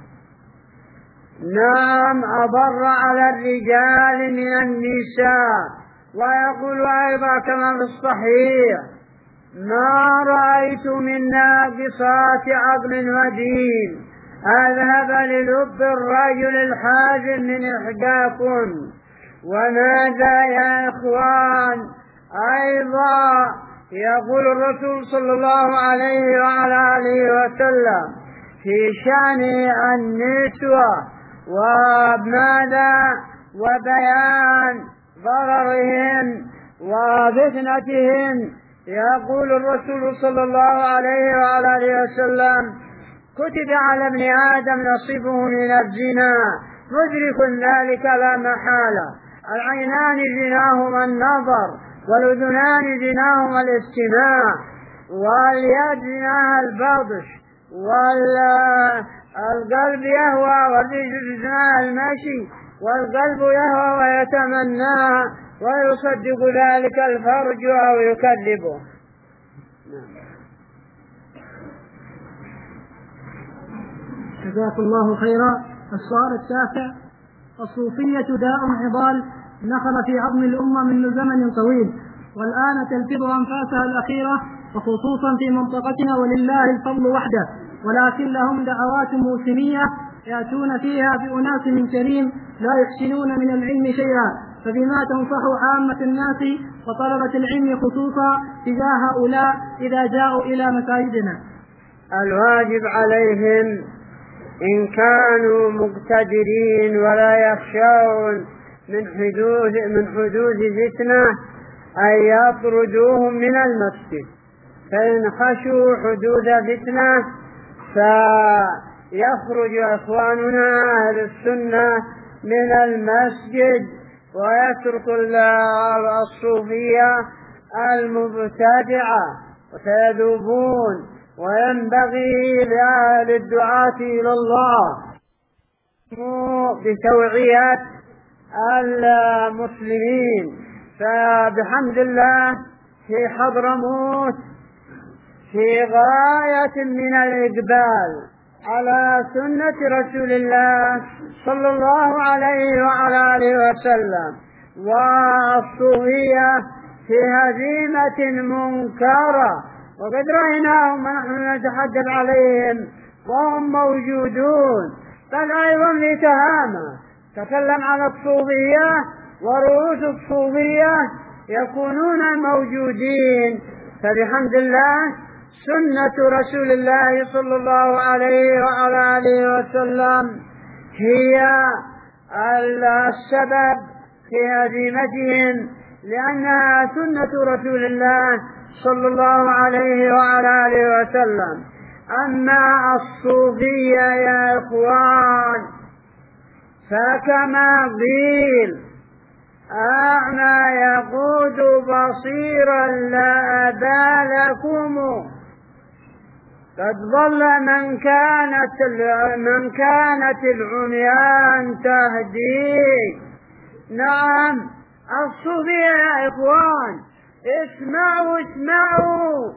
نعم أضر على الرجال من النساء. ويقول أيضا كما في الصحيح: ما رأيت من ناقصات عقل ودين أذهب للب الرجل الحازم من إحداكم. وماذا يا إخوان؟ أيضا يقول الرسول صلى الله عليه وعلى آله وسلم في شأن النسوة وماذا؟ وبيان ضررهن وفتنتهن. يقول الرسول صلى الله عليه وعلى آله وسلم: كتب على ابن آدم نصيبه من الزنا مدرك ذلك لا محالة. العينان زناهما النظر، والأذنان زناهما الاستماع، واليد زناها البطش، والقلب يهوى والرجل زناها المشي، والقلب يهوى ويتمنى ويصدق ذلك الفرج أو يكذبه. جزاك الله خيرا. السؤال التاسع: الصوفية داء عضال نخل في عظم الأمة منذ زمن طويل، والآن تلفظ أنفاسها الأخيرة وخصوصا في منطقتنا، ولله الفضل وحده، ولكن لهم دعوات موسمية يأتون فيها بأناس من كريم لا يحسنون من العلم شيئا، فبما تنصح عامة الناس وطلبة العلم خصوصا تجاه هؤلاء إذا جاءوا إلى مساجدنا؟ الواجب عليهم إن كانوا مقتدرين ولا يخشون من حدوث من حدوث فتنة أن يطردوهم من المسجد. فإن خشوا حدوث فتنة فيخرج إخواننا أهل السنة من المسجد ويترك الصوفية المبتدعة وسيذوبون. وينبغي لأهل الدعاة إلى الله بتوعية المسلمين. فبحمد الله في حضرموت في غاية من الإقبال على سنة رسول الله صلى الله عليه وعلى آله وسلم، والصوفية في هزيمة منكرة، وقد رأيناهم ونحن نتحدث عليهم وهم موجودون. بل أيضا لتهامة تكلم على الصوفية ورؤوس الصوفية يكونون موجودين. فبحمد الله سنة رسول الله صلى الله عليه وعلى آله وسلم هي السبب في هزيمتهم لأنها سنة رسول الله صلى الله عليه وعلى آله وسلم. أما الصوفية يا إخوان فكما قيل أعمى يقود بصيرا لا أبا لكم، قد ضل من كانت من كانت العميان تهدي. نعم الصوفية يا إخوان اسمعوا اسمعوا،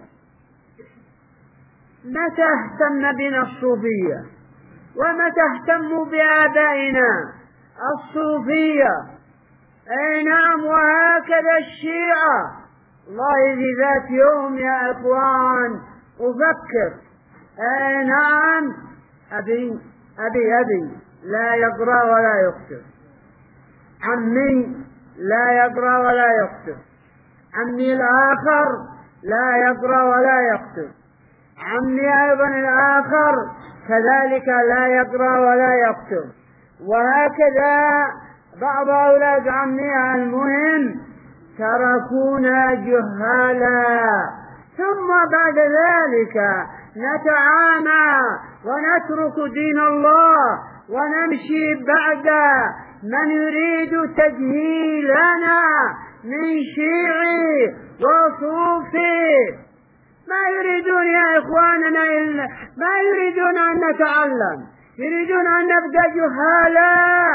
متى اهتم بنا الصوفية ومتى اهتموا بآبائنا الصوفية؟ أي نعم، وهكذا الشيعة. والله في ذات يوم يا إخوان أفكر، أي نعم، أبي أبي أبي لا يقرأ ولا يكتب، عمي لا يقرأ ولا يكتب، عمي الآخر لا يقرأ ولا يكتب، عمي أيضا الآخر كذلك لا يقرأ ولا يكتب، وهكذا بعض أولاد عمي. المهم تركونا جهالا، ثم بعد ذلك نتعامى ونترك دين الله ونمشي بعد من يريد تجهيلنا من شيعي وصوفي. ما يريدون يا إخواننا إلا ما يريدون أن نتعلم، يريدون أن نبقى جهالا.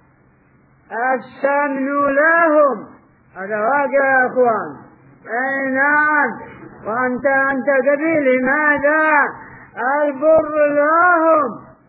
السمن لهم، هذا واقع يا إخوان. أي نعم، وأنت أنت قبيل ماذا؟ البر لهم.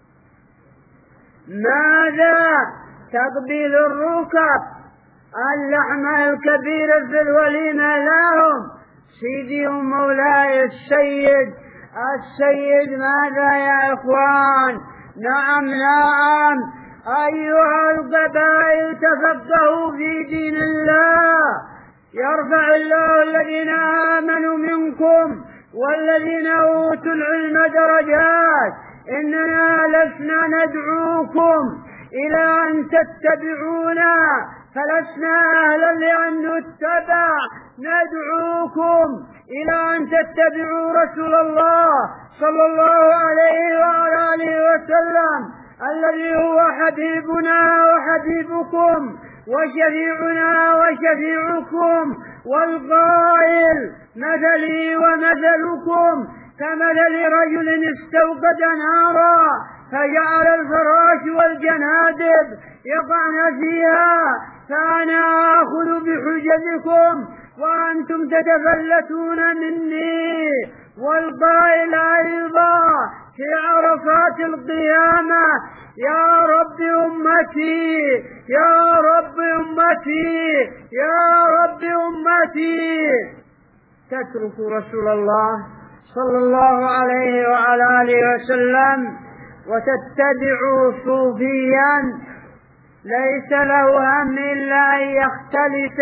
ماذا؟ تقبيل الركب، اللحم الكبير في الوليمة لهم. سيدي ومولاي السيد السيد ماذا يا إخوان؟ نعم نعم، أيها القبائل تفقهوا في دين الله، يرفع الله الذين آمنوا منكم والذين أوتوا العلم درجات. إننا لسنا ندعوكم إلى أن تتبعونا، فلسنا أهلا لأن نتبع، ندعوكم إلى أن تتبعوا رسول الله صلى الله عليه وعلى آله وسلم الذي هو حبيبنا وحبيبكم وشفيعنا وشفيعكم، والقائل مثلي ومثلكم كمثل رجل استوقد نارا فجعل الفراش والجنادب يقعن فيها، فأنا آخذ بحججكم وأنتم تتفلتون مني. والقائل أيضا في عرفات القيامة يا رب أمتي يا رب أمتي يا رب أمتي. تترك رسول الله صلى الله عليه وعلى آله وسلم وتتبع صوفيا ليس له هم إلا أن يختلس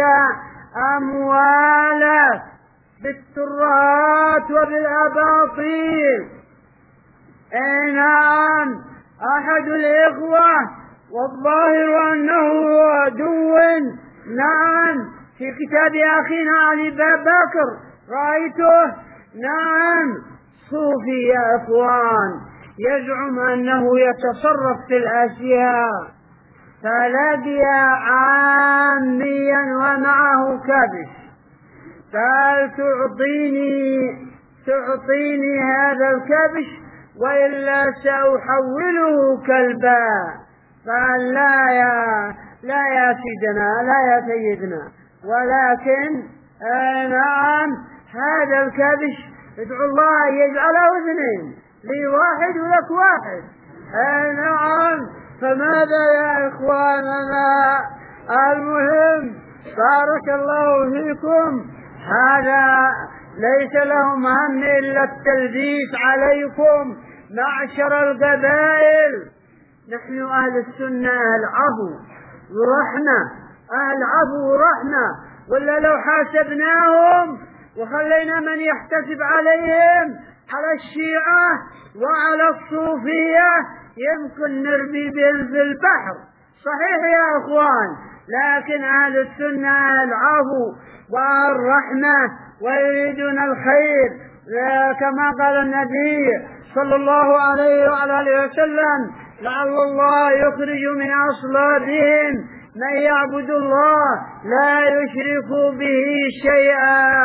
أمواله بالترهات وبالأباطيل. أي نعم، أحد الإخوة والظاهر أنه عدو، نعم، في كتاب أخينا علي بكر رأيته، نعم، صوفي يا إخوان يزعم أنه يتصرف في الأشياء، فلقي عاميا ومعه كبش، قال تعطيني تعطيني هذا الكبش وإلا سأحوله كلبا. قال لا يا لا يا سيدنا لا يا سيدنا، ولكن آه نعم هذا الكبش ادعو الله يجعله اثنين، لي واحد ولك واحد. آه نعم، فماذا يا إخواننا؟ المهم بارك الله فيكم، هذا ليس لهم هم إلا التلبيس عليكم معشر القبائل. نحن أهل السنة أهل عفو ورحمة، أهل عفو ورحمة، ولا لو حاسبناهم وخلينا من يحتسب عليهم على الشيعة وعلى الصوفية يمكن نرمي بهم في البحر. صحيح يا أخوان، لكن أهل السنة العفو والرحمة ويريدون الخير، كما قال النبي صلى الله عليه وعلى آله وسلم: لعل الله يخرج من أصلابهم من يعبد الله لا يشرك به شيئا.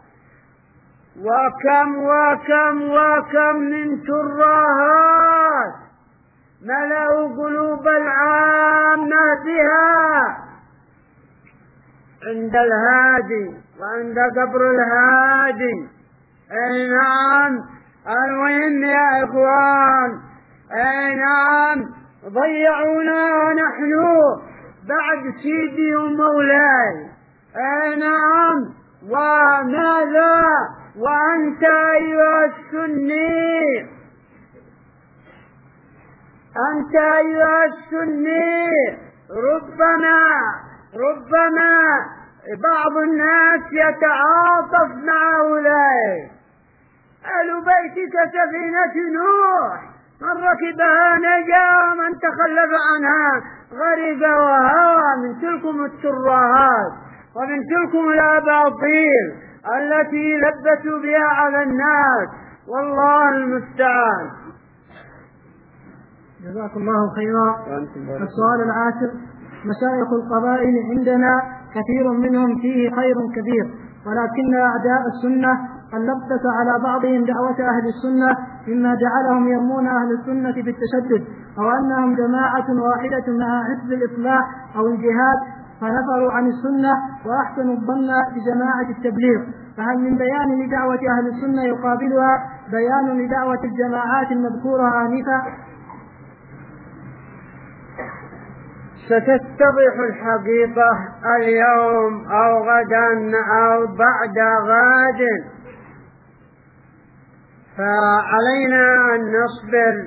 وكم وكم وكم من ترهات ملأوا قلوب العامة بها عند الهادي وعند قبر الهادي. اي نعم، المهم يا اخوان، اي نعم، ضيعونا ونحن بعد سيدي ومولاي. اي نعم، وماذا وأنت أيها السني، أنت أيها السني ربما ربما بعض الناس يتعاطف مع أولئك. أهل بيتك سفينة نوح، من ركبها نجا ومن تخلف عنها غرق وهوى. من تلكم الترهات ومن تلكم الأباطيل التي لبسوا بها على الناس، والله المستعان. جزاكم الله خيرا. السؤال العاشر: مشايخ القبائل عندنا كثير منهم فيه خير كثير، ولكن أعداء السنة قد لبس على بعضهم دعوة أهل السنة مما جعلهم يرمون أهل السنة بالتشدد، أو أنهم جماعة واحدة مع حزب الإصلاح أو الجهاد، فنفروا عن السنة وأحسنوا الظن بجماعة التبليغ. فهل من بيان لدعوة أهل السنة يقابلها بيان لدعوة الجماعات المذكورة آنفا؟ ستتضح الحقيقة اليوم أو غدا أو بعد غد، فعلينا أن نصبر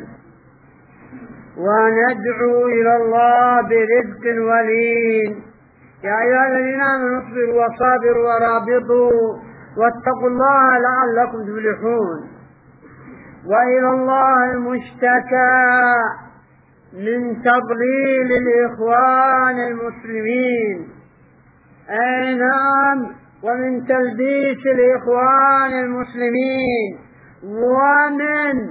وندعو إلى الله برزق ولين. يا أيها الذين آمنوا اصبروا وصابروا ورابطوا واتقوا الله لعلكم تفلحون. وإلى الله المشتكى من تضليل الإخوان المسلمين، أي نعم، ومن تلبيس الإخوان المسلمين، ومن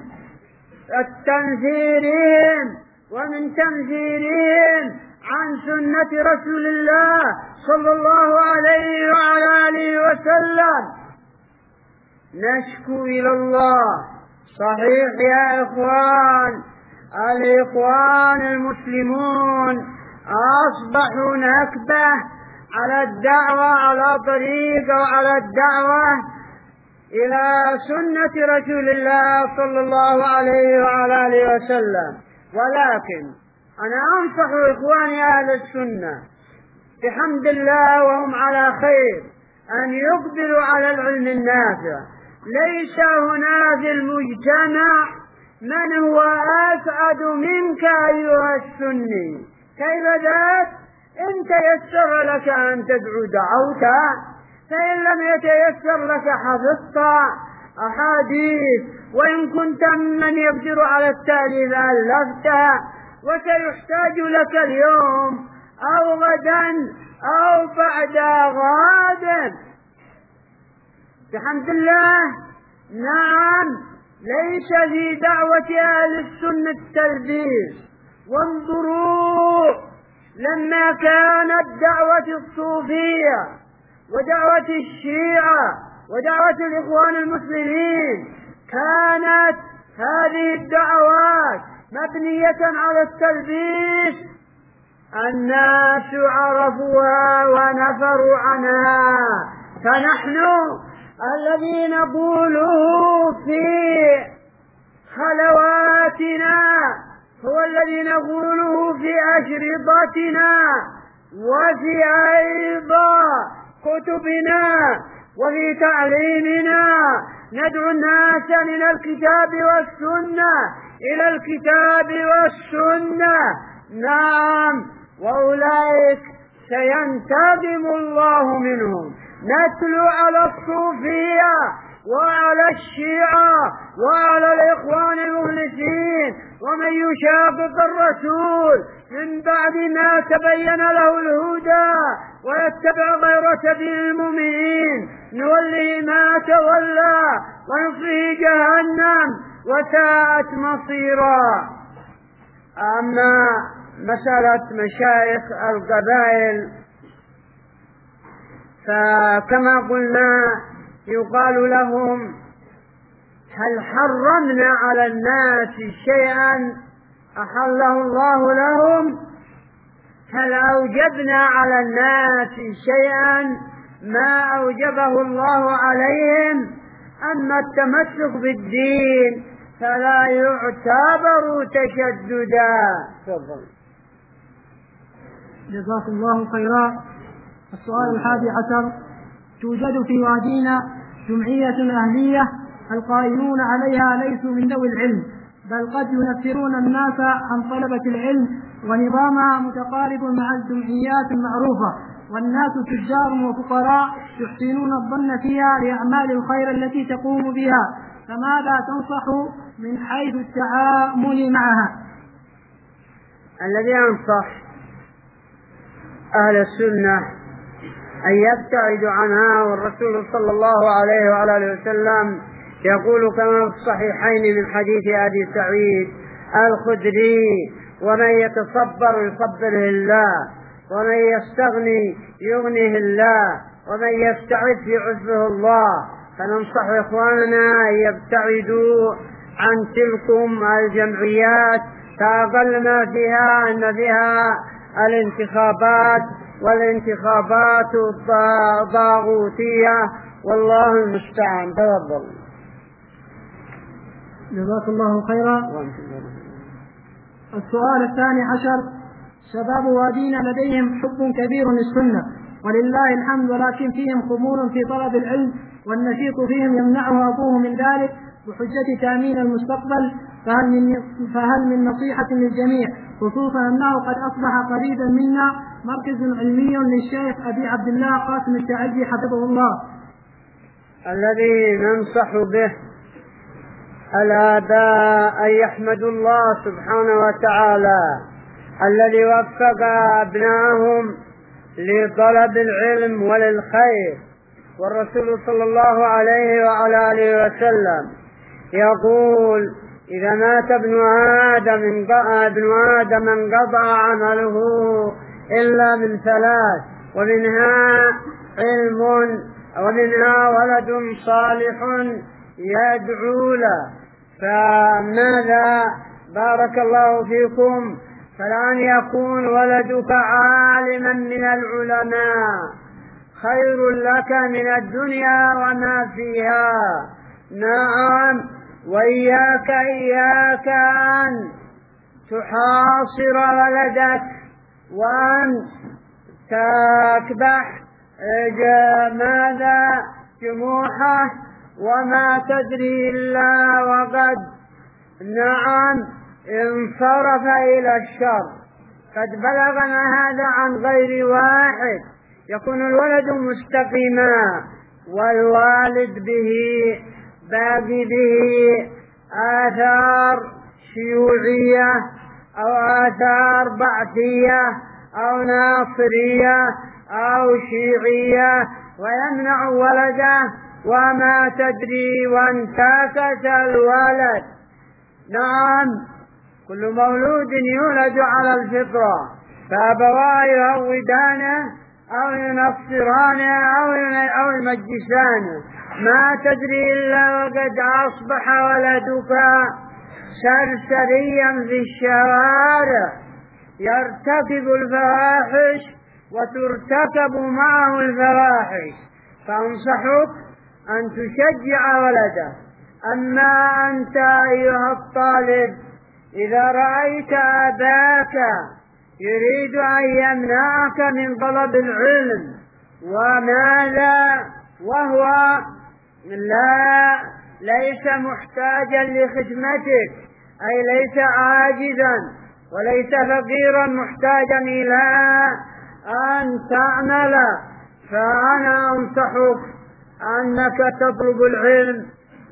التنفيرهم ومن تنفيرهم عن سنة رسول الله صلى الله عليه وعلى آله وسلم. نشكو إلى الله. صحيح يا إخوان، الإخوان المسلمون أصبحوا نكبة على الدعوة، على طريق وعلى الدعوة إلى سنة رسول الله صلى الله عليه وعلى آله وسلم. ولكن أنا أنصح إخواني أهل السنة بحمد الله وهم على خير أن يقبلوا على العلم النافع. ليس هنا في المجتمع من هو أسعد منك أيها السني. كيف ذاك؟ إن تيسر لك أن تدعو دعوت، فإن لم يتيسر لك حفظت أحاديث، وإن كنت ممن يقدر على التأليف ألفت. وسيحتاج لك اليوم أو غدا أو بعد غد بحمد الله. نعم، ليس في دعوة أهل السنة التلبيس. وانظروا لما كانت دعوة الصوفية ودعوة الشيعة ودعوة الإخوان المسلمين، كانت هذه الدعوات مبنية على التلبيس. الناس عرفوها ونفروا عنها، فنحن الذي نقوله في خلواتنا هو الذي نقوله في أشرطتنا وفي أيضا كتبنا وفي تعليمنا. ندعو الناس من الكتاب والسنة إلى الكتاب والسنة. نعم، وأولئك سينتقم الله منهم. نتلو على الصوفية وعلى الشيعة وعلى الإخوان المخلصين ومن يشاقق الرسول من بعد ما تبين له الهدى ويتبع غير سبيل المؤمنين نوله ما تولى ونصله جهنم وساءت مصيرا. أما مسألة مشايخ القبائل فكما قلنا يقال لهم هل حرمنا على الناس شيئا أحله الله لهم؟ هل أوجبنا على الناس شيئا ما أوجبه الله عليهم؟ أما التمسك بالدين فلا يعتبر تشددا. جزاكم الله خيرا. السؤال الحادي عشر: توجد في وادينا جمعية أهلية القائمون عليها ليسوا من ذوي العلم، بل قد ينفرون الناس عن طلبة العلم، ونظامها متقارب مع الجمعيات المعروفة، والناس تجار وفقراء يحسنون الظن فيها لأعمال الخير التي تقوم بها، فماذا تنصح من حيث التعامل معها؟ الذي أنصح أهل السنة أن يبتعدوا عنها، والرسول صلى الله عليه وعلى آله وسلم يقول كما في الصحيحين من حديث أبي سعيد الخدري: ومن يتصبر يصبره الله، ومن يستغني يغنيه الله، ومن يستعف يعفه الله. فننصح إخواننا أن يبتعدوا عن تلكم الجمعيات، فأقل ما فيها أن فيها الانتخابات، والانتخابات ضاغوتية، والله المستعان. تفضل. جزاك الله خيرا. السؤال الثاني عشر: شباب وادينا لديهم حب كبير للسنة ولله الحمد، ولكن فيهم خمول في طلب العلم، والنشيط فيهم يمنعه أبوه من ذلك بحجة تأمين المستقبل، فهل من, فهل من نصيحة للجميع، خصوصا أنه قد أصبح قريبا منا مركز علمي للشيخ أبي عبد الله قاسم التعزي حفظه الله؟ الذي ننصح به الآباء أن يحمدوا الله سبحانه وتعالى الذي وفق أبنائهم لطلب العلم وللخير. والرسول صلى الله عليه وعلى آله وسلم يقول: إذا مات ابن آدم ابن آدم انقطع عمله إلا من ثلاث، ومنها علم، ومنها ولد صالح يدعو له. فماذا بارك الله فيكم فلأن يكون ولدك عالما من العلماء خير لك من الدنيا وما فيها. نعم، وإياك إياك أن تحاصر ولدك وأن تكبح ماذا جموحه وما تدري إلا وقد نعم انصرف إلى الشر. قد بلغنا هذا عن غير واحد. يكون الولد مستقيما والوالد به باقي به آثار شيوعية أو آثار بعثية أو ناصرية أو شيعية، ويمنع ولده وما تدري وانتكس الولد. نعم، كل مولود يولد على الفطرة، فأبواه يهودانه أو ينصرانه أو يمجسانه. ما تدري إلا وقد أصبح ولدك سرسريا في الشوارع يرتكب الفواحش وترتكب معه الفواحش. فأنصحك أن تشجع ولدك. أما أنت أيها الطالب، إذا رأيت أباك يريد أن يمنعك من طلب العلم، وماذا وهو لا ليس محتاجا لخدمتك، أي ليس عاجزا وليس فقيرا محتاجا إلى أن تعمل، فأنا أنصحك أنك تطلب العلم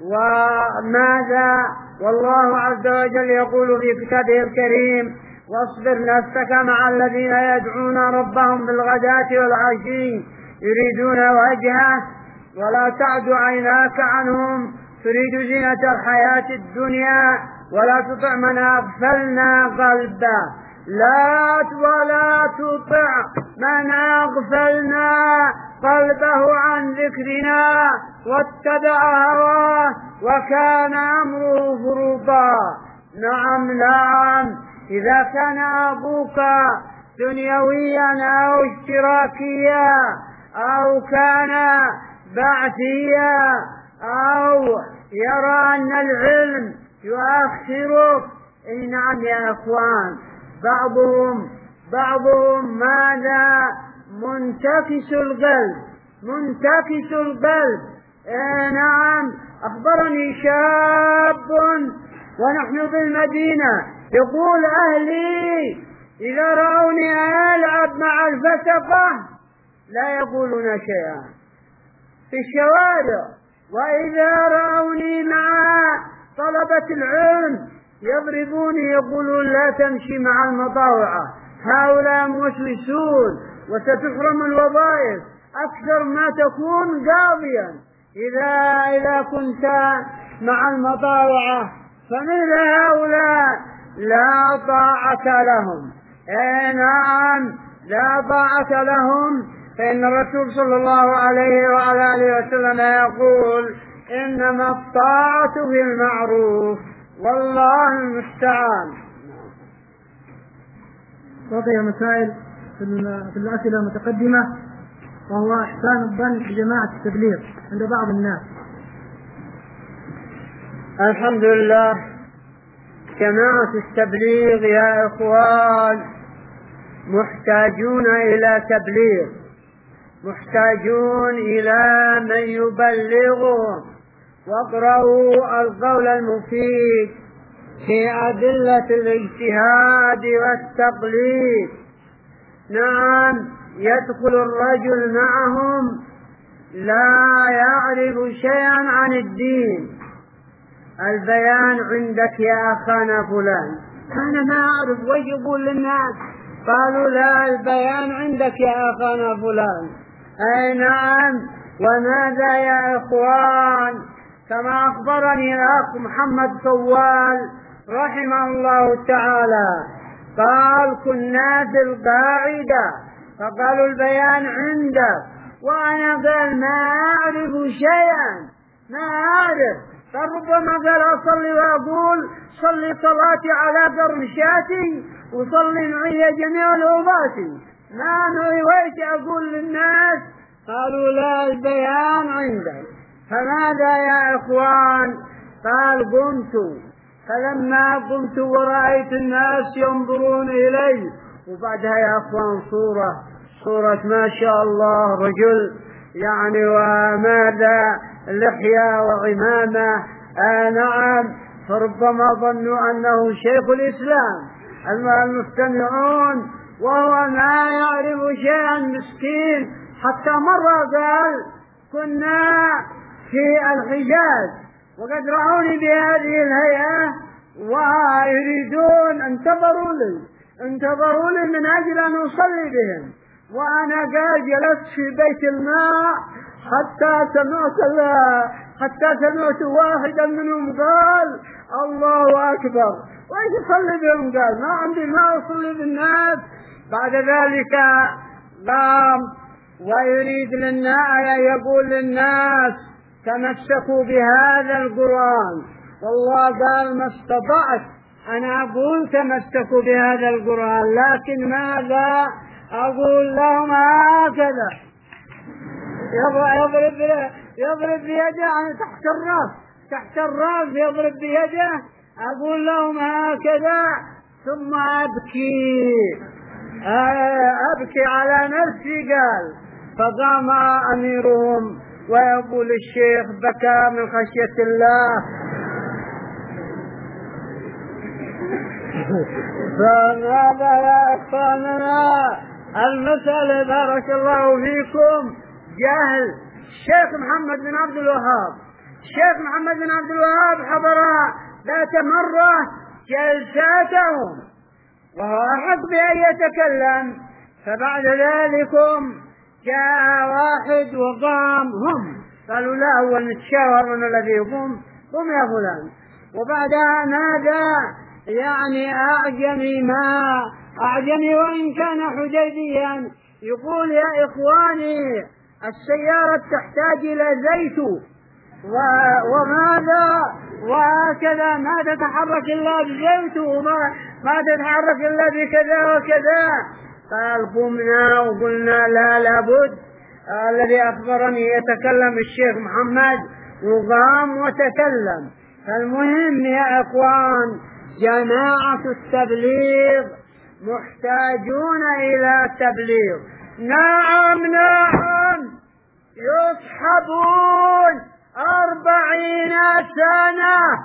وماذا؟ والله عز وجل يقول في كتابه الكريم: واصبر نفسك مع الذين يدعون ربهم بالغداة والعشي يريدون وجهه ولا تعد عيناك عنهم تريد زينة الحياة الدنيا ولا تطع من أغفلنا قلبه لا ولا تطع من أغفلنا قلبه عن ذكرنا واتبع هواه وكان أمره فرطا. نعم نعم، إذا كان أبوك دنيويا أو اشتراكيا أو كان بعثيا أو يرى أن العلم يؤخرك، إن نعم يا أخوان، بعضهم بعضهم ماذا؟ منتكس القلب منتكس القلب. إيه نعم، أخبرني شاب ونحن بالمدينة يقول: أهلي إذا رأوني ألعب مع الفسقة لا يقولون شيئا في الشوارع، وإذا رأوني مع طلبة العلم يضربوني يقولون: لا تمشي مع المطاوعة، هؤلاء موسوسون وستحرم الوظائف أكثر ما تكون قاضيا إذا إذا كنت مع المطاوعة. فمثل هؤلاء لا طاعة لهم. إيه نعم، لا طاعة لهم، فإن الرسول صلى الله عليه وعلى آله وسلم يقول: إنما الطاعة في المعروف والله المستعان. بقي مسائل في الأسئلة المتقدمة، وهو إحسان الظن بجماعة التبليغ عند بعض الناس. الحمد لله، جماعة التبليغ يا إخوان محتاجون إلى تبليغ، محتاجون إلى من يبلغهم. واقرأوا القول المفيد في أدلة الاجتهاد والتقليد. نعم، يدخل الرجل معهم لا يعرف شيئا عن الدين: البيان عندك يا أخانا فلان. أنا ما أعرف وش يقول للناس، قالوا: لا، البيان عندك يا أخانا فلان. أي نعم. وماذا يا إخوان؟ كما أخبرني الأخ محمد صوال رحمه الله تعالى قال: كنا في القاعدة فقالوا البيان عندك، وأنا قال ما أعرف شيئا، ما أعرف. فربما قال: أصلي وأقول صلي صلاتي على قرنشاتي وصلي معي جميع الأوباتي، ما نويت أقول للناس. قالوا: لا، البيان عندك. فماذا يا إخوان؟ قال: قمت، فلما قمت ورأيت الناس ينظرون إلي، وبعدها يا أخوان صورة صورة ما شاء الله رجل يعني، وماذا لحية وعمامة. آه نعم، فربما ظنوا أنه شيخ الإسلام المستمعون، وهو ما يعرف شيئا مسكين. حتى مرة قال: كنا في الحجاز وقد رأوني بهذه الهيئة ويريدون انتظروا لي انتظروا لي من أجل أن أصلي بهم، وأنا قال جلست في بيت الماء حتى سمعت حتى سمعت واحدا منهم قال: الله أكبر، وإيش أصلي بهم؟ قال: ما عندي ما أصلي بالناس. بعد ذلك قام ويريد للناس يقول للناس: تمسكوا بهذا القرآن. والله قال: ما استطعت أنا أقول تمسكوا بهذا القرآن، لكن ماذا أقول لهم؟ هكذا يضرب يضرب بيده تحت الرأس تحت الرأس يضرب بيده، أقول لهم هكذا ثم أبكي أبكي على نفسي. قال: فقام أميرهم ويقول: الشيخ بكى من خشية الله. فماذا يا أخواننا؟ المسألة بارك الله فيكم جهل. الشيخ محمد بن عبد الوهاب الشيخ محمد بن عبد الوهاب حضر ذات مرة جلساتهم وهو أحق بأن يتكلم، فبعد ذلكم جاء واحد وقام، هم قالوا لا أول نتشاور من الذي يقوم، قم يا فلان. وبعدها نادى يعني أعجمي ما أعجمي وإن كان حجيبيا، يقول يا إخواني السيارة تحتاج إلى زيت وماذا وهكذا، ما تتحرك إلا بزيت وما ما تتحرك إلا بكذا وكذا. قال قمنا وقلنا لا لابد، الذي أخبرني يتكلم الشيخ محمد وقام وتكلم. فالمهم يا إخوان جماعة التبليغ محتاجون إلى التبليغ. نعم نعم يصحبون أربعين سنة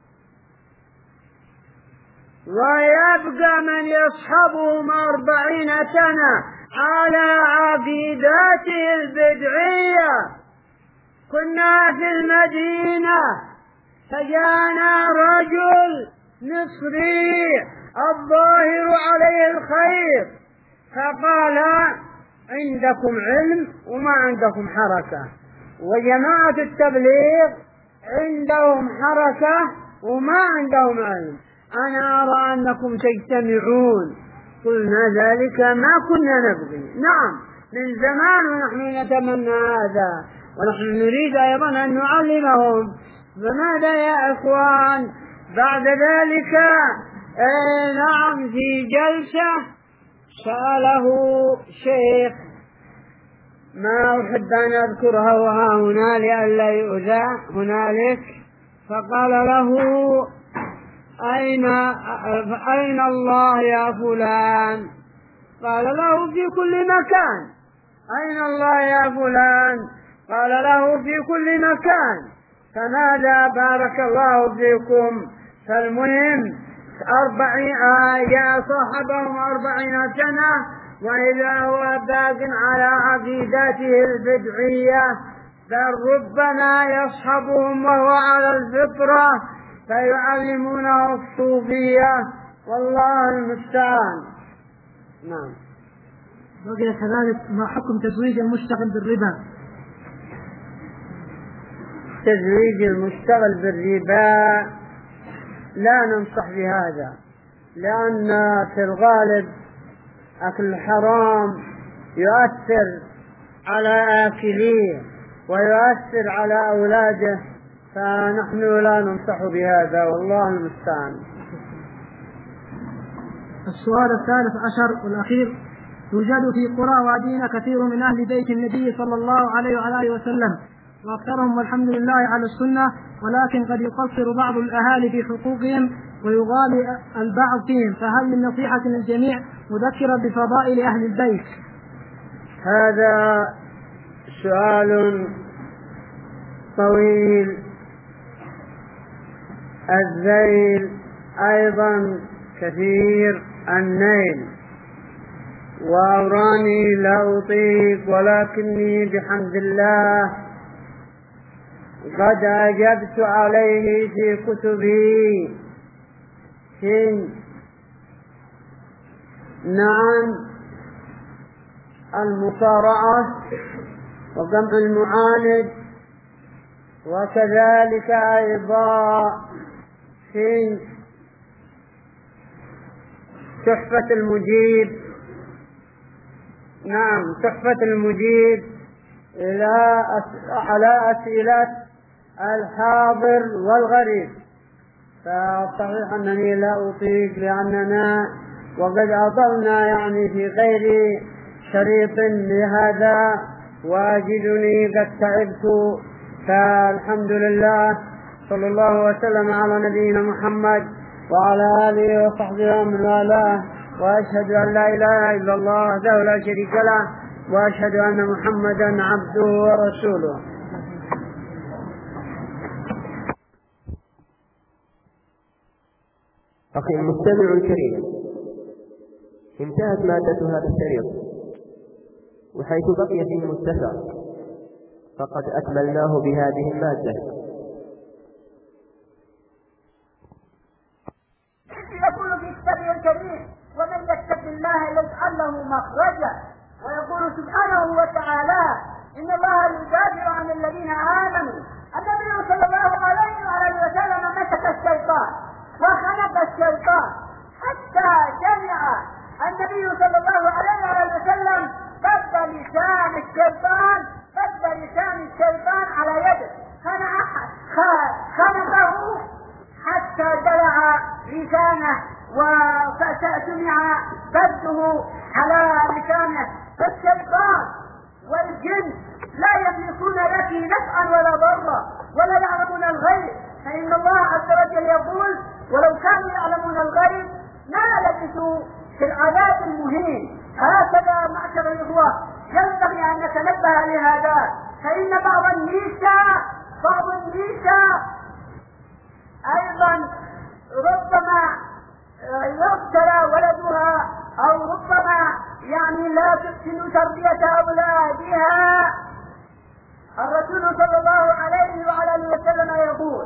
ويبقى من يصحبهم أربعين سنة على عقيدته البدعية. كنا في المدينة فجاءنا رجل مصري الظاهر عليه الخير فقال عندكم علم وما عندكم حركة، وجماعة التبليغ عندهم حركة وما عندهم علم، أنا أرى أنكم تجتمعون. قلنا ذلك ما كنا نبغي، نعم من زمان ونحن نتمنى هذا ونحن نريد أيضا أن نعلمهم. فماذا يا إخوان بعد ذلك آه نعم في جلسة سأله شيخ ما أحب أن أذكرها وها هنا لئلا يؤذى هنالك، فقال له أين أين الله يا فلان؟ قال له في كل مكان. أين الله يا فلان؟ قال له في كل مكان. فماذا بارك الله فيكم. فالمهم أربعين جاء صاحبهم أربعين سنة وإذا هو باق على عقيدته البدعية، بل ربما يصحبهم وهو على الفطرة فيعلمونه الصوفية، والله المستعان. نعم. بقي كذلك ما حكم تزويج المشتغل بالربا؟ تزويج المشتغل بالربا لا ننصح بهذا، لأن في الغالب أكل الحرام يؤثر على آكليه ويؤثر على أولاده، فنحن لا ننصح بهذا والله المستعان. السؤال الثالث عشر والأخير: يوجد في قرى وادينا كثير من أهل بيت النبي صلى الله عليه وعلى آله وسلم، وأكثرهم والحمد لله على السنة، ولكن قد يقصر بعض الأهالي في حقوقهم ويغالي البعض فيهم، فهل من نصيحة للجميع مذكرة بفضائل أهل البيت؟ هذا سؤال طويل الذيل أيضا كثير النيل، وأوراني لا أطيق، ولكني بحمد الله قد أجبت عليه في كتبي. في نعم المصارعة وجمع المعاند، وكذلك أيضا في تحفة المجيب. نعم تحفة المجيب إلى على أسئلة الحاضر والغريب. فصحيح أنني لا أطيق، لأننا وقد أطلنا يعني في غير شريط لهذا، وأجدني قد تعبت. فالحمد لله، صلى الله وسلم على نبينا محمد وعلى آله وصحبه ومن والاه، وأشهد أن لا إله إلا الله وحده لا شريك له، وأشهد أن محمدا عبده ورسوله. أخي المستمع الكريم، انتهت مادة هذا الشريط، وحيث بقي فيه مستفى فقد أكملناه بهذه المادة. الله يجعل له مخرجا، ويقول سبحانه وتعالى إن الله يدافع عن الذين آمنوا. النبي صلى الله عليه وآله وسلم مسك الشيطان وخنق الشيطان حتى جمع النبي صلى الله عليه وآله وسلم ضد لسان الشيطان ضد لسان الشيطان على يده، خنقه حتى دلع لسانه وسمع بده على لسانه. فالشيطان والجن لا يملكون لك نفعا ولا ضرا ولا يعلمون الغيب، فإن الله عز وجل يقول ولو كانوا يعلمون الغيب ما لبثوا في العذاب المهين. هكذا معشر الإخوة ينبغي أن نتنبه لهذا، فإن بعض النساء بعض النساء أيضا ربما يبتلى ولدها أو ربما يعني لا تحسن تربية أولادها. الرسول صلى الله عليه وعلى وسلم يقول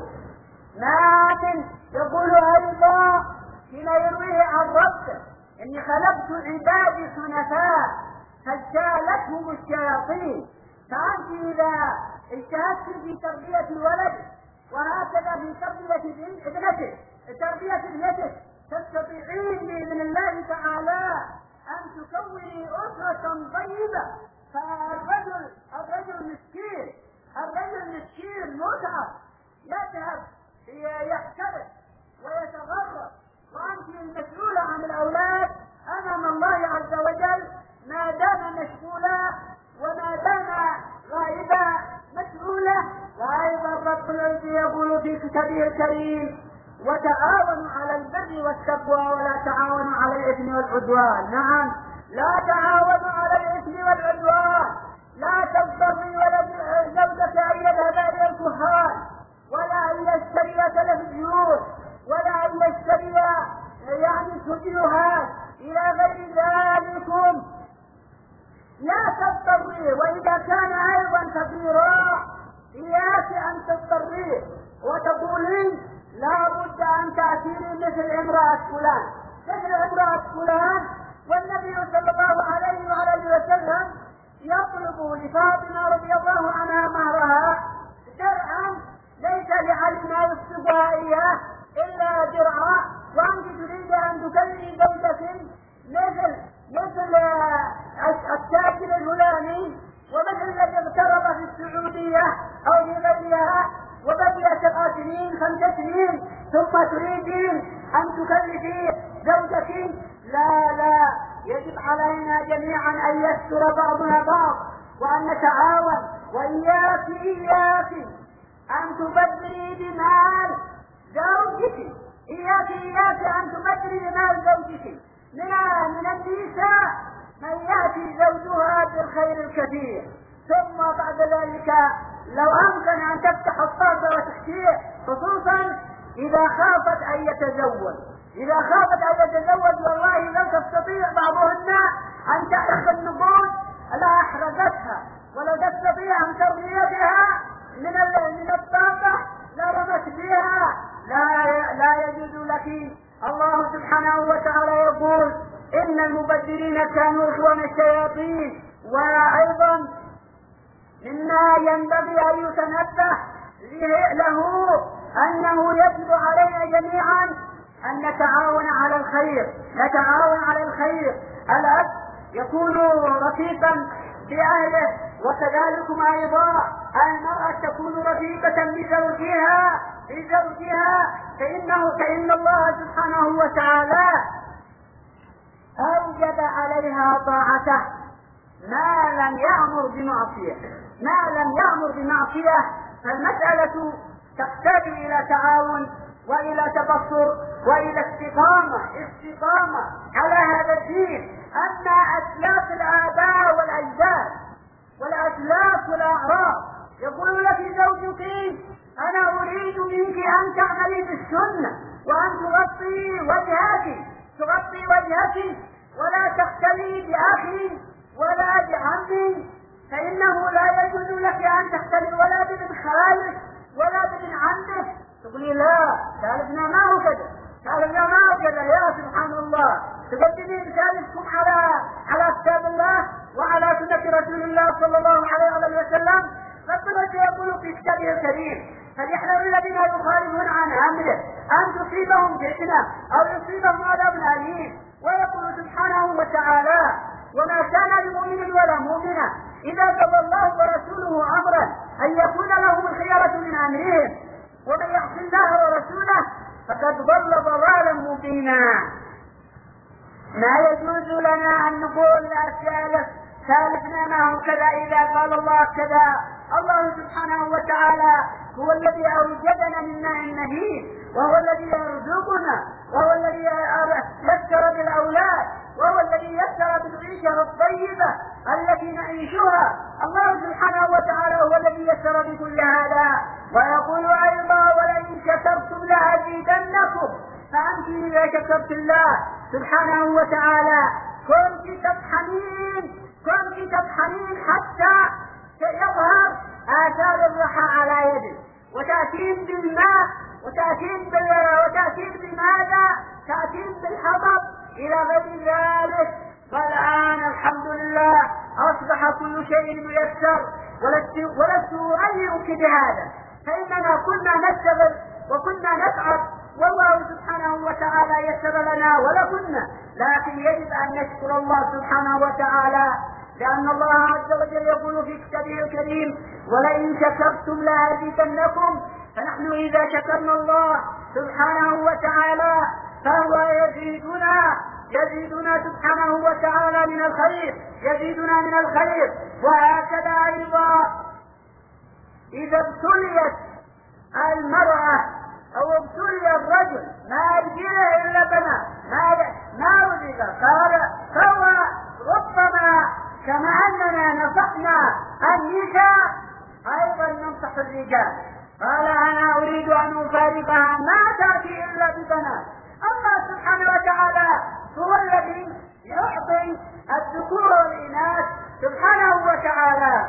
لكن يقول أيضا حين يرويه عن ربه إني خلقت عبادي حنفاء فاجتالتهم الشياطين. فأنت إذا اجتهدت في تربية الولد وهكذا في تربية ابنتك تربية ابنتك تستطيعين بإذن الله تعالى أن تكوني أسرة طيبة. فالرجل الرجل مسكين الرجل مسكين متعب يذهب يحترق ويتغرب، وأنت المسؤولة عن الأولاد أمام الله عز وجل ما دام مشغولا وما دام غائبا مسؤولة. وأيضا رب العزة يقول في كتابه الكريم وتعاونوا على البر والتقوى ولا تعاونوا على الإثم والعدوان. نعم، لا تعاونوا على الإثم والعدوان. لا تضطري ولد زوجك أن يذهب إلى الكهان ولا أن يشتري تلفزيون ولا أن يشتري يعني فيديوهات إلى غير ذلكم. لا تضطري، وإذا كان أيضا كبيرا إياك أن تضطري وتقولين لا بد أن تأتيني مثل امرأة فلان مثل امرأة فلان. والنبي صلى الله عليه وآله وسلم يطلب لفاطمة رضي الله عنها مهرها درعا ليس لعلم ما يكتبها إياه إلا درعا، وأنت تريد أن تكلمي زوجك مثل مثل التاجر الفلاني ومثل الذي اغترب في السعودية أو في غيرها وبقي سبع سنين خمس سنين ثم تريدين أن تكلفي زوجك. لا لا، يجب علينا جميعا أن يستر بعضنا بعض وأن نتعاون. وإياك إياك أن تبذري بمال زوجك إياك إياك أن تبذري بمال زوجك. من من النساء من يأتي زوجها بالخير الكثير ثم بعد ذلك لو أمكن أن تفتح الطاقة وتحكيه، خصوصا إذا خافت أن يتزوج إذا خافت أن يتزوج والله لن تستطيع بعضهن أن تحرق النقود لا أحرقتها، ولو تستطيع أن ترميتها من من الطاقة لرمت بها. لا لا يجوز لك. الله سبحانه وتعالى يقول إن المبذرين كانوا إخوان الشياطين. وأيضا مما ينبغي أن يتنبه له أنه يجب علينا جميعا أن نتعاون على الخير نتعاون على الخير. الأب يكون رفيقا بأهله، وكذلكم أيضا المرأة تكون رفيقة بزوجها بزوجها فإنه فإن الله سبحانه وتعالى أوجب عليها طاعته ما لم يأمر بمعصية ما لم يأمر بمعصية. فالمسألة تحتاج إلى تعاون وإلى تبصر وإلى استقامة استقامة على هذا الدين. أما أسلاف الآباء والأجداد والأسلاف والأعراف يقول لك زوجك أنا أريد منك أن تعملي بالسنة وأن تغطي وجهك تغطي وجهك ولا تختلي بأخي ولا بعمي، فإنه لا يجوز لك أن تختلي ولا بابن خالك ولا بابن عمك. تقولي لا، سالفنا ما هو كذا سالفنا ما هو كذا يا سبحان الله. تقدمين ثالثكم على على كتاب الله وعلى سنة رسول الله صلى الله عليه وسلم. ربنا سيقول في كتابه الكريم: فليحذر الذين يخالفون عن امره ان تصيبهم فتنه او يصيبهم عذاب اليم. ويقول سبحانه وتعالى: وما كان لمؤمن ولا مؤمنه اذا قضى الله ورسوله امرا ان يكون لهم الخيره من امرهم ومن يعص الله ورسوله فقد ضل ضلالا مبينا. ما يجوز لنا ان نقول للثالث ثالثنا معه كذا اذا قال الله كذا. الله سبحانه وتعالى هو الذي اوجدنا من ماء مهين، وهو الذي يرزقنا، وهو الذي يسر بالاولاد، وهو الذي يسر بالعيشه الطيبه التي نعيشها. الله سبحانه وتعالى هو الذي يسر بكل هذا. ويقول ايضا: ولئن شكرتم لازيدنكم. فانت اذا شكرت الله سبحانه وتعالى كنت تطحنين كنت تطحنين حتى يظهر آثار الرحى على يدك، وتأتين بالماء وتأتين بال... وتأتين بماذا؟ تأتين بالحطب إلى غير ذلك. فالآن الحمد لله أصبح كل شيء ميسر، ولست ولست أؤيدك بهذا، فإننا كنا نشتغل وكنا نتعب والله سبحانه وتعالى يسر لنا ولا كنا، لكن يجب أن نشكر الله سبحانه وتعالى، لأن الله عز وجل يقول في كتابه الكريم: ولئن شكرتم لأزيدنكم. فنحن إذا شكرنا الله سبحانه وتعالى فهو يزيدنا يزيدنا سبحانه وتعالى من الخير يزيدنا من الخير. وهكذا أيضا إذا ابتليت المرأة أو ابتلي الرجل ما يجيه إلا بنات ما ما وجد قال فهو ربما كما أننا نصحنا النساء أيضا ننصح الرجال. قال: أنا أريد أن أفارقها ما تأتي إلا ببنات. الله سبحانه وتعالى هو الذي يعطي الذكور والإناث سبحانه وتعالى،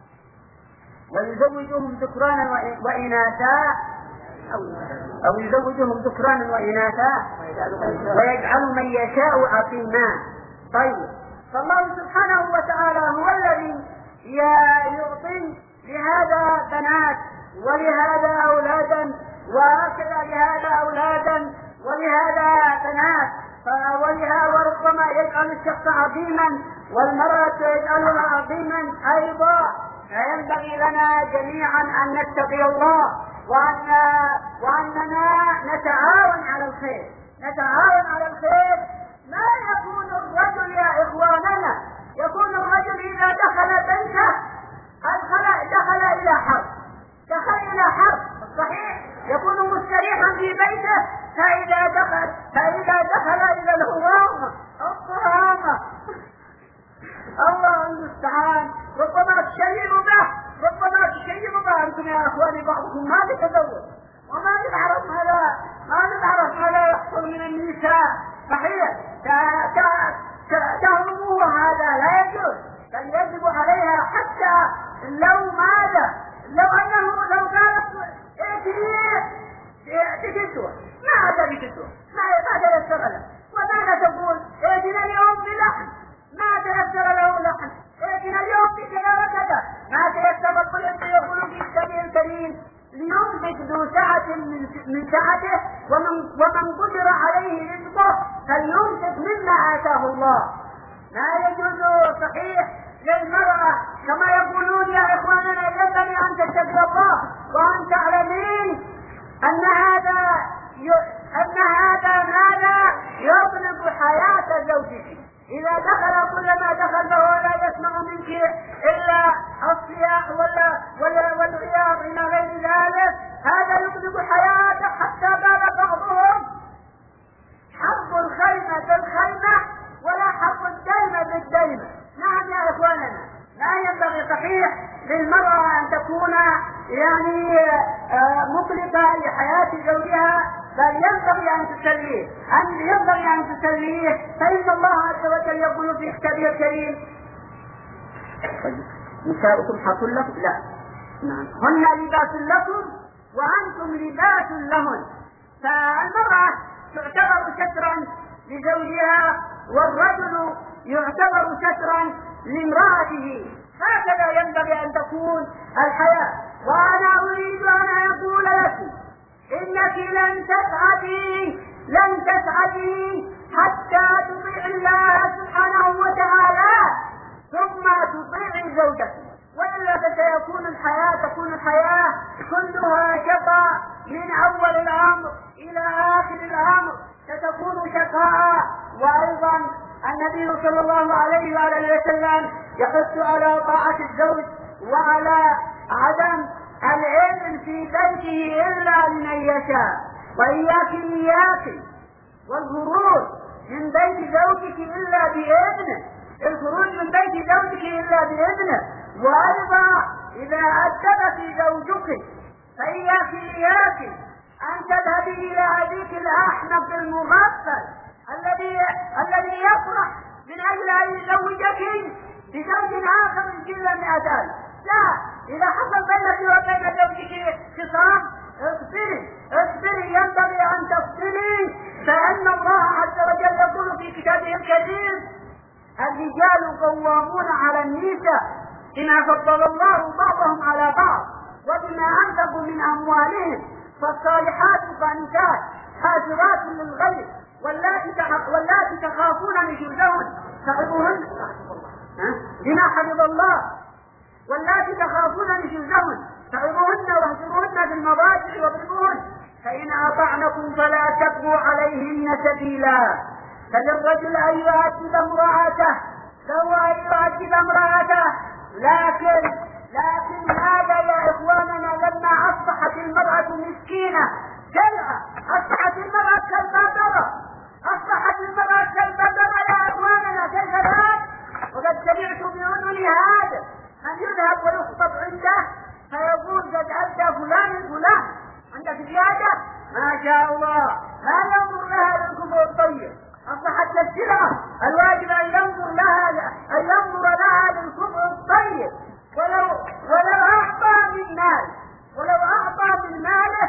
ويزوجهم ذكرانا وإناثا أو يزوجهم ذكرانا وإناثا ويجعل من يشاء عقيما. طيب، فالله سبحانه وتعالى هو الذي يعطي لهذا بنات ولهذا أولادا، وهكذا لهذا أولادا ولهذا بنات، ولها وربما يجعل الشخص عظيما والمرأة يجعلها عظيما أيضا. فينبغي لنا جميعا أن نتقي الله وأن وأننا نتعاون على الخير نتعاون على الخير. ما يكون الرجل يا إخواننا يكون الرجل إذا دخل بيته الخلق دخل إلى حرب دخل إلى حرب صحيح، يكون مستريحا في بيته، فإذا دخل فإذا دخل إلى الهرام الطهامة الله المستعان ربما تشيب به ربما تشيب به. أنتم يا أخواني بعضكم ما تتزوج وما نعرف هذا ما نعرف هذا يحصل من النساء صحيح، تهرموا هذا لا يجوز، بل يجب عليها حتى لو ماذا لو أنه لو قالت ائتي تسوى ما هذا بتسوى ما تيسر له، وماذا تقول ائتنا اليوم بلحم ما تيسر له لحم، ائتنا اليوم بكذا وكذا ما تيسر. كل يقول في الكتاب الكريم: لينفق ذو سعة من سعته ومن ومن قدر عليه رزقه فلينفق مما آتاه الله. ما يجوز صحيح للمرأة كما يقولون يا إخواننا ينبغي أن تتقي الله وأن تعلمين أن هذا أن هذا ماذا يطلب حياة زوجك. إذا دخل كلما دخل فهو لا يسمع منك إلا الصياح ولا ولا والعياط إلى غير ذلك، هذا يطلب حياته حتى قال بعضهم: حرب الخيمة بالخيمة ولا حرب الديمة بالديمة. نعم يا إخواننا، لا ينبغي صحيح للمرأة أن تكون يعني مقلقة لحياة زوجها، بل ينبغي أن تسليه أن ينبغي أن تسليه فإن الله عز وجل يقول في كتابه الكريم: نساؤكم حرث لكم لا نعم هن لباس لكم وأنتم لباس لهن. فالمرأة تعتبر سترا لزوجها والرجل يعتبر سترا لامرأته. هكذا ينبغي أن تكون الحياة. وأنا أريد أن أقول لك إنك لن تسعدي لن تسعدي حتى تطيع الله سبحانه وتعالى ثم تطيع زوجك، وإلا فسيكون الحياة تكون الحياة كلها شقاء من أول الأمر إلى آخر الأمر، ستكون شقاء. وأيضا النبي صلى الله عليه وآله وسلم يحث على طاعة الزوج وعلى عدم العلم في بيته إلا لمن يشاء. وإياك إياك والخروج من بيت زوجك إلا بإذنه، الخروج من بيت زوجك إلا بإذنه. وأيضا إذا أدبك زوجك فإياك إياك أن تذهبي إلى أبيك الأحمق المغفل الذي الذي يفرح من أجل أن يزوجك بزوج آخر جل من أجل. لا، إذا حصل بينك وبين زوجك خصام اصبري اصبري، ينبغي أن تصبري، فإن الله عز وجل يقول في كتابه الكريم: الرجال قوامون على النساء بما فضل الله بعضهم على بعض وبما أنفقوا من أموالهم، فالصالحات قانتات حافظات للغيب واللاتي تخافون نشوزهن فعظوهن بما حفظ الله واللاتي تخافون نشوزهن فعظوهن واهجروهن في المضاجع واضربوهن فإن أطعنكم فلا تبغوا عليهن سبيلا. فللرجل أن يؤدب امرأته لو أن يؤدب امرأته، لكن لكن هذا يا إخواننا لما أصبحت المرأة مسكينة جلعة، أصبحت المرأة كالبقرة، أصبحت المرأة كالبقرة يا إخواننا، كيف ذلك؟ وقد سمعت بأذني هذا من يذهب ويخطب عنده فيقول قد أدى فلان الفلان عندك زيادة ما شاء الله، لا ينظر لها للكفر الطيب، أصبحت السلعة الواجب أن ينظر لها أن ينظر لها للكفر الطيب، ولو ولو أعطى من مال ولو أعطى من ماله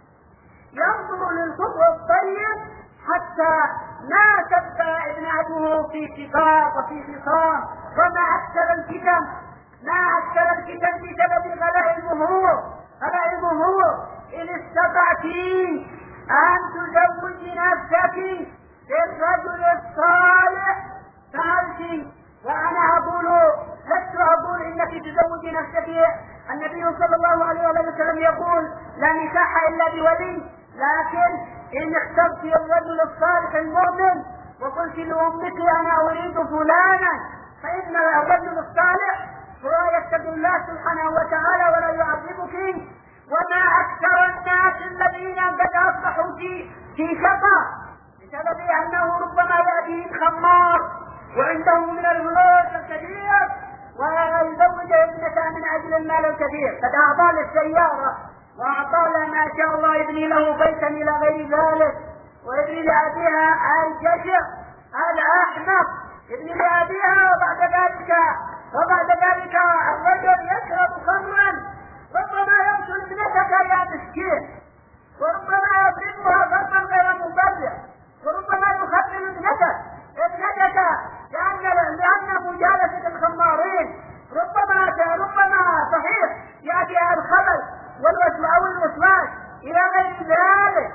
ينظر للكفر الطيب حتى ما تبقى ابنته في شقاق وفي خصام. وما أكثر الفتن ما أكثر الفتن بسبب غلاء المهور غلاء المهور. إن استطعت أن تزوجي نفسك بالرجل الصالح فعلت. وأنا أقول لست أقول إنك تزوجي نفسك، النبي صلى الله عليه وسلم يقول لا نكاح إلا بولي، لكن إن اخترت الرجل الصالح المؤمن وقلت لأمك أنا أريد فلانا، فإن الرجل الصالح هو يتقي الله سبحانه وتعالى ولا يعذبك. وما أكثر الناس الذين قد أصبحوا في في شقاء بسبب أنه ربما يأتي خمار وعنده من الفلوس الكثير ويزوج ابنته من أجل المال الكثير، قد أعطى له السيارة وأعطى له ما شاء الله يبني له بيتا إلى غير ذلك، ويبني لأبيها الجشع الأحمق يبني لأبيها، وبعد ذلك وبعد ذلك الرجل يشرب خمرا، ربما يقتل ابنتك يا مسكين، وربما يضربها ضربا غير مبرر، وربما يخدم ابنتك ابنتك لأن لأن مجالسة الخمارين ربما ربما صحيح يأتي الخبل والوسواس أو الوسواس إلى غير ذلك.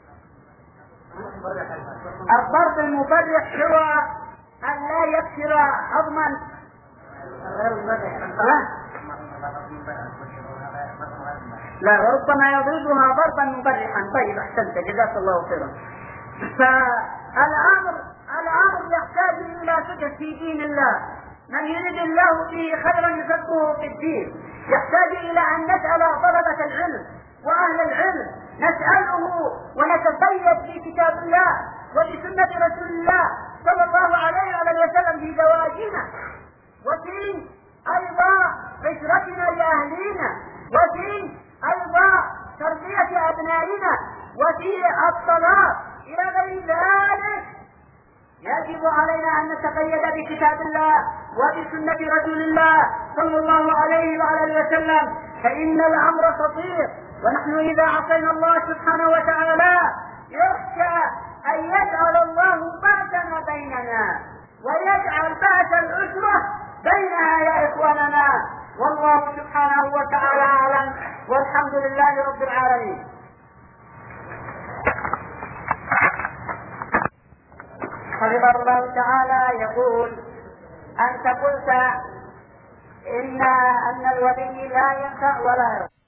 الضرب المبرح هو أن لا يكسر عظما لا، وربما يضربها ضربا مبرحا. طيب أحسنت، جزاك الله خيرا. فالأمر الأمر يحتاج إلى فقه في دين الله، من يريد الله به خيرا يفقهه في الدين. يحتاج إلى أن نسأل طلبة العلم وأهل العلم، نسأله ونتقيد في كتاب الله وبسنة رسول الله صلى الله عليه وسلم في زواجنا، وفي أيضا عشرتنا لأهلينا، وفي أيضا تربية أبنائنا، وفي الطلاق إلى غير ذلك. يجب علينا أن نتقيد بكتاب الله وبسنة رسول الله صلى الله عليه وعلى وسلم، فإن الأمر خطير، ونحن إذا عصينا الله سبحانه وتعالى يخشى أن يجعل الله بعثنا بيننا ويجعل بعث الأسرة بينها يا إخواننا، والله سبحانه وتعالى أعلم، والحمد لله رب العالمين. حفظه الله تعالى يقول: أنت قلت إن أن الولي لا ينفع ولا يضر.